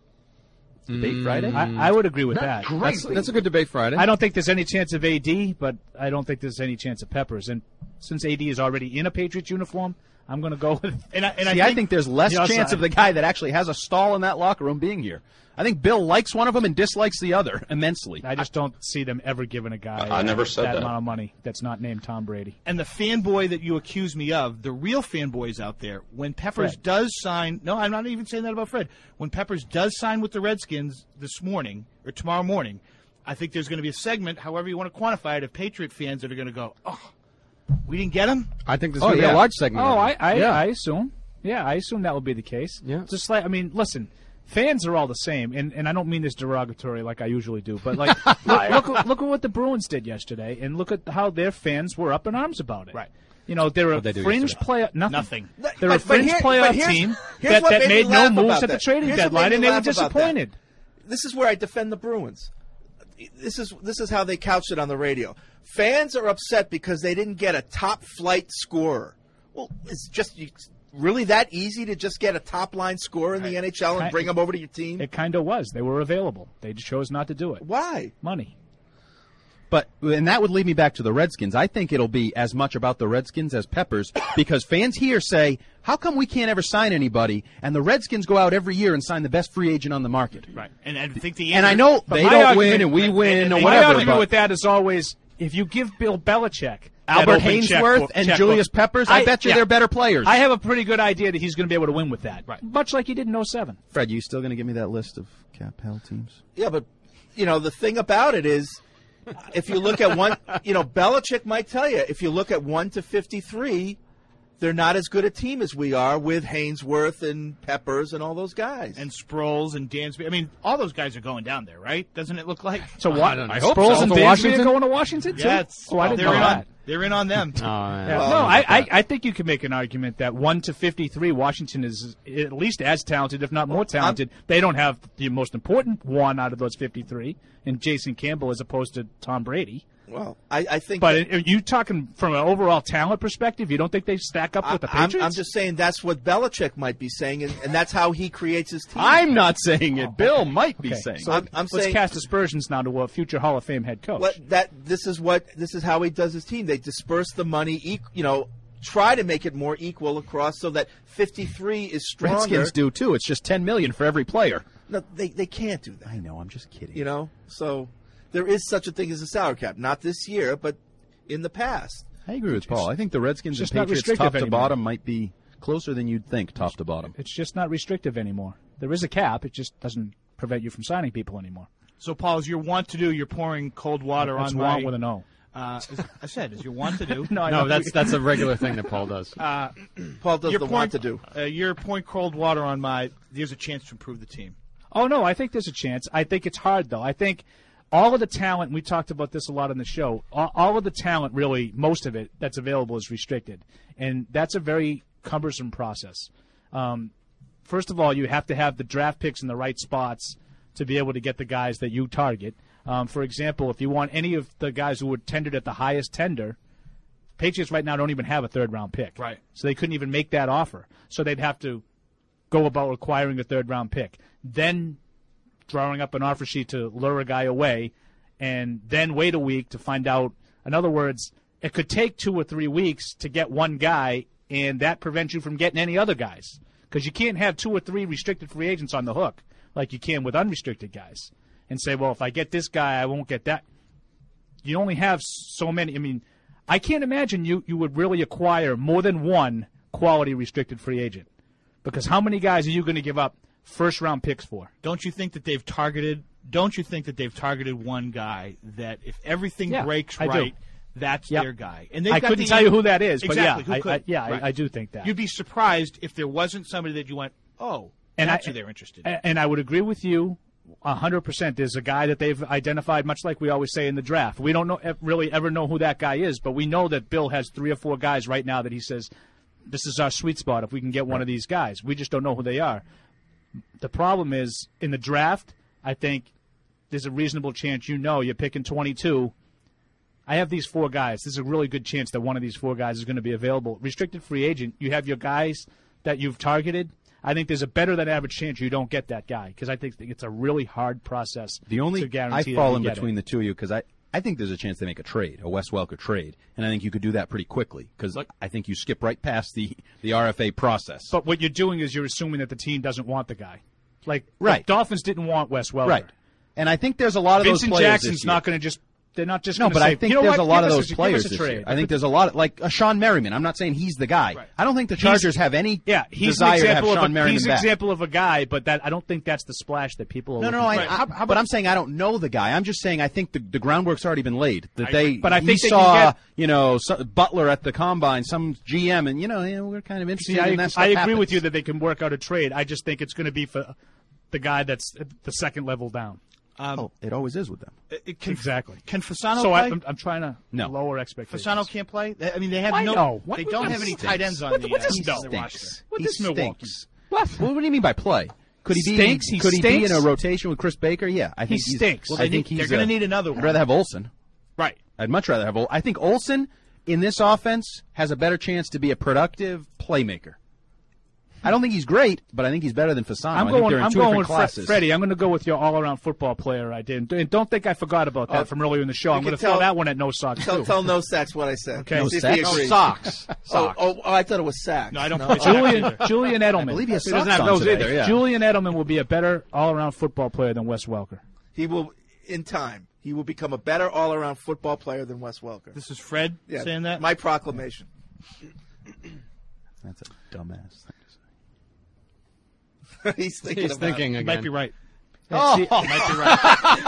Speaker 10: Debate Friday?
Speaker 11: I would agree with that.
Speaker 13: That's a good debate Friday.
Speaker 11: I don't think there's any chance of AD, but I don't think there's any chance of Peppers. And since AD is already in a Patriots uniform, I'm going to go with.
Speaker 10: I think there's less chance of the guy that actually has a stall in that locker room being here. I think Bill likes one of them and dislikes the other immensely.
Speaker 11: I just don't see them ever giving a guy
Speaker 1: I never said that
Speaker 11: amount of money that's not named Tom Brady.
Speaker 4: And the fanboy that you accuse me of, the real fanboys out there, when Peppers does sign – no, I'm not even saying that about Fred. When Peppers does sign with the Redskins this morning or tomorrow morning, I think there's going to be a segment, however you want to quantify it, of Patriot fans that are going to go, oh, we didn't get him?
Speaker 13: I think there's going to be a large segment.
Speaker 11: Oh, I assume. Yeah, I assume that would be the case.
Speaker 13: Yeah.
Speaker 11: Just like, I mean, listen – fans are all the same, and I don't mean this derogatory like I usually do, but like look at what the Bruins did yesterday, and look at how their fans were up in arms about it.
Speaker 4: Right.
Speaker 11: You know, they're a fringe playoff. Nothing. They're a
Speaker 9: fringe
Speaker 11: playoff team that made no moves at the trading deadline, and they were disappointed.
Speaker 9: This is where I defend the Bruins. This is how they couched it on the radio. Fans are upset because they didn't get a top flight scorer. Well, it's just. Really that easy to just get a top-line scorer in the NHL and bring them over to your team?
Speaker 11: It kind of was. They were available. They just chose not to do it.
Speaker 9: Why?
Speaker 11: Money.
Speaker 10: And that would lead me back to the Redskins. I think it'll be as much about the Redskins as Peppers because fans here say, how come we can't ever sign anybody? And the Redskins go out every year and sign the best free agent on the market.
Speaker 4: Right. And I think the
Speaker 10: and I know they don't win and we win or whatever.
Speaker 11: My argument with that is always, if you give Bill Belichick
Speaker 10: Albert Hainsworth and Julius Peppers, I bet you they're better players.
Speaker 11: I have a pretty good idea that he's going to be able to win with that, much like he did in 07.
Speaker 10: Fred, you still going to give me that list of cap hell teams?
Speaker 9: Yeah, but, the thing about it is, if you look at one, Belichick might tell you, if you look at 1 to 53, they're not as good a team as we are with Hainsworth and Peppers and all those guys.
Speaker 4: And Sproles and Dansby. I mean, all those guys are going down there, right? Doesn't it look like?
Speaker 11: So what?
Speaker 10: I hope
Speaker 11: Sproles
Speaker 10: so.
Speaker 11: and Dansby are going to Washington, too?
Speaker 4: Yeah,
Speaker 11: I didn't know that.
Speaker 4: They're in on them.
Speaker 11: I think you can make an argument that 1 to 53, Washington is at least as talented, if not more talented. They don't have the most important one out of those 53, and Jason Campbell as opposed to Tom Brady.
Speaker 9: Well, I think.
Speaker 11: But are you talking from an overall talent perspective? You don't think they stack up with the Patriots?
Speaker 9: I'm just saying that's what Belichick might be saying, and that's how he creates his team.
Speaker 10: I'm not saying it. Bill might be saying.
Speaker 11: So let's cast aspersions now to a future Hall of Fame head coach.
Speaker 9: This is how he does his team. They disperse the money, try to make it more equal across so that 53 is stronger.
Speaker 10: Redskins do too. It's just $10 million for every player.
Speaker 9: No, they can't do that.
Speaker 10: I know. I'm just kidding.
Speaker 9: So. There is such a thing as a salary cap. Not this year, but in the past.
Speaker 10: I agree with Paul. I think the Redskins and Patriots top to bottom might be closer than you'd think top to bottom.
Speaker 11: It's just not restrictive anymore. There is a cap. It just doesn't prevent you from signing people anymore.
Speaker 4: So, Paul, as you want to do, you're pouring cold water on my...
Speaker 11: want with an O.
Speaker 4: I said, as you want to do.
Speaker 13: No, that's a regular thing that Paul does.
Speaker 9: Paul does the want to do.
Speaker 4: You're pouring cold water on my... There's a chance to improve the team.
Speaker 11: Oh, no, I think there's a chance. I think it's hard, though. I think... all of the talent, we talked about this a lot on the show, all of the talent, really, most of it that's available is restricted. And that's a very cumbersome process. First of all, you have to have the draft picks in the right spots to be able to get the guys that you target. For example, if you want any of the guys who were tendered at the highest tender, Patriots right now don't even have a third-round pick.
Speaker 4: Right.
Speaker 11: So they couldn't even make that offer. So they'd have to go about acquiring a third-round pick. Then drawing up an offer sheet to lure a guy away, and then wait a week to find out. In other words, it could take 2 or 3 weeks to get one guy, and that prevents you from getting any other guys. Because you can't have 2 or 3 restricted free agents on the hook like you can with unrestricted guys. And say, well, if I get this guy, I won't get that. You only have so many. I mean, I can't imagine you would really acquire more than one quality restricted free agent. Because how many guys are you going to give up first-round picks for?
Speaker 4: Don't you think that they've targeted one guy that if everything breaks
Speaker 11: I
Speaker 4: right,
Speaker 11: do.
Speaker 4: That's
Speaker 11: Yep.
Speaker 4: their guy?
Speaker 11: And I couldn't tell you who that is,
Speaker 4: exactly,
Speaker 11: but
Speaker 4: who could?
Speaker 11: I do think that.
Speaker 4: You'd be surprised if there wasn't somebody that you went, oh, that's who they're interested in.
Speaker 11: And I would agree with you 100%. There's a guy that they've identified, much like we always say in the draft. We don't really ever know who that guy is, but we know that Bill has 3 or 4 guys right now that he says, this is our sweet spot if we can get one of these guys. We just don't know who they are. The problem is, in the draft, I think there's a reasonable chance you're picking 22. I have these 4 guys. There's a really good chance that one of these 4 guys is going to be available. Restricted free agent, you have your guys that you've targeted. I think there's a better than average chance you don't get that guy because I think it's a really hard process to guarantee
Speaker 10: I fall
Speaker 11: that
Speaker 10: in
Speaker 11: you get
Speaker 10: between
Speaker 11: it.
Speaker 10: the two of you because I think there's a chance they make a trade, a Wes Welker trade, and I think you could do that pretty quickly because I think you skip right past the RFA process.
Speaker 11: But what you're doing is you're assuming that the team doesn't want the guy.
Speaker 10: Right.
Speaker 11: The Dolphins didn't want Wes Welker.
Speaker 10: Right. And I think there's a lot of
Speaker 11: Vincent
Speaker 10: those players
Speaker 11: Jackson's
Speaker 10: this year.
Speaker 11: not going to just. They're not just
Speaker 10: No,
Speaker 11: going to
Speaker 10: but
Speaker 11: say,
Speaker 10: I think
Speaker 11: you know
Speaker 10: there's
Speaker 11: what?
Speaker 10: a lot of
Speaker 11: Give
Speaker 10: those
Speaker 11: us
Speaker 10: players
Speaker 11: a
Speaker 10: this
Speaker 11: trade.
Speaker 10: year. I think there's a lot like a Sean Merriman. I'm not saying he's the guy.
Speaker 11: Right.
Speaker 10: I don't think the Chargers have any
Speaker 11: he's
Speaker 10: desire
Speaker 11: an
Speaker 10: to have
Speaker 11: example
Speaker 10: Sean Merriman
Speaker 11: He's an
Speaker 10: back.
Speaker 11: example of a guy, but I don't think that's the splash that people are
Speaker 10: No,
Speaker 11: looking for.
Speaker 10: but I'm saying I don't know the guy. I'm just saying I think the groundwork's already been laid. That
Speaker 11: But I think
Speaker 10: he
Speaker 11: they
Speaker 10: saw
Speaker 11: can get,
Speaker 10: Butler at the combine, some GM, and we're kind of interested in that stuff.
Speaker 11: I agree
Speaker 10: happens.
Speaker 11: with you that they can work out a trade. I just think it's going to be for the guy that's at the second level down.
Speaker 10: It always is with them.
Speaker 11: Exactly.
Speaker 4: Can Fasano
Speaker 11: so
Speaker 4: play?
Speaker 11: I'm trying to lower expectations.
Speaker 4: Fasano can't play? I mean, they have
Speaker 11: Why no?
Speaker 4: They don't have any tight ends on the roster.
Speaker 11: What
Speaker 10: He
Speaker 11: does Milwaukee?
Speaker 10: stinks. What do you mean by play? Could he
Speaker 11: Stinks?
Speaker 10: be?
Speaker 11: He
Speaker 10: Could he be in
Speaker 11: stinks?
Speaker 10: a rotation with Chris Baker? Yeah, I think
Speaker 11: He stinks.
Speaker 10: I think
Speaker 4: they're going to need another one.
Speaker 10: I'd rather have Olsen.
Speaker 4: Right.
Speaker 10: I'd much rather have Olsen. I think Olsen in this offense has a better chance to be a productive playmaker. I don't think he's great, but I think he's better than Fasano.
Speaker 11: I'm
Speaker 10: I think
Speaker 11: going.
Speaker 10: they're in
Speaker 11: I'm
Speaker 10: two
Speaker 11: going
Speaker 10: different
Speaker 11: with
Speaker 10: classes.
Speaker 11: Freddie. I'm going to go with your all-around football player. I did. And don't think I forgot about that from earlier in the show. I'm going to throw that one at No Socks too.
Speaker 9: Tell No Sacks what I said.
Speaker 11: Okay.
Speaker 9: See if he agrees.
Speaker 10: Socks.
Speaker 9: Oh, I thought it was Sacks.
Speaker 4: No, I don't.
Speaker 11: Julian Edelman.
Speaker 10: I believe he has
Speaker 11: doesn't
Speaker 10: socks
Speaker 11: have
Speaker 10: on
Speaker 11: those
Speaker 10: today.
Speaker 11: either.
Speaker 10: Yeah.
Speaker 11: Julian Edelman will be a better all-around football player than Wes Welker.
Speaker 9: He will, in time, he will become a better all-around football player than Wes Welker.
Speaker 4: This is Fred saying that?
Speaker 9: My proclamation.
Speaker 10: That's a dumbass thing.
Speaker 9: He's thinking
Speaker 13: again.
Speaker 11: Might be right.
Speaker 9: Oh,
Speaker 11: might be right.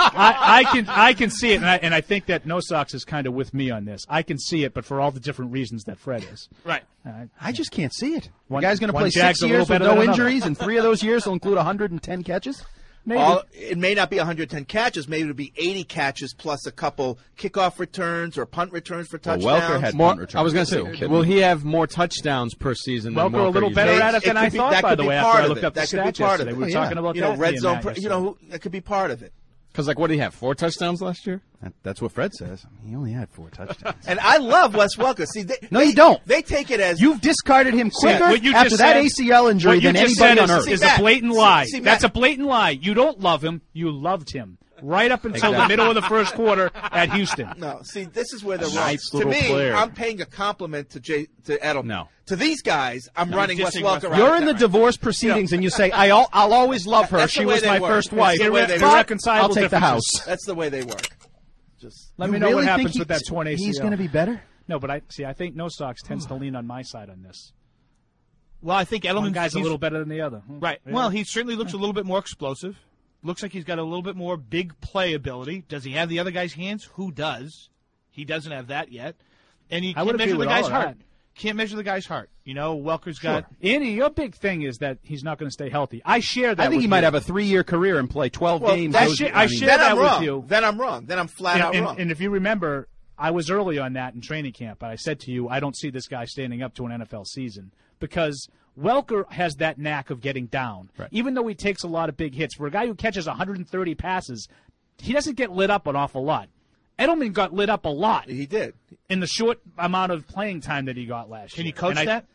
Speaker 11: I can see it, and I think that No Socks is kind of with me on this. I can see it, but for all the different reasons that Fred is.
Speaker 4: Right.
Speaker 10: I just can't see it.
Speaker 11: One-
Speaker 10: the guy's going to
Speaker 11: one
Speaker 10: play
Speaker 11: Jag's
Speaker 10: 6
Speaker 11: a little
Speaker 10: years with
Speaker 11: better
Speaker 10: no
Speaker 11: than another.
Speaker 10: injuries, and 3 of those years will include 110 catches.
Speaker 11: Maybe.
Speaker 9: It may not be 110 catches. Maybe it'll be 80 catches plus a couple kickoff returns or punt returns for touchdowns.
Speaker 10: Welker had
Speaker 13: More,
Speaker 10: punt returns.
Speaker 13: I was going to say, will he have more touchdowns per season than
Speaker 11: Welker
Speaker 13: Welker
Speaker 11: a little
Speaker 13: usually
Speaker 11: better
Speaker 13: does?
Speaker 11: at it than I thought,
Speaker 9: that
Speaker 11: by
Speaker 9: could
Speaker 11: the
Speaker 9: be
Speaker 11: way,
Speaker 9: part
Speaker 11: after I
Speaker 9: of
Speaker 11: looked
Speaker 9: it.
Speaker 11: up the
Speaker 9: That could be
Speaker 11: stats
Speaker 9: part of
Speaker 11: yesterday.
Speaker 9: it.
Speaker 11: We were talking about that.
Speaker 9: red
Speaker 11: me and
Speaker 9: zone.
Speaker 11: Matt
Speaker 9: That could be part of it.
Speaker 13: Because, what did he have? 4 touchdowns last year?
Speaker 10: That's what Fred says. He only had 4 touchdowns.
Speaker 9: And I love Wes Welker. See,
Speaker 10: you don't.
Speaker 9: They take it as
Speaker 10: You've discarded him quicker
Speaker 11: what you
Speaker 10: after
Speaker 11: just
Speaker 10: that
Speaker 11: said-
Speaker 10: ACL injury
Speaker 11: what you
Speaker 10: than
Speaker 11: just
Speaker 10: anybody
Speaker 11: said
Speaker 10: on earth.
Speaker 11: is
Speaker 9: See,
Speaker 11: a
Speaker 9: Matt,
Speaker 11: blatant lie.
Speaker 9: see, Matt.
Speaker 11: That's a blatant lie. You don't love him. You loved him. Right up until the middle of the first quarter at Houston.
Speaker 9: No, see, this is where they're wrong.
Speaker 10: Nice
Speaker 9: To
Speaker 10: little
Speaker 9: me,
Speaker 10: player.
Speaker 9: I'm paying a compliment to Edelman.
Speaker 10: No.
Speaker 9: To these guys, I'm running Wes
Speaker 4: dissing
Speaker 9: Welker
Speaker 4: Wes
Speaker 9: out.
Speaker 4: Welker.
Speaker 10: You're in the divorce proceedings, and you say, "I'll always love her.
Speaker 9: That's
Speaker 10: She
Speaker 9: the way
Speaker 10: was
Speaker 9: they
Speaker 10: my
Speaker 9: work.
Speaker 10: first
Speaker 9: That's
Speaker 10: wife."
Speaker 9: the way they
Speaker 10: But
Speaker 9: work.
Speaker 10: I'll take the house.
Speaker 9: That's the way they work. Just
Speaker 11: Let
Speaker 10: You
Speaker 11: me know
Speaker 10: really
Speaker 11: what
Speaker 10: think
Speaker 11: happens with that torn ACL.
Speaker 10: He's going to be better.
Speaker 11: No, but I think No Socks tends to lean on my side on this.
Speaker 4: Well, I think
Speaker 11: One
Speaker 4: Edelman's
Speaker 11: guy's a little better than the other.
Speaker 4: Right.
Speaker 11: Yeah.
Speaker 4: Well, he certainly looks a little bit more explosive. Looks like he's got a little bit more big play ability. Does he have the other guy's hands? Who does? He doesn't have that yet. And you
Speaker 11: I
Speaker 4: can't
Speaker 11: would
Speaker 4: measure
Speaker 11: agree
Speaker 4: the
Speaker 11: with all
Speaker 4: guy's
Speaker 11: of
Speaker 4: heart.
Speaker 11: that.
Speaker 4: Can't measure the guy's heart. You know, Welker's got.
Speaker 11: Andy, your big thing is that he's not going to stay healthy. I share that.
Speaker 10: I think
Speaker 11: with
Speaker 10: he might
Speaker 11: you.
Speaker 10: have a 3-year career and play 12 games.
Speaker 11: I share
Speaker 9: then
Speaker 11: that
Speaker 9: I'm
Speaker 11: with
Speaker 9: wrong.
Speaker 11: you.
Speaker 9: Then I'm wrong. Then I'm flat out wrong.
Speaker 11: And if you remember, I was early on that in training camp. I said to you, I don't see this guy standing up to an NFL season because Welker has that knack of getting down.
Speaker 10: Right.
Speaker 11: Even though he takes a lot of big hits, for a guy who catches 130 passes, he doesn't get lit up an awful lot. Edelman got lit up a lot.
Speaker 9: He did.
Speaker 11: In the short amount of playing time that he got last year.
Speaker 4: Can you coach
Speaker 11: And
Speaker 4: that?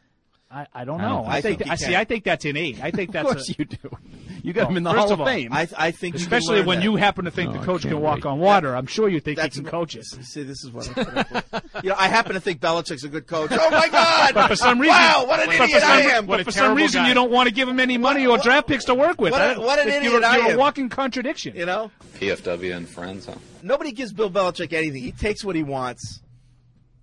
Speaker 11: I don't know.
Speaker 9: I think he
Speaker 11: I
Speaker 9: can.
Speaker 11: think that's innate. I think that's
Speaker 10: Of course you do. You got him in the
Speaker 11: first
Speaker 10: Hall
Speaker 11: of
Speaker 10: of
Speaker 11: all,
Speaker 10: Fame.
Speaker 9: I think you can
Speaker 11: especially
Speaker 9: learn
Speaker 11: when
Speaker 9: that.
Speaker 11: you happen to think the coach can walk on water. I'm sure you think he can coach it.
Speaker 9: See, this is what I'm putting up with. I happen to think Belichick's a good coach. Oh my God!
Speaker 11: But for some reason,
Speaker 9: wow, what an idiot I am!
Speaker 11: But for some reason, you don't want to give him any money or draft picks to work with.
Speaker 9: What an idiot I
Speaker 11: You're
Speaker 9: am.
Speaker 11: a walking contradiction.
Speaker 9: You know,
Speaker 1: PFW and friends, huh?
Speaker 9: nobody gives Bill Belichick anything. He takes what he wants.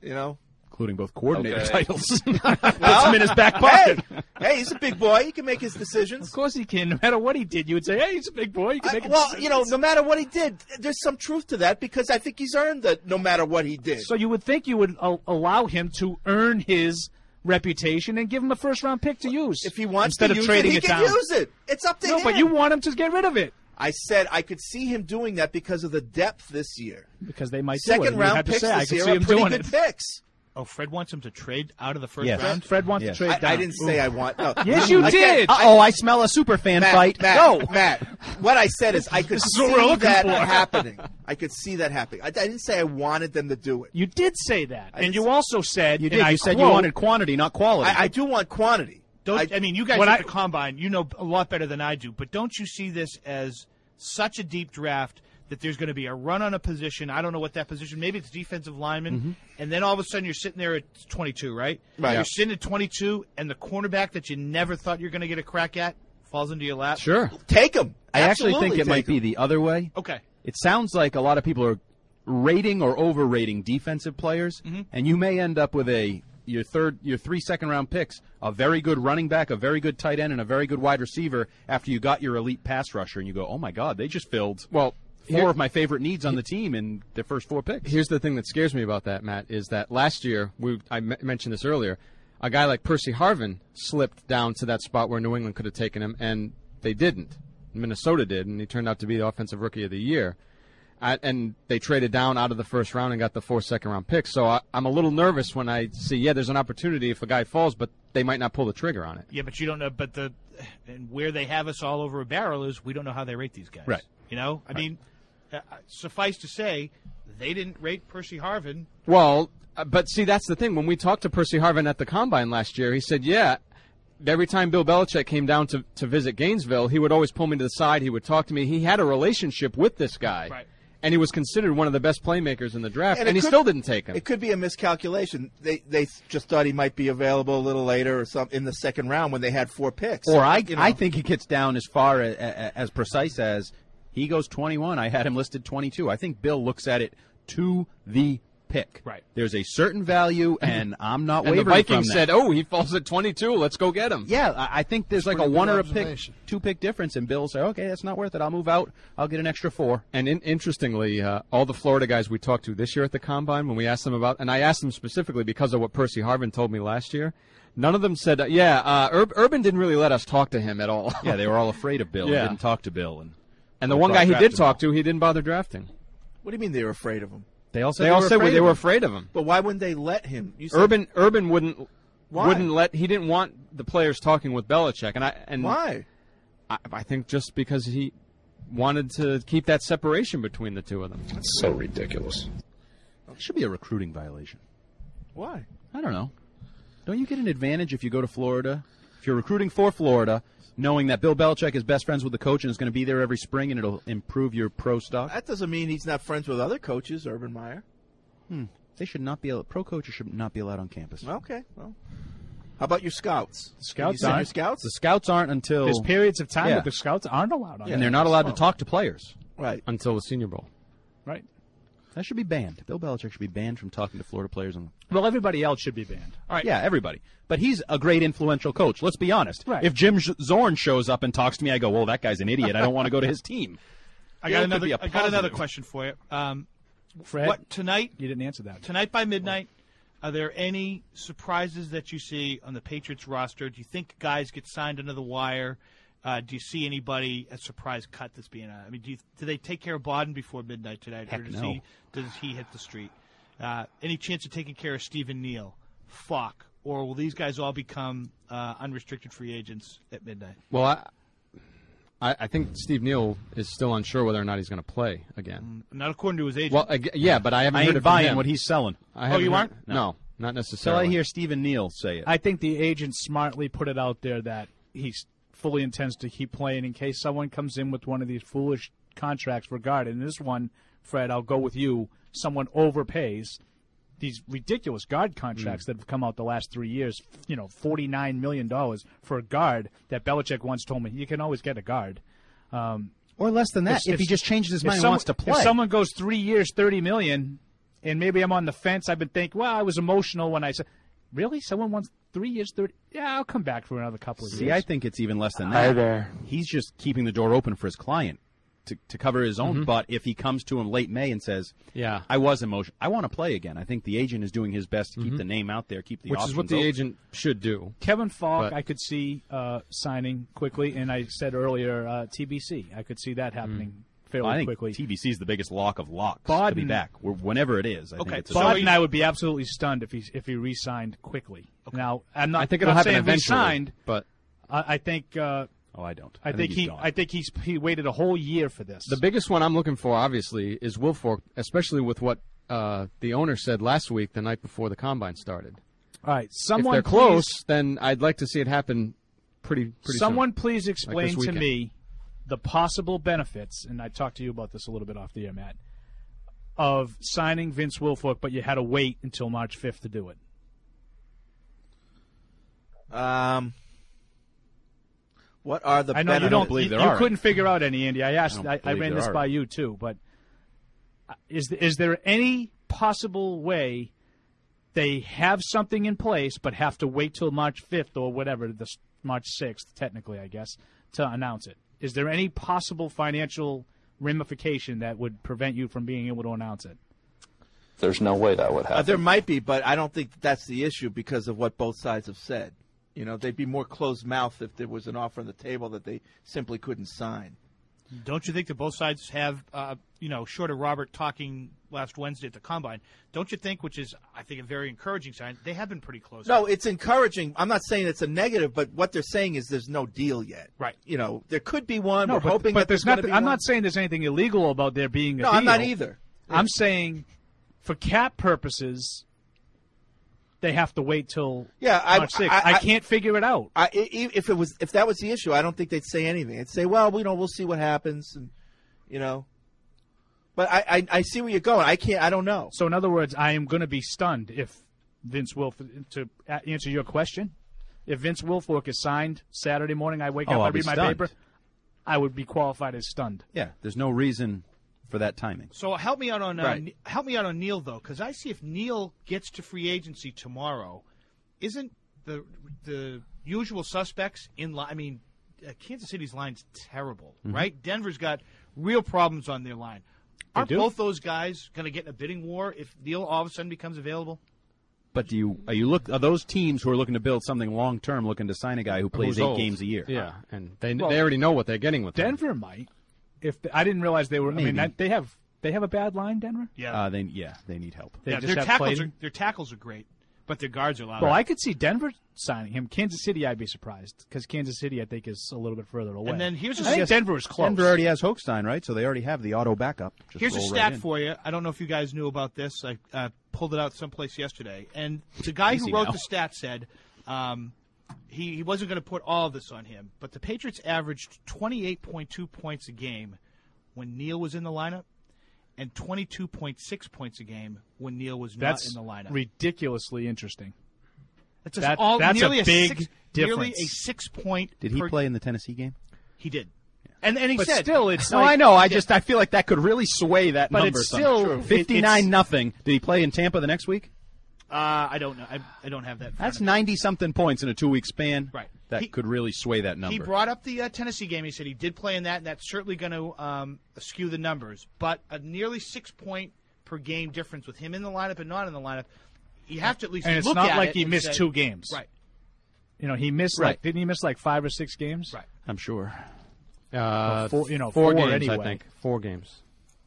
Speaker 9: You know,
Speaker 10: including both coordinator
Speaker 9: Okay.
Speaker 10: titles.
Speaker 9: Well,
Speaker 11: Puts him in his back pocket.
Speaker 9: Hey, he's a big boy. He can make his decisions.
Speaker 11: Of course he can. No matter what he did, you would say, hey, he's a big boy. He can make his
Speaker 9: Well,
Speaker 11: decisions.
Speaker 9: no matter what he did, there's some truth to that because I think he's earned that no matter what he did.
Speaker 11: So you would think you would allow him to earn his reputation and give him a first-round pick to use.
Speaker 9: If he wants
Speaker 11: instead
Speaker 9: to
Speaker 11: of
Speaker 9: use
Speaker 11: trading
Speaker 9: it, he can
Speaker 11: down.
Speaker 9: use it. It's up to him.
Speaker 11: No, but you want him to get rid of it.
Speaker 9: I said I could see him doing that because of the depth this year.
Speaker 11: Because they might do it.
Speaker 9: Second
Speaker 11: You
Speaker 9: round
Speaker 11: had to
Speaker 9: picks
Speaker 11: say, I
Speaker 9: this
Speaker 11: could
Speaker 9: year
Speaker 11: see
Speaker 9: are
Speaker 11: him
Speaker 9: pretty
Speaker 11: doing
Speaker 9: good
Speaker 11: it.
Speaker 9: picks.
Speaker 4: Oh, Fred wants him to trade out of the first
Speaker 10: Yes.
Speaker 4: round?
Speaker 11: Fred wants to trade down.
Speaker 9: I didn't say I want. No.
Speaker 11: Yes, you did.
Speaker 10: Uh-oh, I smell a super fan fight.
Speaker 9: Matt, Matt, what I said is I could
Speaker 11: This is
Speaker 9: see
Speaker 11: what we're looking
Speaker 9: that
Speaker 11: for.
Speaker 9: happening. I could see that happening. I didn't say I wanted them to do it.
Speaker 11: You did say that.
Speaker 9: I
Speaker 11: And
Speaker 9: didn't
Speaker 11: you
Speaker 9: say-
Speaker 11: also said,
Speaker 10: You
Speaker 11: and
Speaker 10: did.
Speaker 11: I
Speaker 10: You said you
Speaker 11: quote,
Speaker 10: wanted quantity, not quality.
Speaker 9: I do want quantity.
Speaker 4: I mean, you guys
Speaker 11: When
Speaker 4: at
Speaker 11: I-
Speaker 4: the Combine, you know a lot better than I do, but don't you see this as such a deep draft that there's going to be a run on a position? I don't know what that position, maybe it's defensive lineman, and then all of a sudden you're sitting there at 22, right?
Speaker 9: Right.
Speaker 4: You're sitting at 22, and the cornerback that you never thought you were going to get a crack at falls into your lap.
Speaker 10: Sure.
Speaker 9: Take him.
Speaker 10: I actually think
Speaker 9: Absolutely
Speaker 10: it might
Speaker 9: take
Speaker 10: be
Speaker 9: him.
Speaker 10: the other way.
Speaker 4: Okay.
Speaker 10: It sounds like a lot of people are rating or overrating defensive players, and you may end up with your 3 second-round picks, a very good running back, a very good tight end, and a very good wide receiver after you got your elite pass rusher, and you go, oh, my God, they just filled four of my favorite needs on the team in their first 4 picks.
Speaker 13: Here's the thing that scares me about that, Matt, is that last year, I mentioned this earlier, a guy like Percy Harvin slipped down to that spot where New England could have taken him, and they didn't. Minnesota did, and he turned out to be the Offensive Rookie of the Year. And they traded down out of the first round and got the 4 second-round picks. So I'm a little nervous when I see, there's an opportunity if a guy falls, but they might not pull the trigger on it.
Speaker 4: Yeah, but you don't know. But and where they have us all over a barrel is we don't know how they rate these guys.
Speaker 10: Right.
Speaker 4: You know, I mean, suffice to say, they didn't rate Percy Harvin.
Speaker 13: Well, but see, that's the thing. When we talked to Percy Harvin at the Combine last year, he said, every time Bill Belichick came down to visit Gainesville, he would always pull me to the side. He would talk to me. He had a relationship with this guy.
Speaker 4: Right.
Speaker 13: And he was considered one of the best playmakers in the draft, and
Speaker 9: it
Speaker 13: he
Speaker 9: could-
Speaker 13: still didn't take him.
Speaker 9: It could be a miscalculation. They just thought he might be available a little later or something in the second round when they had 4 picks.
Speaker 10: Or I
Speaker 9: You know.
Speaker 10: I think he gets down as far as precise as he goes 21. I had him listed 22. I think Bill looks at it to the pick.
Speaker 4: Right.
Speaker 10: There's a certain value, and I'm not
Speaker 13: And the
Speaker 10: wavering
Speaker 13: Vikings
Speaker 10: from that.
Speaker 13: said, he falls at 22. Let's go get him.
Speaker 10: Yeah, I think there's like a
Speaker 13: pretty good
Speaker 10: 1 or a pick,
Speaker 13: observation.
Speaker 10: 2 pick difference, and Bill say, okay, that's not worth it. I'll move out. I'll get an extra 4.
Speaker 13: And interestingly, all the Florida guys we talked to this year at the Combine, when we asked them about, and I asked them specifically because of what Percy Harvin told me last year, none of them said, Urban didn't really let us talk to him at all.
Speaker 10: Yeah, they were all afraid of Bill.
Speaker 13: Yeah.
Speaker 10: And didn't talk to Bill.
Speaker 13: And the one guy he did talk to, he didn't bother drafting.
Speaker 9: What do you mean they were afraid of him?
Speaker 10: They all said
Speaker 13: They all said they were afraid of him.
Speaker 9: But why wouldn't they let him? You said,
Speaker 13: Urban wouldn't
Speaker 9: Why?
Speaker 13: let. He didn't want the players talking with Belichick, and
Speaker 9: why?
Speaker 13: I think just because he wanted to keep that separation between the two of them.
Speaker 20: That's so ridiculous.
Speaker 10: It should be a recruiting violation.
Speaker 9: Why?
Speaker 10: I don't know. Don't you get an advantage if you go to Florida? If you're recruiting for Florida, knowing that Bill Belichick is best friends with the coach and is going to be there every spring and it'll improve your pro stock?
Speaker 9: That doesn't mean he's not friends with other coaches, Urban Meyer.
Speaker 10: They should not be pro coaches should not be allowed on campus.
Speaker 9: Okay, well. How about your scouts?
Speaker 11: Scouts
Speaker 9: Can you send your
Speaker 11: aren't.
Speaker 9: scouts?
Speaker 10: The scouts aren't until
Speaker 11: There's periods of time
Speaker 10: Yeah.
Speaker 11: where the scouts aren't allowed on
Speaker 10: and they're not allowed to
Speaker 11: campus.
Speaker 10: talk to players.
Speaker 9: Right.
Speaker 13: Until the Senior Bowl.
Speaker 11: Right.
Speaker 10: That should be banned. Bill Belichick should be banned from talking to Florida players.
Speaker 11: Well, everybody else should be banned.
Speaker 4: All right.
Speaker 10: Yeah, everybody. But he's a great influential coach. Let's be honest.
Speaker 11: Right.
Speaker 10: If Jim Zorn shows up and talks to me, I go, well, that guy's an idiot. I don't want to go to his team.
Speaker 4: I
Speaker 10: Bill
Speaker 4: got
Speaker 10: could be a
Speaker 4: another
Speaker 10: positive.
Speaker 4: question for you.
Speaker 11: Fred,
Speaker 4: What tonight?
Speaker 11: you didn't answer that.
Speaker 4: Tonight by midnight, are there any surprises that you see on the Patriots roster? Do you think guys get signed under the wire? Do you see anybody a surprise cut that's being? I mean, do they take care of Bodden before midnight tonight,
Speaker 10: Heck
Speaker 4: or
Speaker 10: no.
Speaker 4: does he hit the street? Any chance of taking care of Stephen Neal, Falk, or will these guys all become unrestricted free agents at midnight?
Speaker 13: Well, I think Steve Neal is still unsure whether or not he's going to play again.
Speaker 4: Not according to his agent.
Speaker 13: Well, yeah, but I haven't
Speaker 10: I
Speaker 13: heard
Speaker 10: ain't
Speaker 13: it from
Speaker 10: buying
Speaker 13: him.
Speaker 10: what he's selling.
Speaker 13: I haven't
Speaker 4: you
Speaker 13: heard-
Speaker 4: aren't?
Speaker 13: No, not
Speaker 10: Until
Speaker 13: necessarily.
Speaker 10: I hear Stephen Neal say it.
Speaker 11: I think the agent smartly put it out there that he fully intends to keep playing in case someone comes in with one of these foolish contracts for guard. And this one, Fred, I'll go with you. Someone overpays these ridiculous guard contracts that have come out the last 3 years. $49 million for a guard that Belichick once told me you can always get a guard.
Speaker 10: Or less than that, if he just changes his mind and wants to play.
Speaker 11: If someone goes 3 years, $30 million. and maybe I'm on the fence. I've been thinking, well, I was emotional when I said, really? Someone wants 3 years, 30? Yeah, I'll come back for another couple of years.
Speaker 10: See, I think it's even less than that.
Speaker 12: Hi there.
Speaker 10: He's just keeping the door open for his client to cover his own butt if he comes to him late May and says,
Speaker 13: Yeah.
Speaker 10: I was emotional. I want to play again. I think the agent is doing his best to keep the name out there, keep the
Speaker 13: Which
Speaker 10: options
Speaker 13: is what the
Speaker 10: open.
Speaker 13: agent should do.
Speaker 11: Kevin Falk,
Speaker 13: But-
Speaker 11: I could see signing quickly, and I said earlier TBC. I could see that happening fairly
Speaker 10: I think
Speaker 11: quickly.
Speaker 10: TBC is the biggest lock of locks to
Speaker 11: Bodden-
Speaker 10: be back, whenever it is. I think it's a
Speaker 11: Bud and I would be absolutely stunned if he re-signed quickly. Now, I'm not.
Speaker 13: I think it'll happen
Speaker 11: saying
Speaker 13: eventually,
Speaker 11: re-signed,
Speaker 13: but
Speaker 11: I think.
Speaker 10: I don't.
Speaker 11: I think
Speaker 10: he's gone.
Speaker 11: I think he waited a whole year for this.
Speaker 13: the biggest one I'm looking for, obviously, is Wilfork, especially with what the owner said last week, the night before the combine started.
Speaker 11: All right, someone
Speaker 13: if they're close, then I'd like to see it happen pretty
Speaker 11: Someone
Speaker 13: soon.
Speaker 11: please
Speaker 13: Like
Speaker 11: explain
Speaker 13: this
Speaker 11: to
Speaker 13: weekend.
Speaker 11: me the possible benefits, and I talked to you about this a little bit off the air, Matt, of signing Vince Wilfork, but you had to wait until March 5th to do it.
Speaker 9: What are the
Speaker 11: I know you
Speaker 9: benefits?
Speaker 11: don't. You couldn't figure out any, Andy. I asked. I
Speaker 10: believe
Speaker 11: ran
Speaker 10: there
Speaker 11: this
Speaker 10: are.
Speaker 11: by you too, but is there any possible way they have something in place, but have to wait till March 5th or whatever, March 6th, technically, I guess, to announce it? Is there any possible financial ramification that would prevent you from being able to announce it?
Speaker 1: There's no way that would happen.
Speaker 9: There might be, but I don't think that's the issue because of what both sides have said. You know, they'd be more closed-mouthed if there was an offer on the table that they simply couldn't sign.
Speaker 4: Don't you think that both sides have, short of Robert talking last Wednesday at the Combine, don't you think, which is, I think, a very encouraging sign, they have been pretty close?
Speaker 9: No, it's encouraging. I'm not saying it's a negative, but what they're saying is there's no deal yet.
Speaker 4: Right.
Speaker 9: You know, there could be one.
Speaker 11: No,
Speaker 9: We're hoping
Speaker 11: but
Speaker 9: that
Speaker 11: there's
Speaker 9: going
Speaker 11: not.
Speaker 9: to be
Speaker 11: I'm
Speaker 9: one.
Speaker 11: not saying there's anything illegal about there being a
Speaker 9: No,
Speaker 11: deal.
Speaker 9: I'm not either.
Speaker 11: I'm saying, for cap purposes, they have to wait till March 6th. I can't figure it out.
Speaker 9: If that was the issue, I don't think they'd say anything. They'd say, "Well, we'll see what happens," and But I see where you're going. I don't know.
Speaker 11: So in other words, I am going to be stunned if Vince Wilfork, to answer your question, if Vince Wilfork is signed Saturday morning, I wake up,
Speaker 10: I'll
Speaker 11: I
Speaker 10: be
Speaker 11: read my
Speaker 10: stunned.
Speaker 11: paper, I would be qualified as stunned.
Speaker 10: Yeah, there's no reason for that timing.
Speaker 4: So help me out on
Speaker 10: Right.
Speaker 4: Neal though, because I see if Neal gets to free agency tomorrow, isn't the usual suspects in line? I mean, Kansas City's line's terrible,
Speaker 10: Mhm.
Speaker 4: right? Denver's got real problems on their line. Aren't
Speaker 10: do.
Speaker 4: both those guys going to get in a bidding war if Neal all of a sudden becomes available?
Speaker 10: But are those teams who are looking to build something long term looking to sign a guy who plays
Speaker 13: Who's
Speaker 10: 8
Speaker 13: old.
Speaker 10: games a year?
Speaker 13: Yeah, and they
Speaker 11: Well,
Speaker 13: already know what they're getting with him.
Speaker 11: Denver might. I didn't realize they were. I mean,
Speaker 10: Maybe.
Speaker 11: they have a bad line, Denver.
Speaker 4: Yeah.
Speaker 10: They need help.
Speaker 11: They
Speaker 4: Yeah,
Speaker 11: just
Speaker 4: their
Speaker 11: have played.
Speaker 4: their tackles are great, but their guards are loud.
Speaker 11: Well, I could see Denver signing him. Kansas City, I'd be surprised because Kansas City, I think, is a little bit further away.
Speaker 4: And then here's a
Speaker 11: I think
Speaker 4: stat-
Speaker 11: Denver is close.
Speaker 10: Denver already has Hochstein, right? So they already have the auto backup. Just
Speaker 4: Here's a
Speaker 10: roll
Speaker 4: stat
Speaker 10: right in.
Speaker 4: for you. I don't know if you guys knew about this. I pulled it out someplace yesterday. And the guy
Speaker 10: Easy
Speaker 4: who wrote
Speaker 10: now.
Speaker 4: the stat said he wasn't going to put all of this on him, but the Patriots averaged 28.2 points a game when Neal was in the lineup and 22.6 points a game when Neal was
Speaker 11: That's
Speaker 4: not in the lineup.
Speaker 11: ridiculously interesting.
Speaker 4: That's,
Speaker 11: That's
Speaker 4: nearly
Speaker 11: a big
Speaker 4: six,
Speaker 11: difference.
Speaker 4: Nearly a 6 point.
Speaker 10: Did he
Speaker 4: per-
Speaker 10: play in the Tennessee game?
Speaker 4: He did. And he
Speaker 11: But
Speaker 4: said,
Speaker 11: still, it's
Speaker 10: No,
Speaker 11: like,
Speaker 10: I know. I feel like that could really sway that
Speaker 11: But
Speaker 10: number.
Speaker 11: it's
Speaker 10: some.
Speaker 11: still-
Speaker 10: True.
Speaker 11: it-
Speaker 10: 59-0. Did he play in Tampa the next week?
Speaker 4: I don't know. I don't have that. in front
Speaker 10: That's
Speaker 4: of me.
Speaker 10: 90-something points in a 2-week span.
Speaker 4: Right.
Speaker 10: That could really sway that number.
Speaker 4: He brought up the Tennessee game. He said he did play in that, and that's certainly going to skew the numbers. But a nearly 6 point per game difference with him in the lineup and not in the lineup, you have to at least
Speaker 11: and it's
Speaker 4: look
Speaker 11: not
Speaker 4: at
Speaker 11: like
Speaker 4: it
Speaker 11: he
Speaker 4: and
Speaker 11: missed
Speaker 4: say-
Speaker 11: 2 games.
Speaker 4: Right.
Speaker 11: You know, he missed
Speaker 10: Right.
Speaker 11: didn't he miss like 5 or 6 games?
Speaker 4: Right.
Speaker 10: I'm sure.
Speaker 11: Four
Speaker 13: four games,
Speaker 11: anyway.
Speaker 13: I think. 4 games.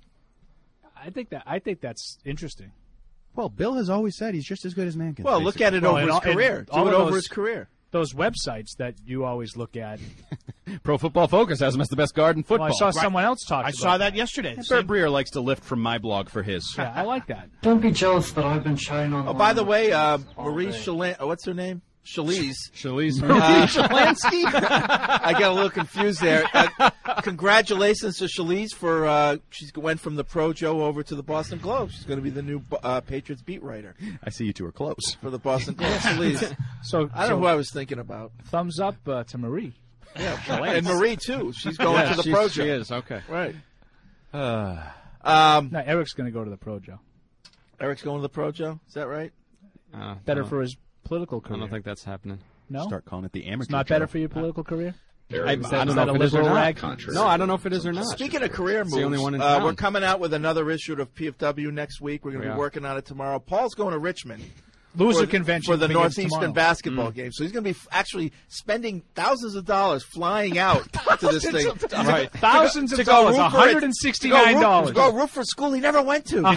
Speaker 11: I think that's interesting.
Speaker 10: Well, Bill has always said he's just as good as Mankins.
Speaker 9: Well, look at it
Speaker 11: Well,
Speaker 9: over
Speaker 11: and
Speaker 9: his
Speaker 11: all- and
Speaker 9: career.
Speaker 11: all
Speaker 9: Do it
Speaker 11: of
Speaker 9: over
Speaker 11: those-
Speaker 9: his career.
Speaker 11: Those websites that you always look at.
Speaker 10: Pro Football Focus has him as the best guard in football.
Speaker 11: Well, I saw someone else talk.
Speaker 4: I
Speaker 11: about
Speaker 4: saw that yesterday.
Speaker 10: And Bert Breer likes to lift from my blog for his.
Speaker 11: Yeah, I like that.
Speaker 5: Don't be jealous that I've been chatting on.
Speaker 9: Oh, by the way, Marie what's her name? Shaliz.
Speaker 13: Shaliz.
Speaker 10: Shalansky?
Speaker 9: I got a little confused there. Congratulations to Shaliz for she went from the Pro Joe over to the Boston Globe. She's going to be the new Patriots beat writer
Speaker 10: I see you two are close.
Speaker 9: for the Boston Globe. Shaliz.
Speaker 11: So
Speaker 9: I don't know who I was thinking about.
Speaker 11: Thumbs up to Marie.
Speaker 9: Yeah, and Marie too. She's going
Speaker 13: Yeah,
Speaker 9: to the Pro
Speaker 13: she
Speaker 9: Joe.
Speaker 13: is. Okay.
Speaker 9: Right.
Speaker 11: No, Eric's going to go to the Pro Joe.
Speaker 9: Eric's going to the pro, Joe? Is that right?
Speaker 11: Better for his political career.
Speaker 13: I don't think that's happening.
Speaker 11: No?
Speaker 10: Start calling it the amateur.
Speaker 11: It's not
Speaker 10: Joe.
Speaker 11: better for your political career?
Speaker 13: I don't know if it is or not. No, I don't know if it is or not.
Speaker 9: Speaking of career
Speaker 13: It's
Speaker 9: moves,
Speaker 13: the only one in town.
Speaker 9: we're coming out with another issue of PFW next week. We're going to be working on it tomorrow. Paul's going to Richmond.
Speaker 4: Loser convention
Speaker 9: for the
Speaker 4: begins
Speaker 9: Northeastern
Speaker 4: tomorrow.
Speaker 9: basketball game. So he's going to be actually spending thousands of dollars flying out to this thing.
Speaker 11: Right. Thousands of dollars, $169.
Speaker 9: To go root for school he never went to.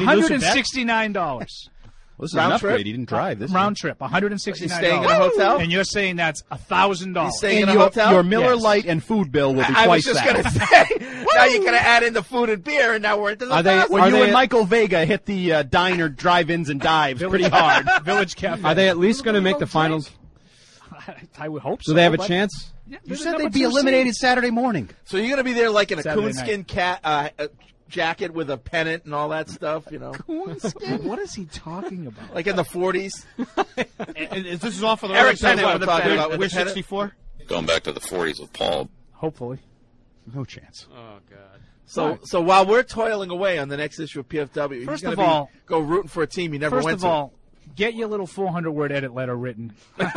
Speaker 11: $169.
Speaker 10: Well, this is
Speaker 9: Round
Speaker 10: an upgrade.
Speaker 9: trip?
Speaker 10: He didn't drive this.
Speaker 11: Round trip, $169.
Speaker 9: He's staying in a hotel?
Speaker 11: And you're saying that's $1,000.
Speaker 9: He's staying
Speaker 10: And
Speaker 9: in a hotel?
Speaker 10: your Miller
Speaker 11: Yes.
Speaker 10: Lite and food bill will be
Speaker 9: I was
Speaker 10: twice
Speaker 9: just
Speaker 10: that.
Speaker 9: going to say, now you're going to add in the food and beer, and now we're into the
Speaker 10: When you and Michael Vega hit the diner drive-ins and dives pretty hard.
Speaker 11: Village Cafe.
Speaker 13: Are they at least going to make the finals?
Speaker 11: I would hope so.
Speaker 13: Do they have a
Speaker 11: but-
Speaker 13: chance?
Speaker 11: Yeah,
Speaker 10: You
Speaker 11: they're
Speaker 10: said
Speaker 11: number
Speaker 10: they'd be
Speaker 11: 2
Speaker 10: eliminated
Speaker 11: seed.
Speaker 10: Saturday morning.
Speaker 9: So you're going to be there like in a
Speaker 11: Saturday
Speaker 9: coonskin jacket with a pennant and all that stuff, you know?
Speaker 11: What is he talking about?
Speaker 9: Like in the 40s?
Speaker 4: And this is all for the
Speaker 9: Eric
Speaker 4: right
Speaker 9: Pennant,
Speaker 4: side.
Speaker 9: I'm talking about.
Speaker 4: We're
Speaker 9: With the pennant.
Speaker 4: 64.
Speaker 7: Going back to the 40s with Paul.
Speaker 11: Hopefully.
Speaker 10: No chance.
Speaker 13: Oh, God.
Speaker 9: So while we're toiling away on the next issue of PFW,
Speaker 11: First
Speaker 9: he's
Speaker 11: of
Speaker 9: going to
Speaker 11: all-
Speaker 9: go rooting for a team he never
Speaker 11: First
Speaker 9: went
Speaker 11: of
Speaker 9: to.
Speaker 11: all, get your little 400-word edit letter written.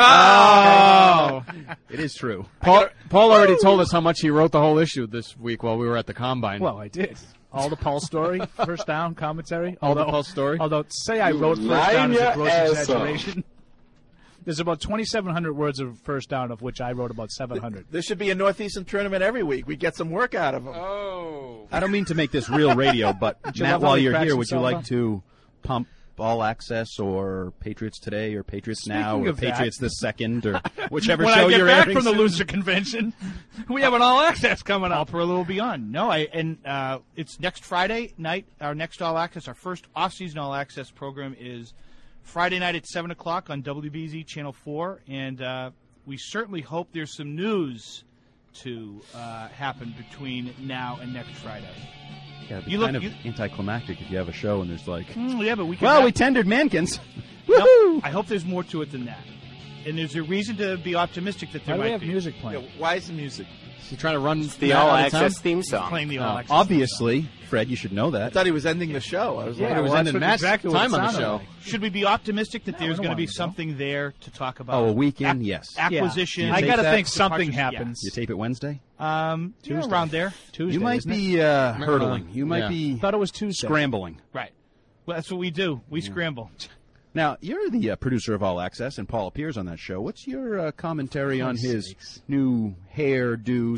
Speaker 13: Oh!
Speaker 10: It is true.
Speaker 13: Paul already told us how much he wrote the whole issue this week while we were at the Combine.
Speaker 11: Well, I did. All the Paul story, first down commentary.
Speaker 13: All the Paul story?
Speaker 11: Although, say I wrote first down is a gross exaggeration. There's about 2,700 words of first down, of which I wrote about 700.
Speaker 9: There should be a Northeastern tournament every week. We get some work out of them.
Speaker 13: Oh.
Speaker 10: I don't mean to make this real radio, but
Speaker 11: you
Speaker 10: Matt,
Speaker 11: love how
Speaker 10: while
Speaker 11: he
Speaker 10: you're
Speaker 11: cracks
Speaker 10: here, would you
Speaker 11: himself
Speaker 10: like
Speaker 11: up?
Speaker 10: to pump All Access or Patriots Today or Patriots Now
Speaker 11: Speaking
Speaker 10: or
Speaker 11: of that-
Speaker 10: Patriots This Second or whichever
Speaker 4: When
Speaker 10: show
Speaker 4: I get
Speaker 10: you're
Speaker 4: back
Speaker 10: airing
Speaker 4: from the
Speaker 10: soon?
Speaker 4: loser convention, we have an all access coming up for a little beyond. No, it's next Friday night. Our next all access, our first off-season all access program is Friday night at 7 o'clock on WBZ Channel 4, and we certainly hope there's some news to happen between now and next Friday.
Speaker 10: Yeah, it'd be
Speaker 4: You look-
Speaker 10: kind of
Speaker 4: you-
Speaker 10: anticlimactic if you have a show and there's like,
Speaker 4: Yeah, but we can.
Speaker 10: well, we tendered Mankins.
Speaker 4: No, I hope there's more to it than that. And there's a reason to be optimistic that there
Speaker 11: Why do
Speaker 4: might
Speaker 11: we have
Speaker 4: be.
Speaker 11: music playing?
Speaker 9: Why is the music?
Speaker 13: Is he trying to run
Speaker 12: The
Speaker 13: Matt
Speaker 12: All
Speaker 13: out of town?
Speaker 12: Access theme song.
Speaker 4: Playing the all access.
Speaker 10: Obviously, Fred, you should know
Speaker 9: I
Speaker 10: that.
Speaker 9: thought he was ending the show. I was
Speaker 11: Yeah,
Speaker 9: like,
Speaker 13: It was
Speaker 11: well,
Speaker 13: ending
Speaker 11: that's
Speaker 13: Matt's
Speaker 11: exactly what it
Speaker 13: time on the
Speaker 11: sounded
Speaker 13: show.
Speaker 11: like.
Speaker 4: Should we be optimistic that
Speaker 11: No,
Speaker 4: there's
Speaker 11: we don't
Speaker 4: going to be
Speaker 11: want to go.
Speaker 4: something there to talk about?
Speaker 10: Oh, a weekend, yes.
Speaker 4: Acquisition.
Speaker 11: I
Speaker 10: take
Speaker 11: got to
Speaker 10: that?
Speaker 11: think something
Speaker 4: Departures,
Speaker 11: happens.
Speaker 10: You tape it Wednesday?
Speaker 11: Tuesday.
Speaker 4: Around there.
Speaker 11: Tuesday,
Speaker 10: You might
Speaker 11: isn't it?
Speaker 10: be hurdling. You might
Speaker 13: Yeah.
Speaker 10: be
Speaker 11: I thought it was Tuesday.
Speaker 10: scrambling.
Speaker 4: Right. Well, that's what we do. We scramble.
Speaker 10: Now, you're the producer of All Access, and Paul appears on that show. What's your commentary on his new hairdo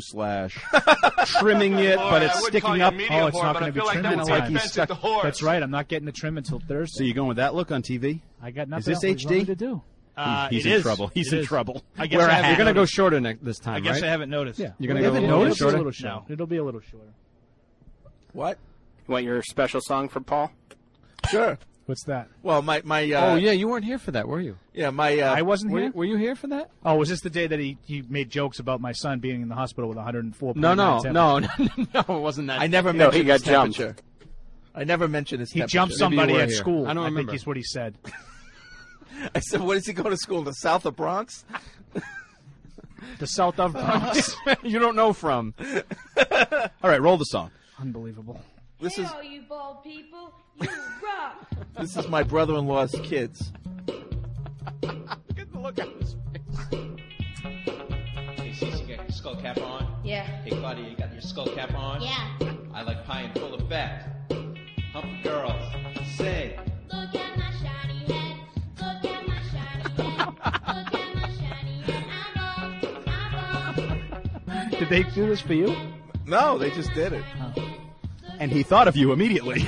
Speaker 10: / trimming it, but it's sticking up?
Speaker 11: Oh, it's not going to be trimmed in
Speaker 10: like
Speaker 11: time.
Speaker 10: he's stuck.
Speaker 11: That's right. I'm not getting the trim until Thursday.
Speaker 10: So you going with that look on TV?
Speaker 11: I got
Speaker 10: Is
Speaker 11: nothing
Speaker 10: this
Speaker 11: else. What do you want me
Speaker 10: HD?
Speaker 11: to do.
Speaker 10: He's
Speaker 4: It
Speaker 10: in
Speaker 4: is.
Speaker 10: trouble. He's
Speaker 4: It
Speaker 10: in
Speaker 4: is.
Speaker 10: trouble.
Speaker 4: I guess
Speaker 10: Wear a
Speaker 4: I
Speaker 10: hat.
Speaker 4: haven't
Speaker 13: You're going to go
Speaker 4: noticed.
Speaker 13: shorter this time,
Speaker 4: I guess
Speaker 13: right?
Speaker 4: I haven't noticed.
Speaker 11: Yeah.
Speaker 13: You're going
Speaker 11: You
Speaker 13: to go
Speaker 11: haven't
Speaker 13: a little
Speaker 11: noticed?
Speaker 13: shorter?
Speaker 11: A little shorter. It'll be a little shorter.
Speaker 9: what?
Speaker 12: You want your special song for Paul?
Speaker 9: Sure.
Speaker 11: What's that?
Speaker 9: Well, my
Speaker 13: Oh, yeah, you weren't here for that, were you?
Speaker 9: yeah, my
Speaker 11: I wasn't
Speaker 13: Were,
Speaker 11: here.
Speaker 13: were you here for that?
Speaker 11: Oh, was this the day that he made jokes about my son being in the hospital with 104?
Speaker 13: No, it wasn't that.
Speaker 9: I never
Speaker 12: No,
Speaker 9: mentioned
Speaker 12: he got
Speaker 9: his
Speaker 12: jumped.
Speaker 9: temperature. I never mentioned his
Speaker 11: He
Speaker 9: temperature.
Speaker 11: jumped somebody
Speaker 13: were
Speaker 11: at
Speaker 13: here.
Speaker 11: school.
Speaker 13: I don't remember.
Speaker 11: think is what he said.
Speaker 9: I said, "What does he go to school? The south of Bronx?"
Speaker 11: The south of Bronx.
Speaker 13: You don't know from.
Speaker 10: All right, roll the song.
Speaker 11: Unbelievable.
Speaker 9: This is
Speaker 5: all you bald people, you rock.
Speaker 9: this is my brother-in-law's kids.
Speaker 11: Look at the look on his face.
Speaker 15: Hey, Cece, you got your skull cap on?
Speaker 5: Yeah.
Speaker 15: Hey, Claudia, you got your skull cap on?
Speaker 5: Yeah.
Speaker 15: I like pie in full effect. Hump girls, sing.
Speaker 5: Look at my shiny head. Look at my shiny head. Look at my shiny head. I'm bald.
Speaker 11: Did they do this for you?
Speaker 9: No, they just did it.
Speaker 10: And he thought of you immediately.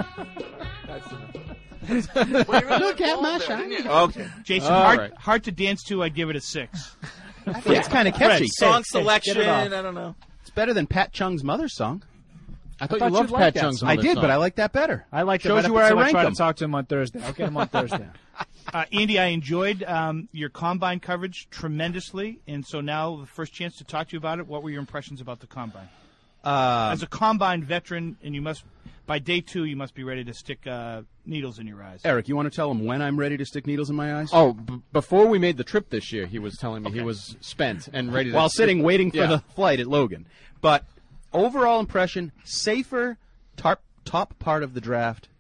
Speaker 15: Look at my shiny.
Speaker 9: Okay.
Speaker 4: Jason,
Speaker 13: All
Speaker 4: hard,
Speaker 13: right.
Speaker 4: hard to dance to. I'd give it a 6.
Speaker 10: It's kind of catchy.
Speaker 9: Song
Speaker 11: get it
Speaker 9: selection.
Speaker 11: off.
Speaker 9: I don't know.
Speaker 10: It's better than Pat Chung's mother's song.
Speaker 13: I thought
Speaker 11: thought
Speaker 13: you loved
Speaker 11: you'd like
Speaker 13: Pat
Speaker 11: that
Speaker 13: Chung's
Speaker 11: song.
Speaker 10: I
Speaker 13: mother
Speaker 10: did,
Speaker 13: song.
Speaker 10: but I like that better.
Speaker 11: I like
Speaker 10: Shows
Speaker 11: it.
Speaker 10: you where I
Speaker 11: I'll
Speaker 10: rank
Speaker 11: try
Speaker 10: them.
Speaker 11: to talk to him on Thursday. I'll get him on Thursday.
Speaker 4: Andy, I enjoyed your Combine coverage tremendously, and so now the first chance to talk to you about it. What were your impressions about the Combine? As a Combine veteran, and you must, by day 2, you must be ready to stick needles in your eyes.
Speaker 10: Eric, you want to tell him when I'm ready to stick needles in my eyes?
Speaker 13: Oh, before we made the trip this year, he was telling me he was spent and ready to...
Speaker 10: While sitting waiting for
Speaker 13: Yeah.
Speaker 10: the flight at Logan. But overall impression, safer, top part of the draft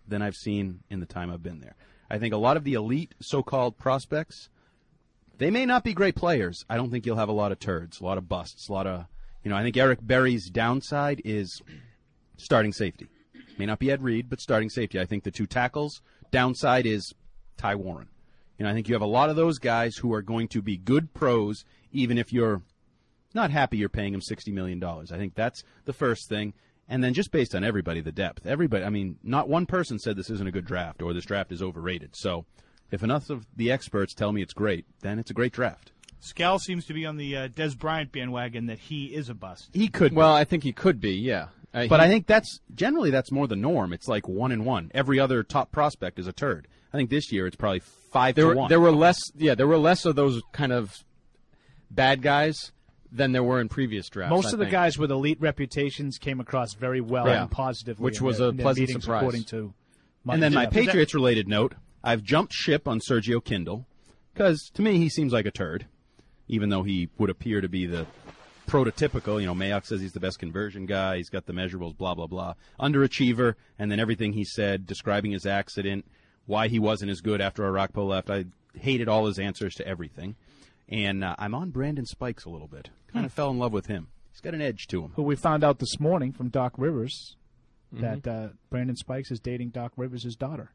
Speaker 10: than I've seen in the time I've been there. I think a lot of the elite so-called prospects, they may not be great players. I don't think you'll have a lot of turds, a lot of busts, a lot of, I think Eric Berry's downside is starting safety. May not be Ed Reed, but starting safety. I think the 2 tackles, downside is Ty Warren. I think you have a lot of those guys who are going to be good pros, even if you're not happy you're paying them $60 million. I think that's the first thing. And then just based on everybody, the depth. Everybody, not one person said this isn't a good draft or this draft is overrated. So if enough of the experts tell me it's great, then it's a great draft.
Speaker 4: Scal seems to be on the Des Bryant bandwagon that he is a bust.
Speaker 10: He could be.
Speaker 13: Well, I think he could be, yeah.
Speaker 10: But I think that's more the norm. It's like 1-1. Every other top prospect is a turd. I think this year it's probably 5-1.
Speaker 13: There were less of those kind of bad guys than there were in previous drafts.
Speaker 11: Most of the guys with elite reputations came across very well and positively,
Speaker 13: which was a pleasant surprise.
Speaker 11: According to
Speaker 10: and then my Patriots-related note, I've jumped ship on Sergio Kindle because to me he seems like a turd, even though he would appear to be the prototypical. Mayock says he's the best conversion guy. He's got the measurables, blah, blah, blah. Underachiever, and then everything he said describing his accident, why he wasn't as good after Arakpo left. I hated all his answers to everything. And I'm on Brandon Spikes a little bit. Kind of fell in love with him. He's got an edge to him.
Speaker 11: Who we found out this morning from Doc Rivers that Brandon Spikes is dating Doc Rivers' daughter.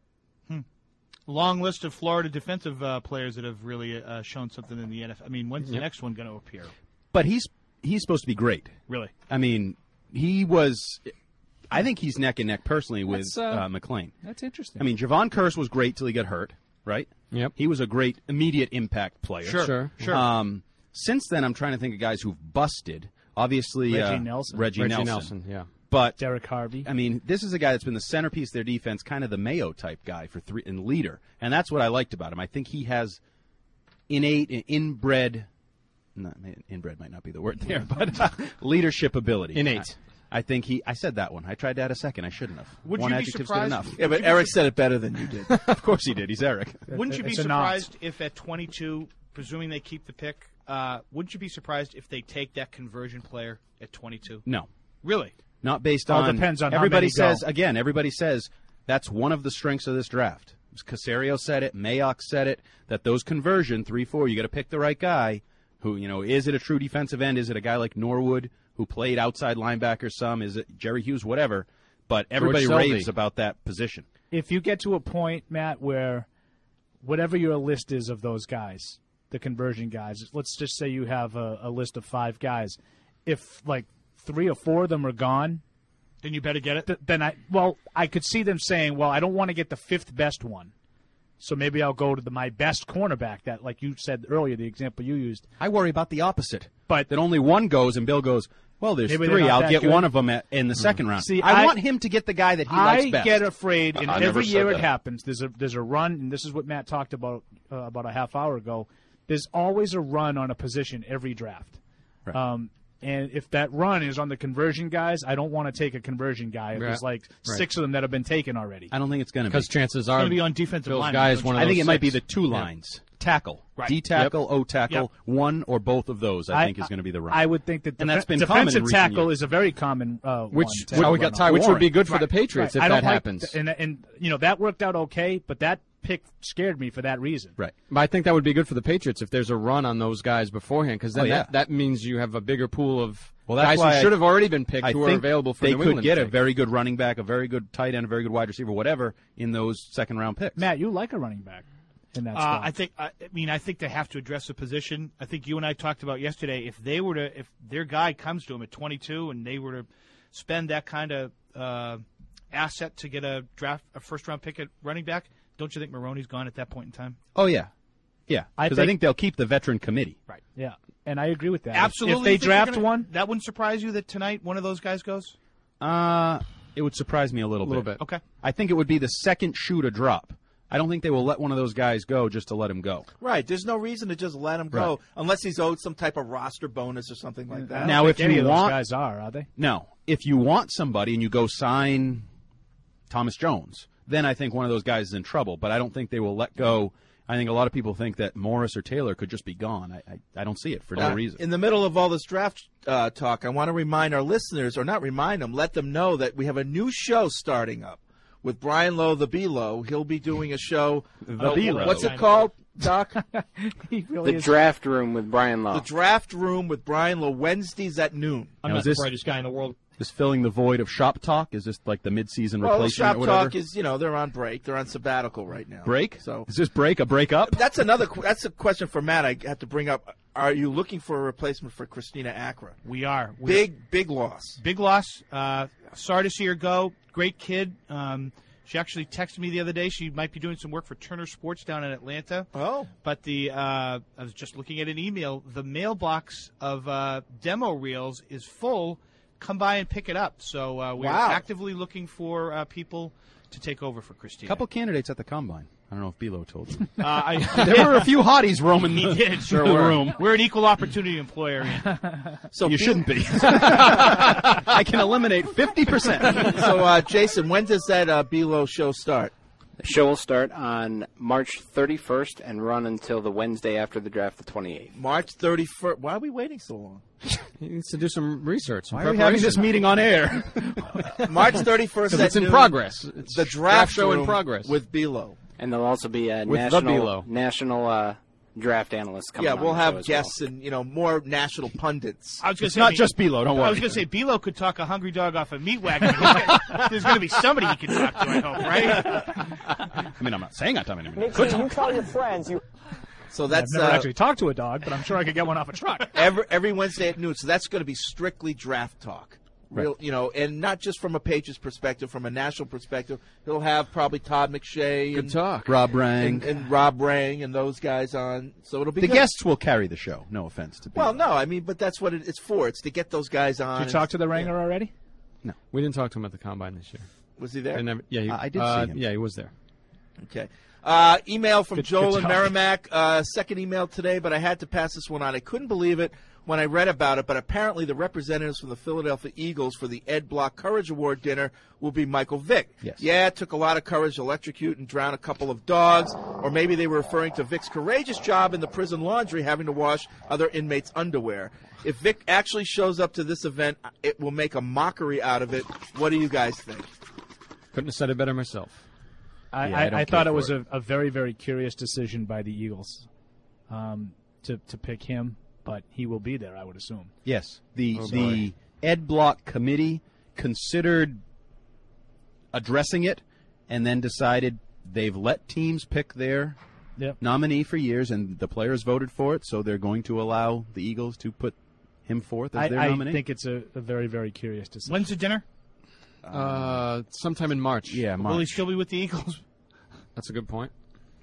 Speaker 4: Long list of Florida defensive players that have really shown something in the NFL. I mean, when's the next one going to appear?
Speaker 10: But he's supposed to be great.
Speaker 4: Really?
Speaker 10: I mean, he was. I think he's neck and neck personally with McClain.
Speaker 11: That's interesting.
Speaker 10: I mean, Javon Curse was great till he got hurt, right?
Speaker 13: Yep.
Speaker 10: He was a great immediate impact player.
Speaker 11: Sure.
Speaker 10: Since then, I'm trying to think of guys who've busted. Obviously,
Speaker 11: Reggie
Speaker 10: Nelson.
Speaker 13: Yeah.
Speaker 10: But
Speaker 11: Derek Harvey.
Speaker 10: I mean, this is a guy that's been the centerpiece of their defense, kind of the Mayo type guy and leader, and that's what I liked about him. I think he has inbred might not be the word there, but leadership ability.
Speaker 13: Innate.
Speaker 10: I think I said that one. I tried to add a second. I shouldn't have.
Speaker 4: Would
Speaker 10: one
Speaker 4: you be
Speaker 10: adjective's
Speaker 4: surprised?
Speaker 10: good enough.
Speaker 9: Yeah, but Eric said it better than you did.
Speaker 10: Of course he did. He's Eric.
Speaker 4: Wouldn't you be surprised if at 22, presuming they keep the pick, wouldn't you be surprised if they take that conversion player at 22?
Speaker 10: No.
Speaker 4: Really?
Speaker 10: Not based on.
Speaker 11: It depends on
Speaker 10: everybody
Speaker 11: how many
Speaker 10: says again. Everybody says that's one of the strengths of this draft. Caserio said it. Mayock said it. That those conversion 3-4, you got to pick the right guy. Who is it a true defensive end? Is it a guy like Norwood who played outside linebacker some? Is it Jerry Hughes? Whatever. But everybody raves about that position.
Speaker 11: If you get to a point, Matt, where whatever your list is of those guys, the conversion guys, let's just say you have a list of 5 guys. If like 3 or 4 of them are gone,
Speaker 4: then you better get it.
Speaker 11: Then I could see them saying, well, I don't want to get the 5th best one. So maybe I'll go to my best cornerback. That, like you said earlier, the example you used.
Speaker 10: I worry about the opposite.
Speaker 11: But
Speaker 10: that only one goes, and Bill goes, well, there's 3. I'll get one of them in the second round.
Speaker 11: See,
Speaker 10: I want him to get the guy that he likes best.
Speaker 11: I get afraid, and every year it
Speaker 7: that.
Speaker 11: happens. There's a run, and this is what Matt talked about a half hour ago. There's always a run on a position every draft.
Speaker 10: Right.
Speaker 11: And if that run is on the conversion guys, I don't want to take a conversion guy. If there's like 6 of them that have been taken already.
Speaker 10: I don't think it's going to be.
Speaker 13: Because chances
Speaker 4: It's
Speaker 13: are
Speaker 4: going to be on defensive
Speaker 13: Bill's
Speaker 4: line.
Speaker 13: guy is one of
Speaker 10: I
Speaker 13: those
Speaker 10: think it might be
Speaker 13: 6.
Speaker 10: the 2 lines. Tackle.
Speaker 4: Right.
Speaker 10: D tackle,
Speaker 11: Yep.
Speaker 10: O tackle, one or both of those, I think, is going to be the run.
Speaker 11: I would think that
Speaker 10: and that's been common in
Speaker 11: defensive
Speaker 10: recent
Speaker 11: tackle
Speaker 10: years.
Speaker 11: is a very common
Speaker 13: Which
Speaker 11: one.
Speaker 13: we got Ty Warren. Which would be good for the Patriots if that happens.
Speaker 11: And that worked out okay, but that pick scared me for that reason.
Speaker 10: Right.
Speaker 13: But I think that would be good for the Patriots if there's a run on those guys beforehand, because then that means you have a bigger pool of guys who should have already been picked who are available for New England.
Speaker 10: They could get a very good running back, a very good tight end, a very good wide receiver, whatever, in those second-round picks.
Speaker 11: Matt, you like a running back in that spot.
Speaker 4: I think they have to address the position. I think you and I talked about yesterday. If their guy comes to them at 22 and they were to spend that kind of asset to get a first-round pick at running back, don't you think Maroney's gone at that point in time?
Speaker 10: Oh, yeah. Yeah, because I think they'll keep the veteran committee.
Speaker 4: Right.
Speaker 11: Yeah, and I agree with that.
Speaker 4: Absolutely.
Speaker 11: If they draft one,
Speaker 4: that wouldn't surprise you that tonight one of those guys goes?
Speaker 10: It would surprise me a little bit.
Speaker 4: Okay.
Speaker 10: I think it would be the second shoe to drop. I don't think they will let one of those guys go just to let him go.
Speaker 9: Right. There's no reason to just let him go unless he's owed some type of roster bonus or something like that.
Speaker 10: Now, if
Speaker 11: any
Speaker 10: you
Speaker 11: of
Speaker 10: want,
Speaker 11: those guys are they?
Speaker 10: No. If you want somebody and you go sign Thomas Jones, then I think one of those guys is in trouble. But I don't think they will let go. I think a lot of people think that Morris or Taylor could just be gone. I don't see it for no reason.
Speaker 9: In the middle of all this draft talk, I want to remind our listeners, or not remind them, let them know that we have a new show starting up. with Brian Lowe, the B-Low. He'll be doing a show.
Speaker 10: The B-Low.
Speaker 9: What's it called, Doc?
Speaker 12: The Draft Room with Brian Lowe.
Speaker 9: The Draft Room with Brian Lowe, Wednesdays at noon.
Speaker 11: I'm not the brightest guy in the world.
Speaker 10: Is filling the void of Shop Talk? Is this like the mid-season
Speaker 9: Well,
Speaker 10: replacement
Speaker 9: Shop
Speaker 10: or whatever?
Speaker 9: Talk is, they're on break. They're on sabbatical right now.
Speaker 10: Break?
Speaker 9: So
Speaker 10: is this break a break up?
Speaker 9: That's that's a question for Matt I have to bring up. Are you looking for a replacement for Christina Acra?
Speaker 4: We are.
Speaker 9: Big loss.
Speaker 4: Big loss. Sorry to see her go. Great kid. She actually texted me the other day. She might be doing some work for Turner Sports down in Atlanta.
Speaker 9: Oh.
Speaker 4: But I was just looking at an email. The mailbox of demo reels is full. Come by and pick it up. So we're actively looking for people to take over for Christina.
Speaker 10: A couple candidates at the Combine. I don't know if Bilo told you.
Speaker 4: There
Speaker 10: were a few hotties roaming
Speaker 4: the
Speaker 10: the room.
Speaker 4: We're an equal opportunity employer.
Speaker 9: So
Speaker 10: you shouldn't be. I can eliminate 50%.
Speaker 9: So, Jason, when does that Bilo show start?
Speaker 12: The show will start on March 31st and run until the Wednesday after the draft, the 28th.
Speaker 9: March 31st. Why are we waiting so long?
Speaker 13: He needs to do some research.
Speaker 10: Why are we having this meeting on air?
Speaker 9: March 31st.
Speaker 13: It's in progress.
Speaker 9: It's the draft
Speaker 13: show
Speaker 9: room
Speaker 13: in progress
Speaker 9: with Bilo.
Speaker 12: And there'll also be a
Speaker 13: With
Speaker 12: national draft analysts coming on.
Speaker 9: Yeah, we'll
Speaker 12: the
Speaker 9: have
Speaker 12: show as
Speaker 9: guests and more national pundits.
Speaker 4: I was gonna
Speaker 10: It's
Speaker 4: say,
Speaker 10: not just Bilo, don't worry.
Speaker 4: I was going to say, Bilo could talk a hungry dog off a meat wagon. There's going to be somebody he can talk to, I hope, right?
Speaker 10: I mean, I'm not saying that. I mean,
Speaker 14: Make sure you tell your friends you.
Speaker 9: So that's
Speaker 11: I've never actually talked to a dog, but I'm sure I could get one off a truck.
Speaker 9: every Wednesday at noon. So that's going to be strictly draft talk. Real, and not just from a Patriots perspective, from a national perspective. He'll have probably Todd McShay and
Speaker 10: talk. Rob Rang.
Speaker 9: and Rob Rang and those guys on. So it'll be
Speaker 10: The
Speaker 9: good.
Speaker 10: guests will carry the show. No offense to Bilo.
Speaker 9: Well, no, I mean, but that's what it's for. It's to get those guys on.
Speaker 11: Did you talk to the Ranger already?
Speaker 13: No, we didn't talk to him at the Combine this year.
Speaker 9: Was he there?
Speaker 13: I never, yeah,
Speaker 10: I did see him.
Speaker 13: Yeah, he was there.
Speaker 9: Okay. Email from Joel
Speaker 11: good
Speaker 9: in
Speaker 11: talk.
Speaker 9: Merrimack. Second email today, but I had to pass this one on. I couldn't believe it when I read about it, but apparently the representatives from the Philadelphia Eagles for the Ed Block Courage Award dinner will be Michael Vick.
Speaker 10: Yes.
Speaker 9: Yeah, it took a lot of courage to electrocute and drown a couple of dogs, or maybe they were referring to Vick's courageous job in the prison laundry having to wash other inmates' underwear. If Vick actually shows up to this event, it will make a mockery out of it. What do you guys think?
Speaker 13: Couldn't have said it better myself.
Speaker 11: I thought it was a very, very curious decision by the Eagles to pick him, but he will be there, I would assume.
Speaker 10: Yes. The Ed Block committee considered addressing it and then decided they've let teams pick their nominee for years, and the players voted for it, so they're going to allow the Eagles to put him forth as their nominee.
Speaker 11: I think it's a very, very curious decision.
Speaker 4: When's the dinner?
Speaker 13: Sometime in March.
Speaker 10: Yeah, March.
Speaker 4: Will he still be with the Eagles?
Speaker 13: That's a good point.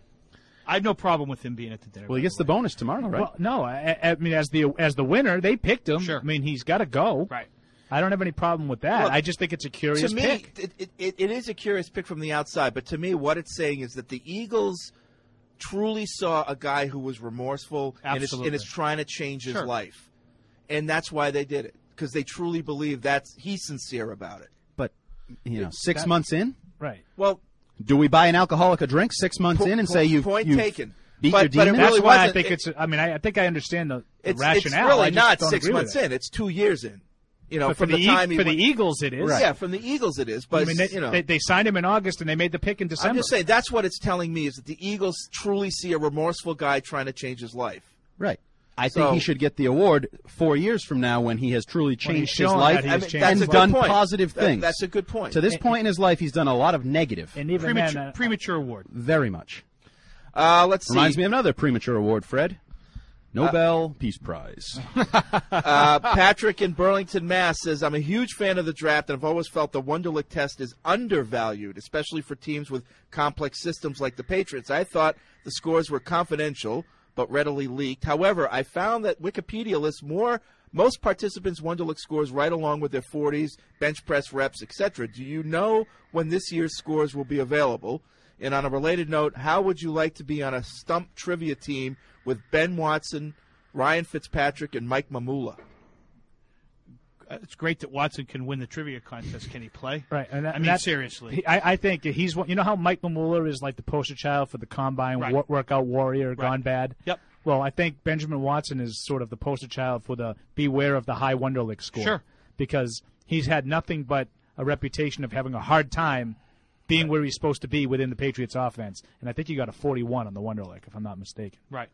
Speaker 4: I have no problem with him being at the dinner.
Speaker 10: Well, he gets the bonus tomorrow, right?
Speaker 11: Well, no, I mean as the winner, they picked him.
Speaker 4: Sure.
Speaker 11: I mean he's got to go.
Speaker 4: Right.
Speaker 11: I don't have any problem with that.
Speaker 9: Look,
Speaker 11: I just think it's a curious
Speaker 9: to me,
Speaker 11: pick.
Speaker 9: It is a curious pick from the outside, but to me, what it's saying is that the Eagles truly saw a guy who was remorseful and is trying to change his life, and that's why they did it, because they truly believe he's sincere about it.
Speaker 10: But 6 months in,
Speaker 11: right?
Speaker 9: Well,
Speaker 10: do we buy an alcoholic a drink 6 months in and say you've
Speaker 9: taken?
Speaker 10: Beat
Speaker 9: but
Speaker 10: your
Speaker 9: it
Speaker 10: demons?
Speaker 9: really
Speaker 11: That's why I
Speaker 9: wasn't.
Speaker 11: think it's. I mean, I think I understand the
Speaker 9: It's
Speaker 11: rationale.
Speaker 9: really
Speaker 11: I just
Speaker 9: not
Speaker 11: don't
Speaker 9: 6
Speaker 11: agree with
Speaker 9: months
Speaker 11: it.
Speaker 9: in. It's 2 years in.
Speaker 11: But
Speaker 9: from the time
Speaker 11: for the Eagles, it is.
Speaker 9: Right. Yeah, from the Eagles, it is. But
Speaker 11: I mean, they signed him in August and they made the pick in December.
Speaker 9: I'm just saying that's what it's telling me is that the Eagles truly see a remorseful guy trying to change his life.
Speaker 10: Right. I think he should get the award 4 years from now when he has truly changed his life and done positive things.
Speaker 9: That's a good point.
Speaker 10: To this point in his life, he's done a lot of negative.
Speaker 11: And even
Speaker 4: premature award.
Speaker 10: Very much.
Speaker 9: Let's see.
Speaker 10: Reminds me of another premature award, Fred. Nobel Peace Prize.
Speaker 9: Patrick in Burlington, Mass. says, I'm a huge fan of the draft, and I've always felt the Wonderlic test is undervalued, especially for teams with complex systems like the Patriots. I thought the scores were confidential but readily leaked. However, I found that Wikipedia lists most participants' Wonderlic scores right along with their 40s, bench press reps, etc. Do you know when this year's scores will be available? And on a related note, how would you like to be on a stump trivia team with Ben Watson, Ryan Fitzpatrick, and Mike Mamula?
Speaker 4: It's great that Watson can win the trivia contest. Can he play?
Speaker 11: Right. And
Speaker 4: I mean, seriously.
Speaker 11: I think he's one. You know how Mike Mamula is like the poster child for the combine workout warrior gone bad?
Speaker 4: Yep.
Speaker 11: Well, I think Benjamin Watson is sort of the poster child for the beware of the high Wonderlic score.
Speaker 4: Sure.
Speaker 11: Because he's had nothing but a reputation of having a hard time being where he's supposed to be within the Patriots offense. And I think he got a 41 on the Wonderlic, if I'm not mistaken.
Speaker 4: Right.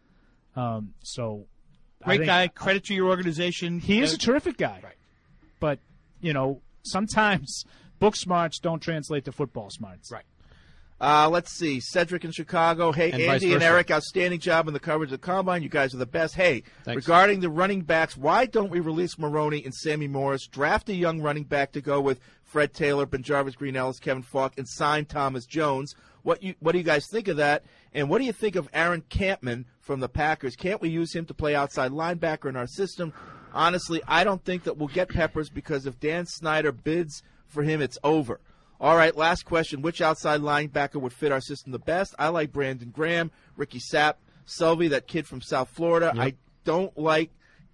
Speaker 11: So
Speaker 4: great guy. Credit to your organization.
Speaker 11: He is a terrific guy.
Speaker 4: Right.
Speaker 11: But, sometimes book smarts don't translate to football smarts.
Speaker 4: Right.
Speaker 9: Let's see. Cedric in Chicago. Hey,
Speaker 13: And vice
Speaker 9: Andy and
Speaker 13: versa.
Speaker 9: Eric, outstanding job in the coverage of the Combine. You guys are the best. Hey,
Speaker 13: Thanks.
Speaker 9: regarding the running backs, why don't we release Maroney and Sammy Morris, draft a young running back to go with Fred Taylor, Ben Jarvis, Green Ellis, Kevin Falk, and sign Thomas Jones? What do you guys think of that? And what do you think of Aaron Campman from the Packers? Can't we use him to play outside linebacker in our system? Honestly, I don't think that we'll get Peppers because if Dan Snyder bids for him, it's over. All right, last question. Which outside linebacker would fit our system the best? I like Brandon Graham, Ricky Sapp, Selvey, that kid from South Florida.
Speaker 13: Yep.
Speaker 9: I don't like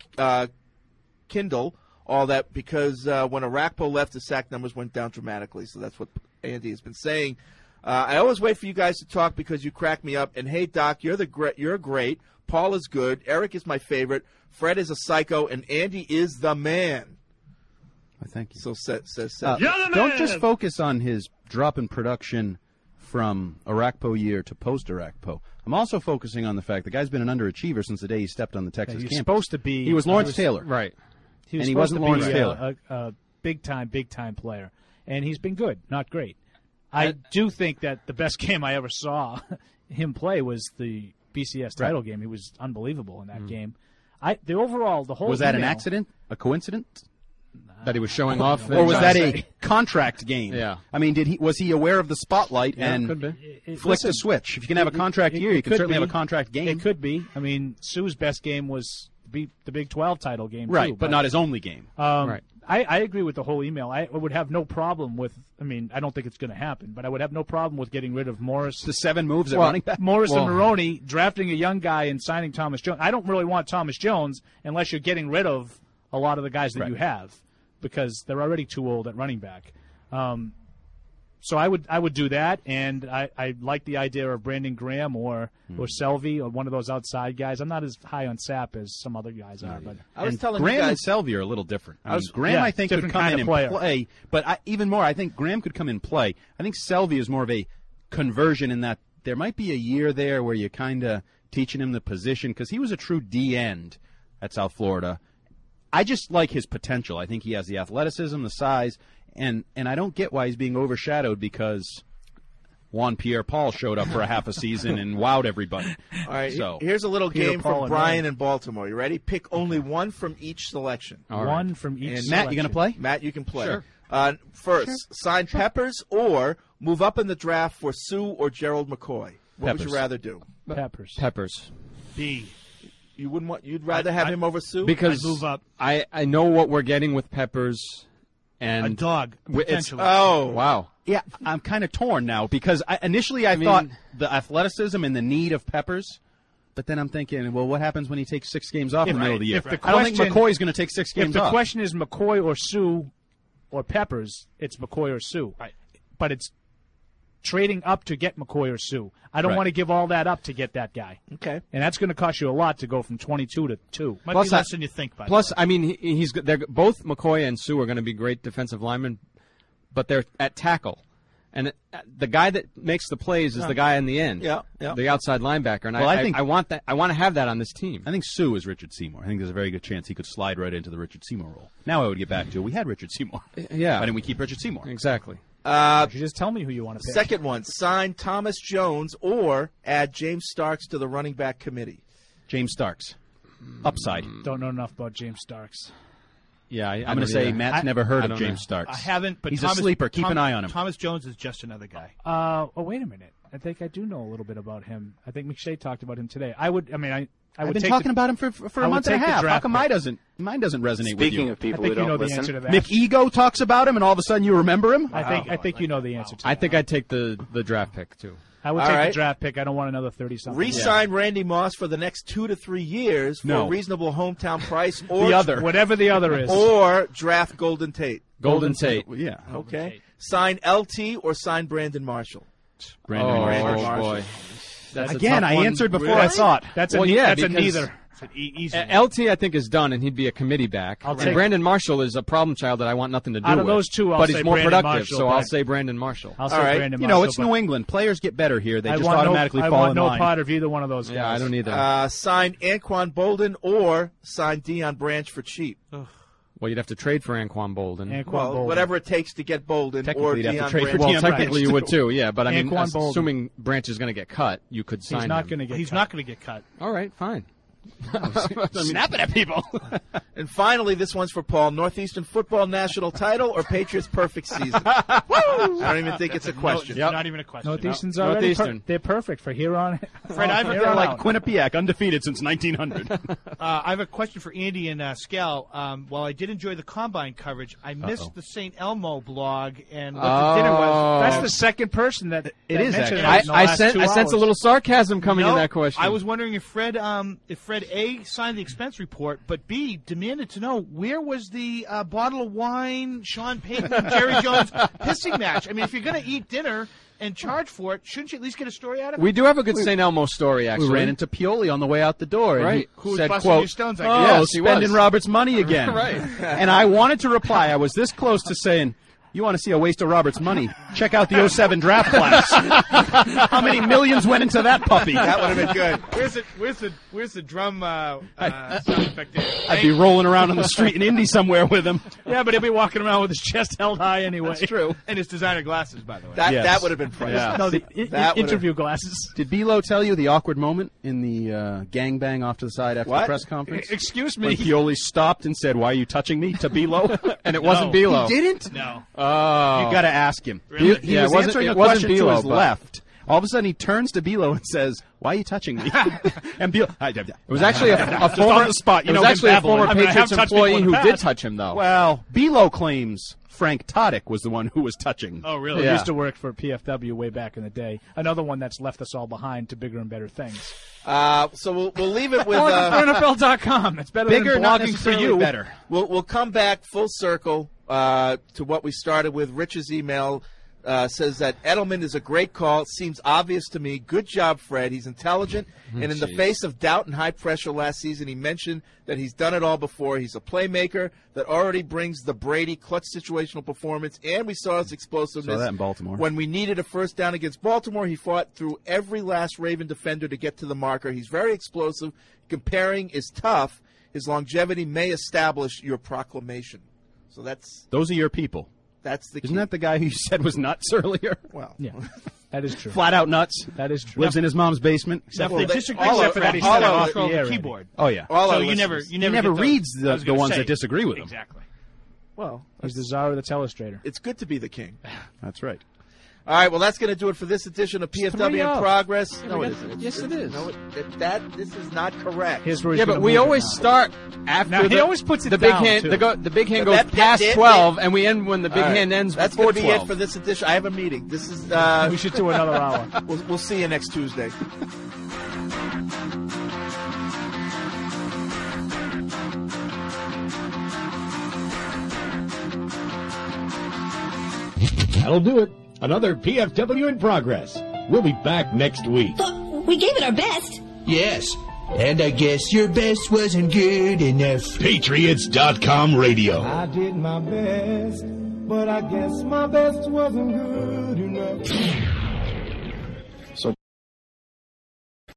Speaker 9: Kindle, all that, because when Arakpo left, the sack numbers went down dramatically. So that's what Andy has been saying. I always wait for you guys to talk because you crack me up. And, hey, Doc, you're great. Paul is good. Eric is my favorite. Fred is a psycho. And Andy is the man.
Speaker 10: Thank you.
Speaker 9: So says
Speaker 10: don't just focus on his drop in production from Arakpo year to post Arakpo. I'm also focusing on the fact the guy's been an underachiever since the day he stepped on the Texas
Speaker 11: He's
Speaker 10: campus.
Speaker 11: supposed to be.
Speaker 10: He was Lawrence Taylor,
Speaker 13: right?
Speaker 11: He was
Speaker 10: and he
Speaker 11: supposed
Speaker 10: wasn't
Speaker 11: to
Speaker 10: Lawrence
Speaker 11: be
Speaker 10: Taylor.
Speaker 11: a big time player, and he's been good, not great. I do think that the best game I ever saw him play was the BCS title game. He was unbelievable in that game. The whole
Speaker 10: was that an
Speaker 11: email-
Speaker 10: accident, a coincidence?
Speaker 13: That he was showing off,
Speaker 10: or was that a contract game?
Speaker 13: Yeah.
Speaker 10: I mean, was he aware of the spotlight and
Speaker 13: could be.
Speaker 10: flicked the switch? If you can have a contract year, you can certainly have a contract game.
Speaker 11: It could be. I mean, Sue's best game was the Big 12 title game,
Speaker 10: right?
Speaker 11: too,
Speaker 10: but not his only game.
Speaker 13: Right.
Speaker 11: I agree with the whole email. I would have no problem with. I mean, I don't think it's going to happen, but I would have no problem with getting rid of Morris.
Speaker 10: The 7 moves at running back.
Speaker 11: Morris and Maroney, drafting a young guy and signing Thomas Jones. I don't really want Thomas Jones unless you're getting rid of a lot of the guys that you have, because they're already too old at running back. So I would do that, and I like the idea of Brandon Graham or Selvey or one of those outside guys. I'm not as high on Sapp as some other guys are, but
Speaker 9: I was telling
Speaker 10: Graham
Speaker 9: you guys,
Speaker 10: and Selvey are a little different. Graham, I think, could
Speaker 11: different
Speaker 10: come
Speaker 11: kind
Speaker 10: in
Speaker 11: of
Speaker 10: and
Speaker 11: player.
Speaker 10: play, but even more, I think Graham could come in and play. I think Selvey is more of a conversion in that there might be a year there where you're kind of teaching him the position because he was a true D end at South Florida. I just like his potential. I think he has the athleticism, the size, and I don't get why he's being overshadowed because Juan Pierre-Paul showed up for a half a season and wowed everybody.
Speaker 9: All right,
Speaker 10: so
Speaker 9: here's a little
Speaker 11: Peter,
Speaker 9: game
Speaker 11: Paul,
Speaker 9: from
Speaker 11: and
Speaker 9: Brian
Speaker 11: Ray.
Speaker 9: in Baltimore. You ready? Pick only one from each selection.
Speaker 11: One from each.
Speaker 9: And
Speaker 11: selection.
Speaker 10: Matt, you going to play?
Speaker 9: Matt, you can play.
Speaker 10: Sure.
Speaker 9: First, sign Peppers or move up in the draft for Sue or Gerald McCoy. What would
Speaker 10: Peppers.
Speaker 9: you rather do?
Speaker 11: Peppers.
Speaker 4: B.
Speaker 9: You wouldn't want. You'd rather have him over Sue
Speaker 13: Because
Speaker 4: I'd move up.
Speaker 13: I know what we're getting with Peppers, and
Speaker 4: A dog,
Speaker 13: it's
Speaker 4: potentially.
Speaker 13: wow.
Speaker 10: Yeah, I'm kind of torn now because initially I thought the athleticism and the need of Peppers, but then I'm thinking, well, what happens when he takes 6 games off in the middle of the year?
Speaker 11: If the
Speaker 10: I don't think
Speaker 11: question-
Speaker 10: McCoy's going to take 6 games
Speaker 11: If the
Speaker 10: off.
Speaker 11: question is McCoy or Sue or Peppers, it's McCoy or Sue.
Speaker 4: Right.
Speaker 11: But it's trading up to get McCoy or Sue. I don't
Speaker 10: Right.
Speaker 11: want to give all that up to get that guy.
Speaker 9: Okay.
Speaker 11: And that's going to cost you a lot to go from 22 to 2.
Speaker 4: Might
Speaker 13: Plus
Speaker 4: be less than you think. By
Speaker 13: Plus,
Speaker 4: the way.
Speaker 13: I mean, they're both McCoy and Sue are going to be great defensive linemen, but they're at tackle, and the guy that makes the plays is the guy in the end,
Speaker 9: Yeah.
Speaker 13: the outside linebacker. And
Speaker 10: Well, I think-
Speaker 13: I want that. I want to have that on this team.
Speaker 10: I think Sue is Richard Seymour. I think there's a very good chance he could slide right into the Richard Seymour role. Now I would get back to we had Richard Seymour.
Speaker 13: Yeah.
Speaker 10: Why didn't we keep Richard Seymour?
Speaker 13: Exactly.
Speaker 11: You just tell me who you want to pick.
Speaker 9: Second one, sign Thomas Jones or add James Starks to the running back committee.
Speaker 10: James Starks. Upside.
Speaker 11: Don't know enough about James Starks.
Speaker 13: Yeah,
Speaker 10: I'm going to say Matt's never heard of James Starks.
Speaker 4: I haven't, but
Speaker 10: He's
Speaker 4: Thomas,
Speaker 10: a sleeper. Keep an eye on him.
Speaker 4: Thomas Jones is just another guy.
Speaker 11: Oh, wait a minute. I think I do know a little bit about him. I think McShay talked about him today. I would
Speaker 10: I've been
Speaker 11: take
Speaker 10: talking
Speaker 11: the-
Speaker 10: about him for
Speaker 11: I
Speaker 10: a
Speaker 11: would
Speaker 10: month and a
Speaker 11: take the
Speaker 10: half. How
Speaker 11: draft
Speaker 10: come
Speaker 11: pick.
Speaker 10: mine doesn't resonate with you?
Speaker 12: Speaking of people
Speaker 11: I think
Speaker 12: who
Speaker 11: you know
Speaker 12: don't
Speaker 11: the answer
Speaker 12: listen,
Speaker 11: to that.
Speaker 10: Mick Ego talks about him, and all of a sudden you remember him?
Speaker 11: I think you know the answer to
Speaker 13: I
Speaker 11: that.
Speaker 13: think I'd take the draft pick too.
Speaker 11: I would
Speaker 9: All
Speaker 11: take
Speaker 9: right.
Speaker 11: the draft pick. I don't want another 30-something.
Speaker 9: Re-sign Randy Moss for the next 2 to 3 years for
Speaker 10: No.
Speaker 9: a reasonable hometown price, or
Speaker 10: The other.
Speaker 11: Whatever the other is.
Speaker 9: or draft Golden Tate.
Speaker 13: Golden Tate.
Speaker 10: Yeah.
Speaker 9: Okay. Sign LT or sign Brandon Marshall.
Speaker 10: Brandon
Speaker 13: Oh,
Speaker 10: Marshall.
Speaker 9: Marshall.
Speaker 13: boy. That's a
Speaker 10: Again,
Speaker 13: tough
Speaker 10: I
Speaker 13: one.
Speaker 10: answered before
Speaker 9: Really?
Speaker 10: I thought.
Speaker 11: That's
Speaker 13: Well,
Speaker 11: a
Speaker 13: yeah,
Speaker 11: that's a
Speaker 13: because-
Speaker 11: neither.
Speaker 4: Easy.
Speaker 13: LT, I think, is done, and he'd be a committee back.
Speaker 11: I'll
Speaker 13: And
Speaker 11: take-
Speaker 13: Brandon Marshall is a problem child that I want nothing to do
Speaker 11: Out
Speaker 13: with.
Speaker 11: of those two, I'll
Speaker 13: but
Speaker 11: say
Speaker 13: he's more
Speaker 11: Brandon
Speaker 13: productive,
Speaker 11: Marshall,
Speaker 13: so
Speaker 11: but-
Speaker 13: I'll say Brandon Marshall.
Speaker 11: I'll say Brandon
Speaker 10: You
Speaker 11: Marshall.
Speaker 10: know, it's
Speaker 11: but
Speaker 10: New England. Players get better here. They
Speaker 11: I
Speaker 10: just
Speaker 11: want
Speaker 10: automatically
Speaker 11: I
Speaker 10: fall
Speaker 11: want
Speaker 10: in
Speaker 11: no
Speaker 10: line.
Speaker 11: part of either one of those guys.
Speaker 13: Yeah, I don't either.
Speaker 9: Sign Anquan Bolden or sign Deion Branch for cheap.
Speaker 13: Well, you'd have to trade for Anquan Bolden.
Speaker 9: Well, whatever it takes to get Bolden or
Speaker 10: Technically, you'd have
Speaker 9: Deion
Speaker 10: to trade for
Speaker 9: Branch.
Speaker 13: Well,
Speaker 10: Deion
Speaker 13: technically you
Speaker 10: Branch,
Speaker 13: would too, yeah. But I mean,
Speaker 11: Anquan Bolden.
Speaker 13: assuming Branch is going to get cut, you could sign
Speaker 11: He's not
Speaker 13: him.
Speaker 11: going to get
Speaker 4: He's
Speaker 11: cut.
Speaker 4: not going to get cut.
Speaker 13: All right, fine.
Speaker 10: Snapping at people.
Speaker 9: And finally, this one's for Paul. Northeastern football national title or Patriots perfect season? I don't even think it's a question.
Speaker 4: No, not even a question.
Speaker 11: Northeastern's
Speaker 13: No.
Speaker 11: already
Speaker 13: Northeastern.
Speaker 11: they're perfect for here on.
Speaker 4: Fred, I've
Speaker 11: here
Speaker 4: been
Speaker 11: on
Speaker 10: Like
Speaker 11: out.
Speaker 10: Quinnipiac, undefeated since 1900.
Speaker 4: I have a question for Andy and Scal. While I did enjoy the combine coverage, I missed the St. Elmo blog and what the dinner was.
Speaker 11: That's the second person that
Speaker 10: It is,
Speaker 11: mentioned
Speaker 10: actually.
Speaker 11: it in the last 2
Speaker 13: I sense a
Speaker 11: hours.
Speaker 13: little sarcasm coming in
Speaker 4: No,
Speaker 13: that question.
Speaker 4: I was wondering if Fred A signed the expense report, but B demanded to know where was the bottle of wine, Sean Payton, and Jerry Jones pissing match. I mean, if you're going to eat dinner and charge for it, shouldn't you at least get a story out of it?
Speaker 13: We do have a good St. Elmo story,
Speaker 10: We
Speaker 13: actually.
Speaker 10: ran into Pioli on the way out the door. And
Speaker 13: Right.
Speaker 10: he
Speaker 4: Who was
Speaker 10: said,
Speaker 4: busting
Speaker 10: quote,
Speaker 4: your stones, I
Speaker 10: oh,
Speaker 4: guess.
Speaker 13: Yes, he
Speaker 10: spending
Speaker 13: was.
Speaker 10: Robert's money again.
Speaker 13: Right.
Speaker 10: And I wanted to reply. I was this close to saying, you want to see a waste of Robert's money? Check out the 07 draft class. How many millions went into that puppy?
Speaker 9: That would have been good.
Speaker 4: Where's the drum sound effect there?
Speaker 10: I'd be rolling around on the street in Indy somewhere with him.
Speaker 11: Yeah, but he'll be walking around with his chest held high anyway.
Speaker 10: That's true.
Speaker 4: And his designer glasses, by the way.
Speaker 9: That
Speaker 10: Yes.
Speaker 9: that would have been priceless.
Speaker 10: Yeah.
Speaker 11: No, the
Speaker 9: That would've-
Speaker 11: interview glasses.
Speaker 10: Did Belo tell you the awkward moment in the gangbang off to the side after
Speaker 9: What?
Speaker 10: the press conference?
Speaker 11: Excuse
Speaker 10: When
Speaker 11: me.
Speaker 10: Pioli stopped and said, "Why are you touching me?" to Belo,
Speaker 13: And it wasn't Belo.
Speaker 10: He didn't.
Speaker 4: No.
Speaker 13: Oh.
Speaker 10: You got to ask him.
Speaker 4: Really?
Speaker 10: He
Speaker 13: Yeah,
Speaker 10: was
Speaker 13: it wasn't-
Speaker 10: answering
Speaker 13: it
Speaker 10: a
Speaker 13: wasn't
Speaker 10: question to
Speaker 13: Belo,
Speaker 10: his
Speaker 13: but-
Speaker 10: left. All of a sudden, he turns to Belo and says, "Why are you touching me?" And Belo,
Speaker 13: It was actually a
Speaker 10: Just
Speaker 13: former
Speaker 10: on the spot. You
Speaker 13: It was
Speaker 10: know,
Speaker 13: actually a
Speaker 10: babbling.
Speaker 13: former
Speaker 11: I mean, I have
Speaker 13: Patriots
Speaker 11: touched people
Speaker 13: employee
Speaker 11: in
Speaker 13: who
Speaker 11: the
Speaker 13: did
Speaker 11: past.
Speaker 13: touch him, though.
Speaker 10: Well, Belo claims Frank Todick was the one who was touching.
Speaker 4: Oh,
Speaker 11: He
Speaker 4: really?
Speaker 13: Yeah.
Speaker 11: used to work for PFW way back in the day. Another one that's left us all behind to bigger and better things.
Speaker 9: So we'll leave it with.
Speaker 11: Or NFL.com. It's better
Speaker 10: Bigger,
Speaker 11: than
Speaker 10: not
Speaker 11: blogging for
Speaker 10: necessarily
Speaker 11: you.
Speaker 10: better.
Speaker 9: We'll come back full circle to what we started with. Rich's email says that Edelman is a great call. It seems obvious to me. Good job, Fred. He's intelligent, and in the face of doubt and high pressure last season, he mentioned that he's done it all before. He's a playmaker that already brings the Brady clutch situational performance, and we saw his explosiveness.
Speaker 10: Saw that in Baltimore.
Speaker 9: When we needed a first down against Baltimore, he fought through every last Raven defender to get to the marker. He's very explosive. Comparing is tough. His longevity may establish your proclamation. So
Speaker 10: Those are your people.
Speaker 9: that's the key.
Speaker 10: Isn't that the guy who you said was nuts earlier?
Speaker 9: Well,
Speaker 11: Yeah, that is true.
Speaker 10: Flat out nuts.
Speaker 11: That is true.
Speaker 10: Lives in his mom's basement.
Speaker 4: Except
Speaker 9: Well,
Speaker 4: they
Speaker 9: they-
Speaker 4: disagree
Speaker 9: all
Speaker 4: except
Speaker 9: of-
Speaker 4: for that he
Speaker 9: all
Speaker 4: said it
Speaker 9: of
Speaker 4: off
Speaker 9: it-
Speaker 4: the
Speaker 11: yeah, right.
Speaker 4: keyboard.
Speaker 10: Oh yeah.
Speaker 9: all
Speaker 4: So
Speaker 9: our
Speaker 4: you never
Speaker 9: listeners.
Speaker 4: get
Speaker 10: never
Speaker 4: those.
Speaker 10: reads
Speaker 4: I was
Speaker 10: the
Speaker 4: gonna
Speaker 10: ones
Speaker 4: say.
Speaker 10: that disagree with him.
Speaker 4: Exactly.
Speaker 9: Well,
Speaker 11: He's the czar of the telestrator.
Speaker 9: it's good to be the king.
Speaker 10: That's right.
Speaker 9: All right, well, that's going to do it for this edition of PFW in
Speaker 13: 3-0.
Speaker 9: Progress. No, it isn't.
Speaker 13: Yes, it is.
Speaker 9: No, this is not correct.
Speaker 11: Here's where he's
Speaker 13: Yeah,
Speaker 11: gonna
Speaker 13: but we
Speaker 11: move it
Speaker 13: always
Speaker 11: now.
Speaker 13: start after
Speaker 11: Now, he
Speaker 13: the,
Speaker 11: always puts it
Speaker 13: the big
Speaker 11: down,
Speaker 13: hand.
Speaker 11: too.
Speaker 13: The big hand
Speaker 9: So
Speaker 13: goes
Speaker 9: that-
Speaker 13: past
Speaker 9: that-
Speaker 13: 12, and we end when the big
Speaker 9: All right.
Speaker 13: hand ends
Speaker 9: That's
Speaker 13: before
Speaker 9: going to be
Speaker 13: 12.
Speaker 9: it for this edition. I have a meeting. This is.
Speaker 11: We should do another hour.
Speaker 9: We'll see you next Tuesday.
Speaker 14: That'll do it. Another PFW in Progress. We'll be back next week.
Speaker 16: We gave it our best.
Speaker 14: Yes. And I guess your best wasn't good enough. Patriots.com radio.
Speaker 23: I did my best, but I guess my best wasn't good enough.